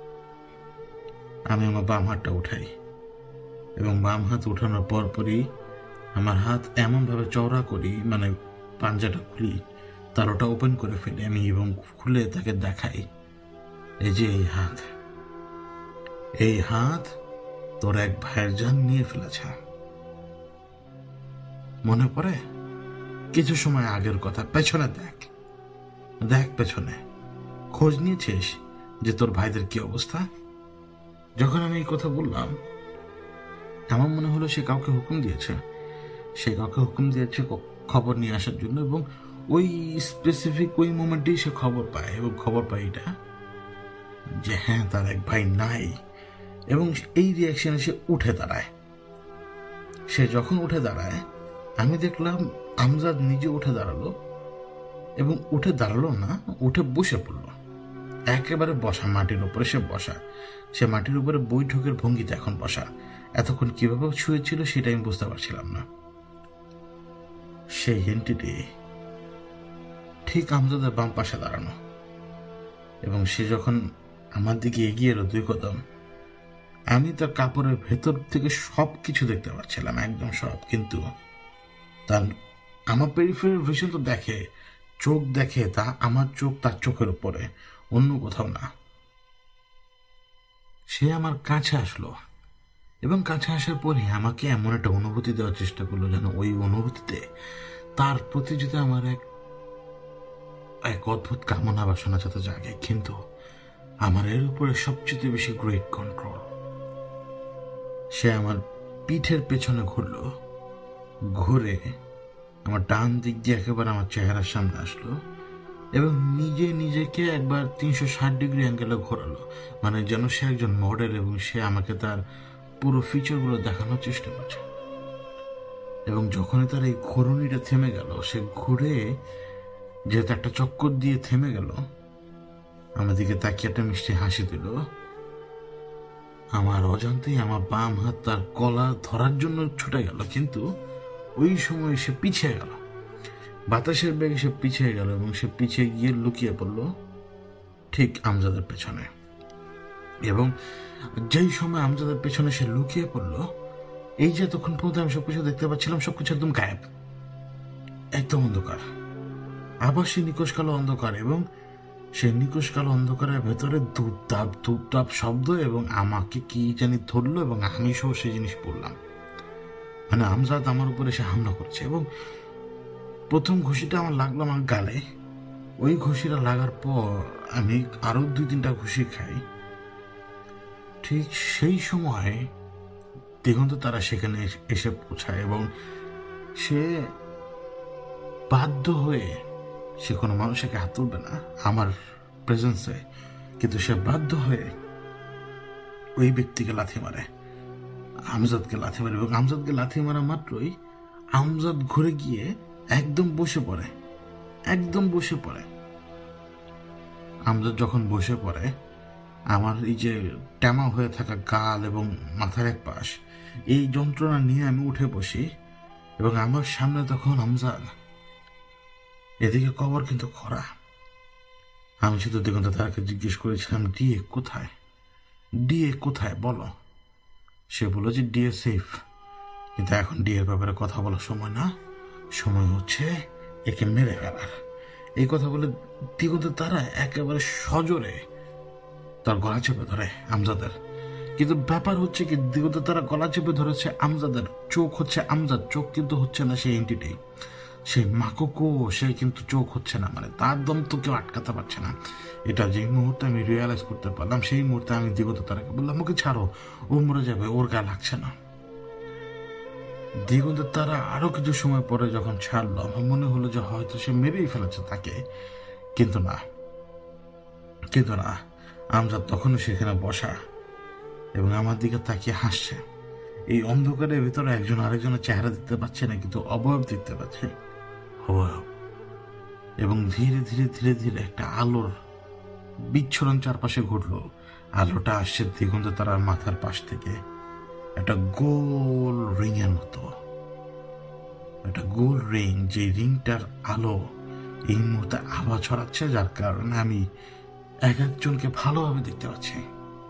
আমি আমার বাম হাতটা উঠাই, এবং বাম হাত উঠানোর পরপরই আমার হাত এমন ভাবে চওড়া করি, মানে পাঞ্জাটা খুলি, তারটা ওপেন করে ফেলি আমি, এবং খুলে তাকে দেখাই, এই যে এই হাত, এই হাত তোর এক ভাইয়ের জান নিয়ে ফেলেছে। মনে পড়ে কিছু সময় আগের কথা? পেছনে দেখ, দেখ পেছনে। খোঁজ নিয়েছিস যে তোর ভাইদের কি অবস্থা? যখন আমি এই কথা বললাম, আমার মনে হলো সে কাউকে হুকুম দিয়েছে, সে কাউকে হুকুম দিয়েছে খবর নিয়ে আসার জন্য, এবং ওই স্পেসিফিক ওই মোমেন্টেই সে খবর পায়, এবং খবর পায় এটা যে হ্যাঁ তার এক ভাই নাই, এবং এই রিয়াকশনে সে উঠে দাঁড়ায়। সে যখন উঠে দাঁড়ায়, আমি দেখলাম আমজাদ নিজে উঠে দাঁড়ালো, এবং উঠে দাঁড়ালো না, উঠে বসে পড়লো, একেবারে বসা, মাটির উপরে সে বসা। সে মাটির উপরে বৈঠকের ভঙ্গিতে এখন বসা। এতক্ষণ কিভাবে শুয়েছিল সেটা আমি বুঝতে পারছিলাম না। সেই এন্টিটি ঠিক আমজাদের বাম পাশে দাঁড়ানো, এবং সে যখন আমার দিকে এগিয়ে এলো দুই কদম, আমি তার কাপড়ের ভেতর থেকে সব কিছু দেখতে পাচ্ছিলাম, একদম সব। কিন্তু তার আমার পেরিফেরাল ভিশন তো দেখে, চোখ দেখে, তা আমার চোখ তার চোখের উপরে, অন্য কোথাও না। সে আমার কাছে আসলো এবং কাছে আসার পরে আমাকে এমন একটা অনুভূতি দেওয়ার চেষ্টা করলো যেন ওই অনুভূতিতে তার প্রতি যদি আমার এক এক অদ্ভুত কামনা বাসনা যাতে জাগে। কিন্তু আমার এর উপরে সবচেয়ে বেশি গ্রেট কন্ট্রোল। সে আমার পিঠের পেছনে ঘুরলো, ঘুরে আমার ডান দিক দিয়ে একেবারে আমার চেহারার সামনে আসলো এবং নিজে নিজেকে একবার তিনশো ষাট ডিগ্রি অ্যাঙ্গেলে ঘোরালো, মানে যেন সে একজন মডেল এবং সে আমাকে তার পুরো ফিচারগুলো দেখানোর চেষ্টা করছে। এবং যখনই তার এই ঘুরুনিটা থেমে গেল, সে ঘুরে যেহেতু একটা চক্কর দিয়ে থেমে গেল, আমার দিকে তাকিয়ে একটা মিষ্টি হাসি দিল। আমার অজান্তেই আমার বাম হাত তার গলা ধরার জন্য ছুটে গেল, কিন্তু ওই সময় সে পিছিয়ে গেল, বাতাসের বেগে সে পিছিয়ে গেল এবং সে পিছিয়ে গিয়ে লুকিয়ে পড়ল ঠিক আমজাদের পেছনে। এবং যেই সময় আমজাদের পেছনে সে লুকিয়ে পড়ল, এই যে তখন পর্যন্ত আমি সবকিছু দেখতে পাচ্ছিলাম, সবকিছু একদম গায়েব, একদম অন্ধকার, আবার সে নিকোষ কালো অন্ধকার। এবং সেই নিকোষ কালো অন্ধকারের ভেতরে ধূপধাপ ধূপধাপ শব্দ এবং আমাকে কি জানি ধরলো এবং আমি সহ সেই জিনিস পড়লাম, মানে আমজাদ আমার উপরে এসে হামলা করছে। এবং প্রথম ঘুষিটা আমার লাগলো আমার গালে। ওই ঘুষিটা লাগার পর আমি আরো দুই তিনটা ঘুষি খাই। ঠিক সেই সময় দিগন্ত তারা সেখানে এসে পৌঁছায় এবং সে বাধ্য হয়ে, সে কোনো মানুষকে হাত তুলবে না আমার প্রেজেন্সে, কিন্তু সে বাধ্য হয়ে ওই ব্যক্তিকে লাথি মারে, আমজাদকে লাথি মারে। এবং আমজাদকে লাথি মারা মাত্রই আমজাদ ঘুরে গিয়ে একদম বসে পড়ে, একদম বসে পড়ে। আমজাদ যখন বসে পড়ে, আমার এই যে ট্যামা হয়ে থাকা গাল এবং মাথার এক পাশ, এই যন্ত্রণা নিয়ে আমি উঠে বসি এবং আমার সামনে তখন আমজাদ, এদিকে কবর কিন্তু খরা। আমি শুধু দিগন্ত তাকে জিজ্ঞেস করেছিলাম, ডিএ কোথায়, ডিএ কোথায় বলো। সে বলল যে ডিএ সেফ, কিন্তু এখন ডিএর ব্যাপারে কথা বলার সময় না, সময় হচ্ছে একে মেরে ফেলার। এই কথা বলে দিগন্ত তারা একেবারে সজোরে তার গলা চেপে ধরে আমজাদের। কিন্তু ব্যাপার হচ্ছে কি, দিগন্ত তারা গলা চেপে ধরেছে আমজাদের, চোখ হচ্ছে আমজাদ, চোখ কিন্তু হচ্ছে না সেই এন্টিটি, সেই মাকুকো, সে কিন্তু চোখ হচ্ছে না, মানে তার দম তো কেউ আটকাতে পারছে না। এটা যে মুহূর্তে আমি রিয়েলাইজ করতে পারলাম, সেই মুহূর্তে আমি দিগন্ত তারাকে বললাম, ওকে ছাড়ো, ও মরে যাবে, ওর গা লাগছে না। দিগন্ত তারা আরো কিছু সময় পরে যখন ছাড়লো, আমার মনে হলো যে হয়তো সে মেরেই ফেলেছে তাকে, কিন্তু না, কিন্তু না, আমজাদ তখনও সেখানে বসা এবং আমার দিকে তাকিয়ে হাসছে। এই অন্ধকারের ভিতরে একজন আরেকজনের চেহারা দেখতে পাচ্ছে না, কিন্তু অবয়ব দেখতে পাচ্ছে, অবয়ব। এবং ধীরে ধীরে ধীরে ধীরে একটা আলোর বিচ্ছুরণ চারপাশে ঘটলো। আলোটা আসছে দিগন্ত তারার মাথার পাশ থেকে, একটা গোল রিং এর মতো, একটা গোল রিং, যে রিংটার আলো এই মুহূর্তে আভা ছড়াচ্ছে, যার কারণে আমি এক একজনকে ভালোভাবে দেখতে পাচ্ছি।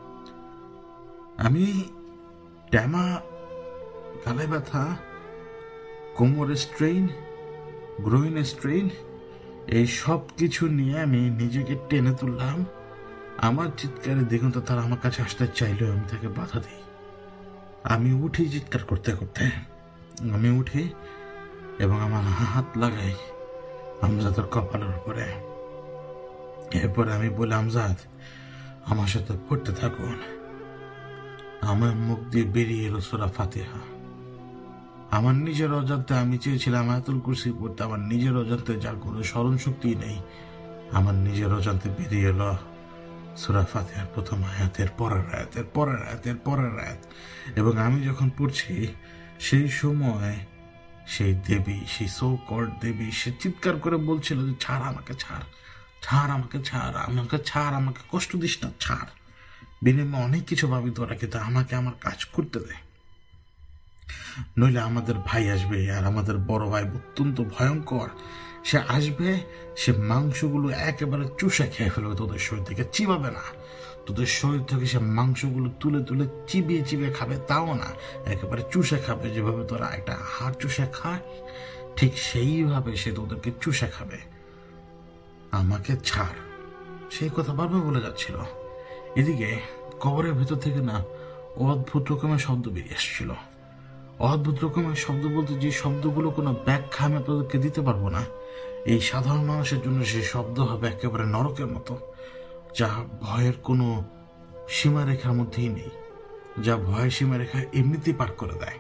আমি ট্যামা, গালে ব্যথা, কোমরের স্ট্রেইন, গ্রোইনের স্ট্রেইন, এই সব কিছু নিয়ে আমি নিজেকে টেনে তুললাম। আমার চিৎকারে দিগন্ত তারা আমার কাছে আসতে চাইলেও আমি তাকে বাধা দিই। আমি উঠি চিৎকার করতে করতে, আমি উঠি এবং আমার হাত লাগাই আমজাদের কপালের উপরে। এরপরে আমি বলি, আমজাদ আমার সাথে পড়তে থাকুন। আমার মুখ দিয়ে বেরিয়ে এলো সূরা ফাতিহা। আমার নিজের অজান্তে আমি চেয়েছিলাম আয়াতুল কুরসি পড়তে, আমার নিজের অজান্তে, যার কোনো স্মরণ শক্তি নেই, আমার নিজের অজান্তে বেরিয়ে এলো সূরা ফাতিহার প্রথম আয়াতের পরের আয়াতের পরের আয়াতের পরের আয়াত। এবং আমি যখন পড়ছি, সেই সময় সেই দেবী, সেই সো কল্ড দেবী, সে চিৎকার করে বলছিল যে ছাড় আমাকে, ছাড়, ছাড় আমাকে, ছাড় আমাকে, ছাড় আমাকে, কষ্ট দিস না, ছাড়। বিনিময়ে অনেক কিছু ভাবি তোরা, কিন্তু আমাকে আমার কাজ করতে দে। নইলে আমাদের ভাই আসবে, আর আমাদের বড় ভাই অত্যন্ত ভয়ঙ্কর। সে আসবে, সে মাংসগুলো একেবারে চুষে খেয়ে ফেলবে, তোদের শরীর থেকে চিবাবে না, তোদের শরীর থেকে সে মাংসগুলো তুলে তুলে চিবিয়ে চিবিয়ে খাবে, তাও না একেবারে চুষে খাবে। যেভাবে তোরা একটা হাড় চুষে খায়, ঠিক সেইভাবে সে তোদেরকে চুষে খাবে। আমাকে ছাড়, সেই কথা বারবার বলে যাচ্ছিল। এদিকে কবরের ভেতর থেকে না অদ্ভুত রকমের শব্দ বেরিয়ে আসছিল। অদ্ভুত রকমের শব্দ বলতে যে শব্দগুলো কোনো ব্যাখ্যা আমি আপনাদেরকে দিতে পারবো না। এই সাধারণ মানুষের জন্য সেই শব্দ হবে একেবারে নরকের মতো, যা ভয়ের কোনো সীমারেখার মধ্যেই নেই, যা ভয়ের সীমারেখা এমনিতেই পার করে দেয়।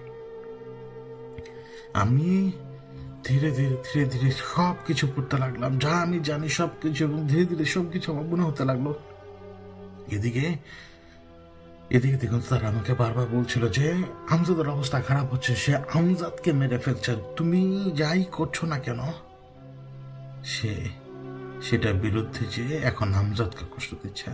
আমি ধীরে ধীরে ধীরে ধীরে সব কিছু করতে লাগলাম, যা আমি জানি সব কিছু, এবং ধীরে ধীরে সবকিছু আমার মনে হতে লাগলো। এদিকে এদিকে দেখুন, তারা আমাকে বারবার বলছিল যে আমজাদের অবস্থা খারাপ হচ্ছে, সে আমজাদকে মেরে ফেলছে, তুমি যাই করছো না কেন সে সেটার বিরুদ্ধে যে এখন আমজাদকে কষ্ট দিচ্ছে।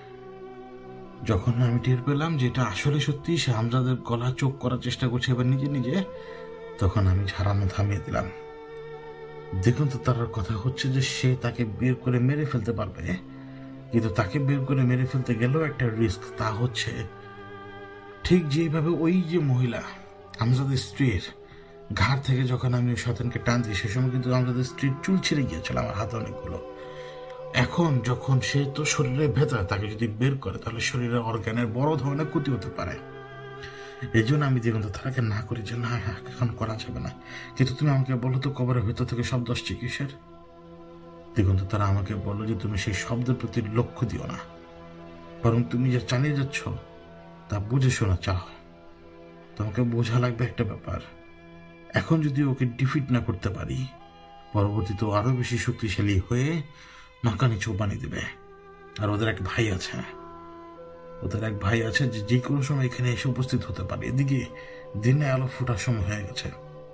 যখন আমি টের পেলাম যে এটা আসলে সত্যি, সে আমজাদের গলা চোখ করার চেষ্টা করছে এবার নিজে নিজে, তখন আমি ঝাড়ানো থামিয়ে দিলাম। দেখুন তো, তার কথা হচ্ছে যে সে তাকে বের করে মেরে ফেলতে পারবে, কিন্তু তাকে বের করে মেরে ফেলতে গেলেও একটা রিস্ক। তা হচ্ছে ঠিক যেভাবে ওই যে মহিলা আমজাদের স্ত্রীর ঘাড় থেকে যখন আমি শয়তানকে টান দিই, সে সময় কিন্তু আমজাদের স্ত্রীর চুল ছিঁড়ে গিয়েছিল আমার হাতে অনেকগুলো। এখন যখন সে তো শরীরের ভেতরে, তাকে যদি বের করে তাহলে শরীরের অর্গানের বড় ধরনের ক্ষতি হতে পারে। এই জন্য আমি দেখুন তো তারাকে না করি যে না, এখন করা যাবে না। কিন্তু তুমি আমাকে বলো তো, কবরের ভেতর থেকে শব্দ আসছে কিসের? দেখুন তো, তারা আমাকে বললো যে তুমি সেই শব্দের প্রতি লক্ষ্য দিও না, বরং তুমি যা চালিয়ে যাচ্ছ তা বুঝে শোনা চাও। তোমাকে বোঝা লাগবে একটা ব্যাপার, এখন যদি ওকে ডিফিট না করতে পারি, পরবর্তীতে আরো বেশি শক্তিশালী হয়ে নাকানি চোখ বানিয়ে দেবে। আর ওদের এক ভাই আছে, ওদের এক ভাই আছে যে যে কোনো সময় এখানে এসে উপস্থিত হতে পারে। এদিকে দিনে আলো ফোটার সময় হয়ে গেছে।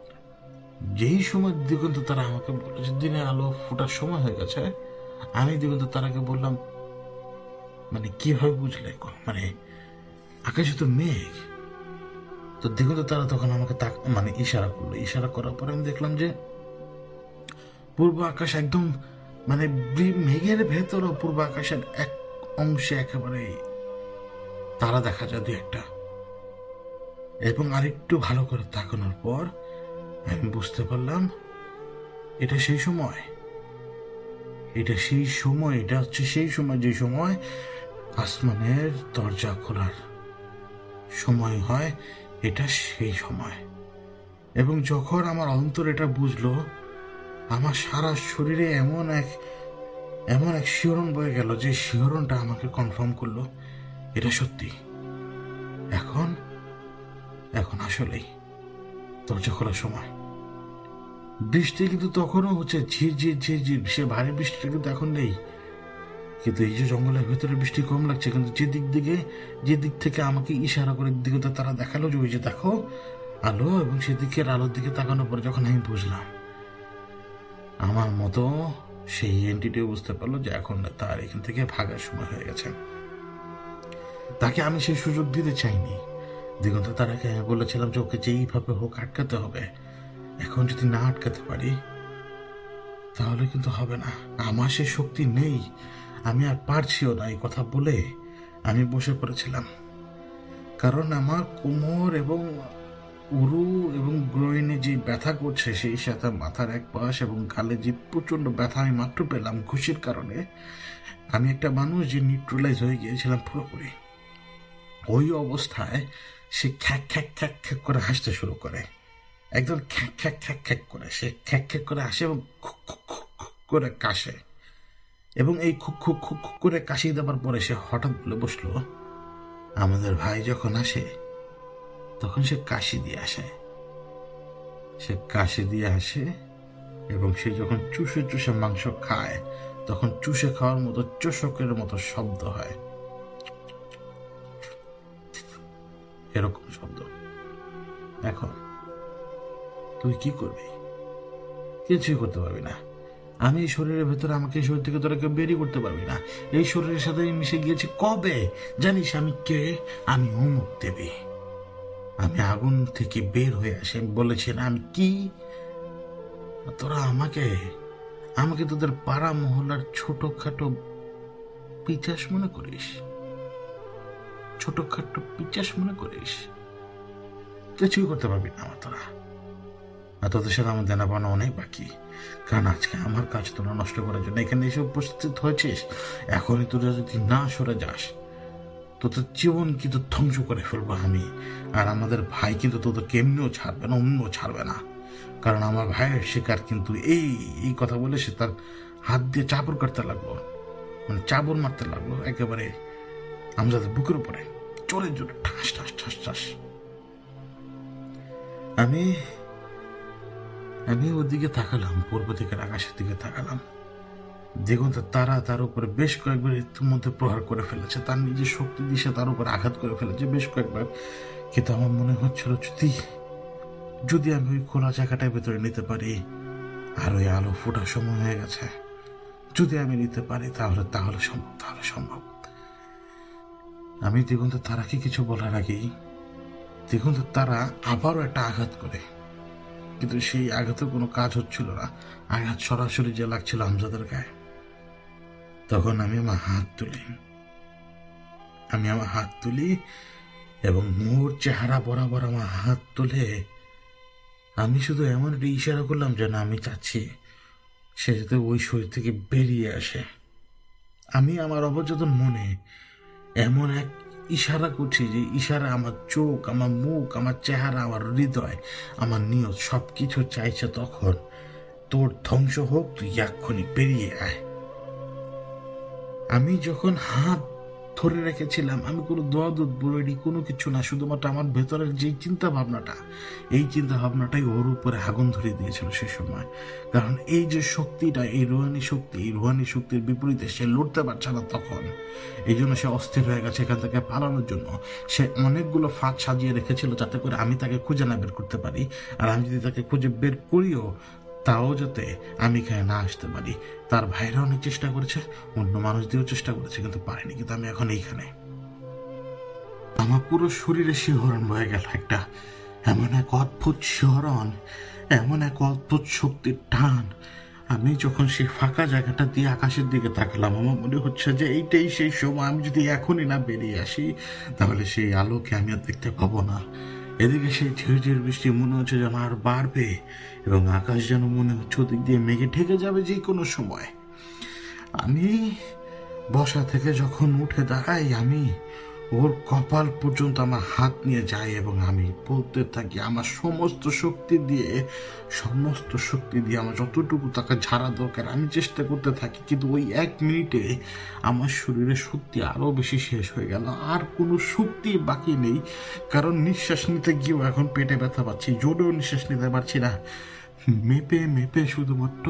যেই সময় দিগন্ত তারা আমাকে বলল যে দিনে আলো ফোটার সময় হয়ে গেছে, আমি দিগন্ত তারাকে বললাম, মানে কিভাবে বুঝলে? মানে আকাশে তো মেঘ। তো দিগন্ত তারা তখন আমাকে তাক মানে ইশারা করলো। ইশারা করার পরে আমি দেখলাম যে পূর্ব আকাশ একদম মানে মেঘের ভেতর, পূর্ব আকাশের এক অংশে একেবারে তারা দেখা যায় দু একটা। এবং আরেকটু ভালো করে তাকানোর পর আমি বুঝতে পারলাম এটা সেই সময়, এটা সেই সময়, এটা হচ্ছে সেই সময় যে সময় আসমানের দরজা খোলার সময় হয়, এটা সেই সময়। এবং যখন আমার অন্তর এটা বুঝলো, আমার সারা শরীরে এমন এক এমন এক শিহরণ বয়ে গেল, যে শিহরণটা আমাকে কনফার্ম করলো এটা সত্যি। এখন এখন আসলেই দরজা খোলার সময়। বৃষ্টি কিন্তু তখনও হচ্ছে, ঝিরঝির ঝিরঝির, সে ভারী বৃষ্টিটা কিন্তু এখন নেই। কিন্তু এই যে জঙ্গলের ভেতরে বৃষ্টি কম লাগছে, কিন্তু যে দিক দিকে যে দিক থেকে আমাকে ইশারা করে দিকে তারা দেখালো যে ওই যে দেখো আলো, এবং সেদিকের আলোর দিকে তাকানোর পরে যখন আমি বুঝলাম, আমার মতো সেই এন্টিটিও বুঝতে পারলো যে এখন তার এখান থেকে ভাগার সময় হয়ে গেছে। তাকে আমি সেই সুযোগ দিতে চাইনি। দিগন্ত তারাকে আমি বলেছিলাম যে ওকে যেইভাবে হোক আটকাতে হবে। এখন যদি না আটকাতে পারি তাহলে কিন্তু হবে না। আমার সে শক্তি নেই, আমি আর পারছিও না। এই কথা বলে আমি বসে পড়েছিলাম, কারণ আমার কোমর এবং উরু এবং গ্রোইনে যে ব্যথা করছে, সেই সাথে মাথার এক পাশ এবং গালে যে প্রচন্ড ব্যথা আমি মাত্র পেলাম ঘুষির কারণে। আমি একটা মানুষ যে নিউট্রালাইজ হয়ে গিয়েছিলাম পুরোপুরি। ওই অবস্থায় সে খ্যাক খ্যাক খ্যাক খ্যাক করে হাসতে শুরু করে, একদম খ্যাক খ্যাক খ্যাক খ্যাক করে সে খ্যাক খ্যাক করে হাসে এবং খুক খুক খুক করে কাশে। এবং এই খুক খুক খুক খুক করে কাশিয়ে দেওয়ার পরে সে হঠাৎ বলে বসলো, আমাদের ভাই যখন আসে তখন সে কাশি দিয়ে আসে, সে কাশি দিয়ে আসে এবং সে যখন চুষে চুষে মাংস খায় তখন চুষে খাওয়ার মতো চোষকের মতো শব্দ হয়, এরকম শব্দ। এখন তুই কি করবি? কিছুই করতে পারবি না। আমি এই শরীরের ভেতরে, আমাকে এই শরীর থেকে তোরা কেউ বেরিয়ে করতে পারবি না। এই শরীরের সাথে আমি মিশে গিয়েছি কবে জানিস? আমি কে? আমি অমুক দেবী। আমি আগুন থেকে বের হয়ে আসি। আমি বলেছি না আমি কি, তোরা আমাকে আমাকে তোদের পাড়া মহল্লার ছোটখাটো পিচাস মনে করিস, ছোটখাটো পিচাস মনে করিস, কিছুই করতে পারবি না আমার তোরা। আর তোদের সাথে আমার দেনা পাওনা অনেক বাকি, কারণ আজকে আমার কাজ তোরা নষ্ট করার জন্য এখানে এসে উপস্থিত হয়েছিস। এখনই তোরা যদি না সরে যাস, তোদের জীবন কিন্তু ধ্বংস করে ফেলবো আমি। আর আমাদের ভাই কিন্তু তোদেরকে এমনিও ছাড়বে না, অমনিও ছাড়বে না, কারণ আমার ভাইয়ের শিকার কিন্তু এই এই কথা বলে সে তার হাত দিয়ে চাপড় করতে লাগলো, মানে চাবর মারতে লাগলো একেবারে আমজাদের বুকের উপরে, জোরে জোরে ঠাস ঠাস ঠাস ঠাস। আমি আমি ওদিকে তাকালাম, পূর্ব দিকের আকাশের দিকে তাকালাম। দেখুন তারা তার উপরে বেশ কয়েকবার ইতিমধ্যে প্রহার করে ফেলেছে, তার নিজের শক্তি দিশে তার উপরে আঘাত করে ফেলেছে বেশ কয়েকবার। কিন্তু আমার মনে হচ্ছিল যদি যদি আমি ওই খোলা জায়গাটার ভেতরে নিতে পারি, আর ওই আলো ফোটার সময় হয়ে গেছে, যদি আমি নিতে পারি তাহলে তাহলে সম্ভব তাহলে সম্ভব আমি দেখুন তারাকে কিছু বলার আগেই দেখুন তারা আবারও একটা আঘাত করে, কিন্তু সেই আঘাতে কোনো কাজ হচ্ছিল না। আঘাত সরাসরি যে লাগছিল আমজাদের গায়ে। তখন আমি আমার হাত তুলি আমি আমার হাত তুলি এবং মোর চেহারা বরাবর আমার হাত তুলে আমি শুধু এমন একটা ইশারা করলাম যেন আমি চাচ্ছি সে যাতে ওই শরীর থেকে বেরিয়ে আসে। আমি আমার অবচেতন মনে এমন এক ইশারা করছি যে ইশারা আমার চোখ, আমার মুখ, আমার চেহারা, আমার হৃদয়, আমার নিয়ত সব কিছু চাইছে তখন তোর ধ্বংস হোক, তুই এক্ষুনি বেরিয়ে আয়। আমি যখন হাত ধরে রেখেছিলাম, আমি কোনো দোয়া দুধ বলি কোনো কিছু না, শুধুমাত্র আমার ভেতরের যে চিন্তা ভাবনাটা, এই চিন্তা ভাবনাটাই ওর উপরে আগুন ধরিয়ে দিয়েছিল সে সময়। কারণ এই যে শক্তিটা, এই রোহানি শক্তি, এই রোহানি শক্তির বিপরীতে সে লড়তে পারছে না তখন। এই জন্য সে অস্থির হয়ে গেছে এখান থেকে পালানোর জন্য। সে অনেকগুলো ফাঁদ সাজিয়ে রেখেছিল যাতে করে আমি তাকে খুঁজে না বের করতে পারি, আর আমি যদি তাকে খুঁজে বের করিও তাও যাতে আমি এখানে না আসতে পারি। তার ভাইরা অনেক চেষ্টা করেছে, অন্য মানুষ দিয়েও চেষ্টা করেছে, কিন্তু পারেনি। কিন্তু আমি এখন এইখানে, আমার পুরো শরীরে শিহরণ বয়ে গেল একটা, এমন এক অদ্ভুত শিহরণ, এমন এক অদ্ভুত শক্তির টান। আমি যখন সেই ফাঁকা জায়গাটা দিয়ে আকাশের দিকে তাকালাম, আমার মনে হচ্ছে যে এইটাই সেই সময়, আমি যদি এখনই না বেরিয়ে আসি তাহলে সেই আলোকে আমি আর দেখতে পাবো না। এদিকে সেই ঝিরঝির বৃষ্টি মনে হচ্ছে যেন আর বাড়বে, এবং আকাশ যেন মনে হচ্ছে ওদিক দিয়ে মেঘে ঢেকে যাবে যে কোনো সময়। আমি বসা থেকে যখন উঠে দাঁড়াই, আমি ওর কপাল পর্যন্ত আমার হাত নিয়ে যাই এবং আমি বলতে থাকি আমার সমস্ত শক্তি দিয়ে সমস্ত শক্তি দিয়ে আমার যতটুকু তাকে ঝাড়া দরকার আমি চেষ্টা করতে থাকি। কিন্তু ওই এক মিনিটে আমার শরীরে শক্তি আরো বেশি শেষ হয়ে গেল, আর কোনো শক্তি বাকি নেই। কারণ নিঃশ্বাস নিতে গিয়েও এখন পেটে ব্যথা পাচ্ছি, জোরেও নিঃশ্বাস নিতে পারছি না। মেপে মেপে শুধুমাত্র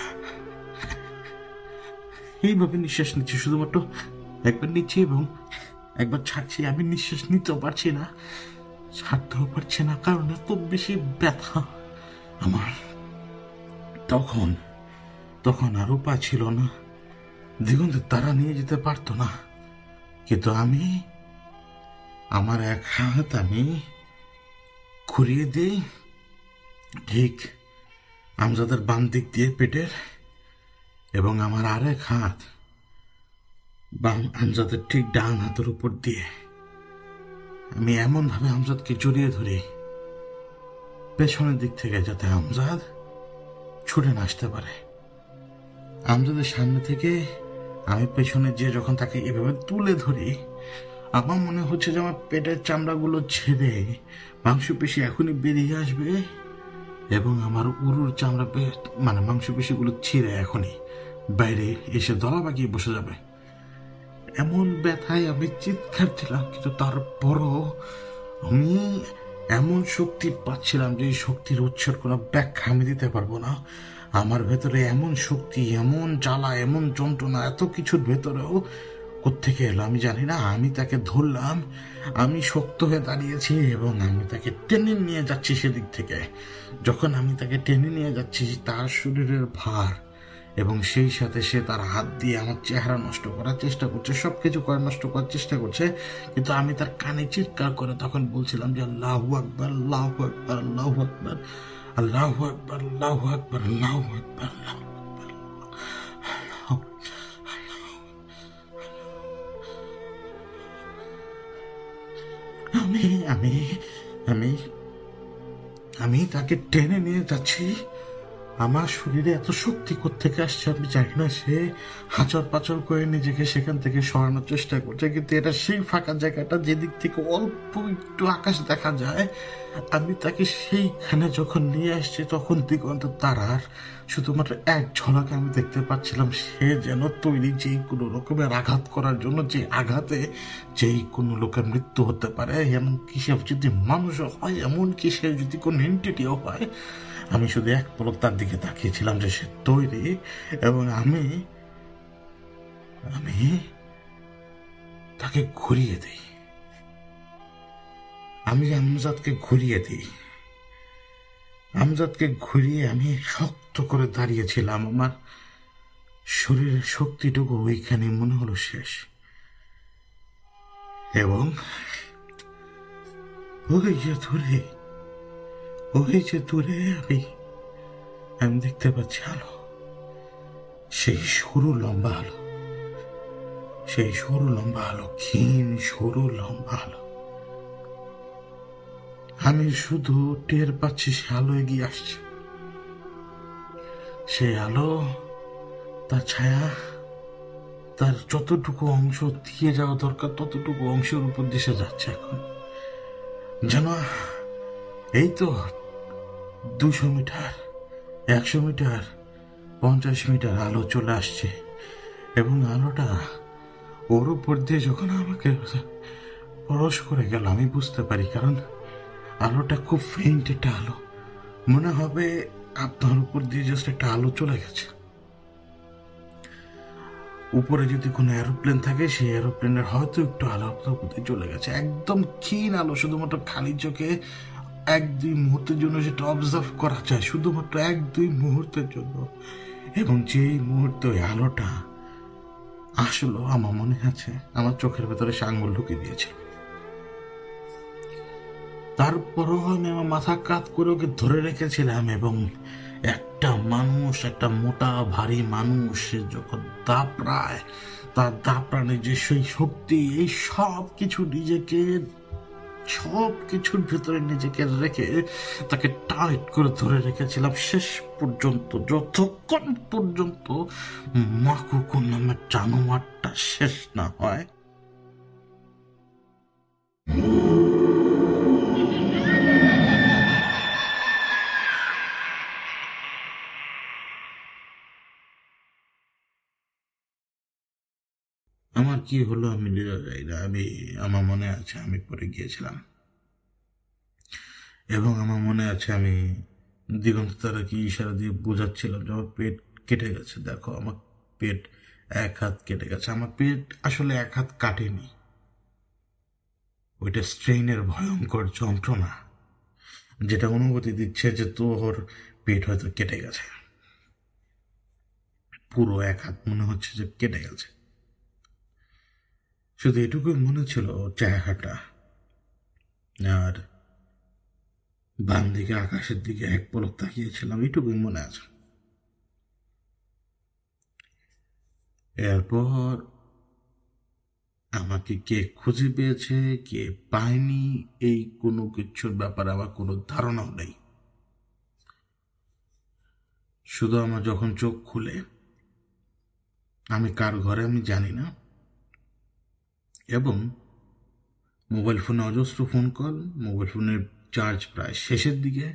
এইভাবে নিঃশ্বাস নিচ্ছি, শুধুমাত্র একবার নিচ্ছি এবং একবার ছাড়ছি। আমি নিঃশ্বাস নিতেও পারছি না, ছাড়তেও পারছি না, কারণ এত বেশি ব্যথা আমার। তখন তখন আর উপায় ছিল না, দিগন্তে তারা নিয়ে যেতে পারতো না। কিন্তু আমি আমার এক হাত আমি ঘুরিয়ে দিই ঠিক আমজাদের বাম দিক দিয়ে পেটের, এবং আমার আরেক হাত বাম আমজাদের ঠিক ডান হাতের উপর দিয়ে আমি এমন ভাবে আমজাদকে জড়িয়ে ধরি পেছনের দিক থেকে, যাতে আমজাদ ছুটে না আসতে পারে। আমজাদের সামনে থেকে আমি পেছনে যে যখন তাকে এভাবে তুলে ধরি, আমার মনে হচ্ছে যে আমার পেটের চামড়াগুলো ছেড়ে মাংসপেশি এখনই বেরিয়ে আসবে এবং আমার উরুর চামড়া মানে মাংসপেশিগুলো ছিঁড়ে এখনই বাইরে এসে দলা পাকিয়ে বসে যাবে। এমন ব্যথায় আমি চিৎকার দিলাম, কিন্তু তারপরও আমি এমন শক্তি পাচ্ছিলাম যে এই শক্তির উৎসের কোনো ব্যাখ্যা আমি দিতে পারবো না। আমার ভেতরে এমন শক্তি, এমন জ্বালা, এমন যন্ত্রণা, এত কিছুর ভেতরেও কোত্থেকে এলো আমি জানি না। আমি তাকে ধরলাম, আমি শক্ত হয়ে দাঁড়িয়েছি এবং আমি তাকে টেনে নিয়ে যাচ্ছি সেদিক থেকে। যখন আমি তাকে টেনে নিয়ে যাচ্ছি, তার শরীরের ভার এবং সেই সাথে সে তার হাত দিয়ে আমার চেহারা নষ্ট করার চেষ্টা করছে, সব কিছু করে নষ্ট করার চেষ্টা করছে। কিন্তু আমি তার কানে চিৎকার করে তখন বলছিলাম যে আল্লাহু আকবার, আল্লাহু আকবার, আল্লাহু আকবার, আল্লাহু আকবার, আল্লাহু আকবার, আল্লাহু আকবার, আল্লাহু আকবার। আমি আমি আমি আমি তাকে টেনে নিয়ে যাচ্ছি। আমার শরীরে এত শক্তি কোত্থেকে আসছে আমি জানি না। সে হাঁচর পাচর করে নিজেকে সেখান থেকে সরানোর চেষ্টা করছে, কিন্তু এটা সেই ফাঁকা জায়গাটা যেদিক থেকে অল্প একটু আকাশ দেখা যায়। আমি তাকে সেইখানে যখন নিয়ে আসছি তখন দিগন্ত তারার শুধুমাত্র এক ঝলকে আমি দেখতে পাচ্ছিলাম সে যেন তৈরি যেই কোনো রকমের আঘাত করার জন্য, যে আঘাতে যেই কোনো লোকের মৃত্যু হতে পারে। এমনকি সে যদি মানুষও হয়, এমনকি সে যদি কোনো এন্টিটিও হয়। আমি শুধু এক পলক তার দিকে তাকিয়েছিলাম যে সে তৈরি, এবং আমি আমি তাকে ঘুরিয়ে দিই। আমি আমজাদকে ঘুরিয়ে দিই। আমজাদকে ঘুরিয়ে আমি শক্ত করে দাঁড়িয়েছিলাম। আমার শরীরের শক্তিটুকু ওইখানে মনে হলো শেষ। এবং ওই যে দূরে ওই যে দূরে আমি আমি দেখতে পাচ্ছি আলো, সেই সরু লম্বা আলো, সেই সরু লম্বা আলো, ক্ষীণ সরু লম্বা আলো। আমি শুধু টের পাচ্ছি সে আলো এগিয়ে আসছে। সে আলো, তার ছায়া, তার যতটুকু অংশ দিয়ে যাওয়া দরকার ততটুকু অংশের উপর দিশে যাচ্ছে এখন। যেন এই তো দুশো মিটার, একশো মিটার, পঞ্চাশ মিটার আলো চলে আসছে, এবং আলোটা ওর উপর দিয়ে যখন আমাকে পরশ করে গেল আমি বুঝতে পারি, কারণ আলোটা খুব ফেইন্ট একটা আলো, মনে হবে আপনার উপর দিয়ে জাস্ট একটা আলো চলে গেছে। উপরে যদি কোনো এরোপ্লেন থাকে সেই এরোপ্লেনের হয়তো একটু আলো আপনার উপর দিয়ে চলে গেছে। একদম ক্ষীণ আলো, শুধুমাত্র খালি চোখে এক দুই মুহূর্তের জন্য সেটা অবজার্ভ করা যায়, শুধুমাত্র এক দুই মুহূর্তের জন্য। এবং যেই মুহূর্তে ওই আলোটা আসলো, আমার মনে আছে আমার চোখের ভেতরে সে আঙ্গুল ঢুকিয়ে দিয়েছে। তারপরও আমি আমার মাথা কাত করে ওকে ধরে রেখেছিলাম, এবং একটা মানুষ, একটা মোটা ভারী মানুষ, সে যখন দাপড়ায়, তার দাপড়ানে যে সেই শক্তি, এই সব কিছু নিজেকে, সব কিছুর ভেতরে নিজেকে রেখে তাকে টাইট করে ধরে রেখেছিলাম শেষ পর্যন্ত, যতক্ষণ পর্যন্ত মাকুকুর নামের জানোয়ারটা শেষ না হয়। আমার কি হলো আমি আমি আমার মনে আছে আমি পড়ে গিয়েছিলাম, এবং আমার মনে আছে আমি দিগন্ত তারা কি ইশারা দিয়ে বোঝাচ্ছিলাম যে আমার পেট কেটে গেছে। দেখো আমার পেট এক হাত কেটে গেছে। আমার পেট আসলে এক হাত কাটেনি, ওইটা স্ট্রেইনের ভয়ঙ্কর যন্ত্রণা যেটা অনুভূতি দিচ্ছে যে তোর পেট হয়তো কেটে গেছে। পুরো এক হাত মনে হচ্ছে যে কেটে গেছে। শুধু এটুকুই মনে ছিল চেহারাটা, আর বাম দিকে আকাশের দিকে এক পলক তাকিয়েছিলাম, এটুকুই মনে আছে। এরপর আমাকে কে খুঁজে পেয়েছে, কে পায়নি, এই কোনো কিছুর ব্যাপারে আমার কোনো ধারণাও নেই। শুধু আমার যখন চোখ খুলে, আমি কার ঘরে আমি জানি না, এবং মোবাইল ফোনে অজস্র ফোন কল, মোবাইল ফোনের চার্জ প্রায় শেষের দিকে,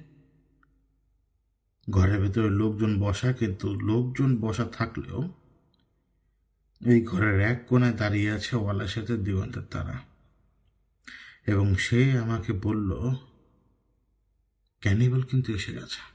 ঘরের ভেতরে লোকজন বসা, কিন্তু লোকজন বসা থাকলেও এই ঘরের এক কোনায় দাঁড়িয়ে আছে ওয়ালের সাথে দিগন্তের তারা, এবং সে আমাকে বলল ক্যানিবল কিন্তু এসে গেছে।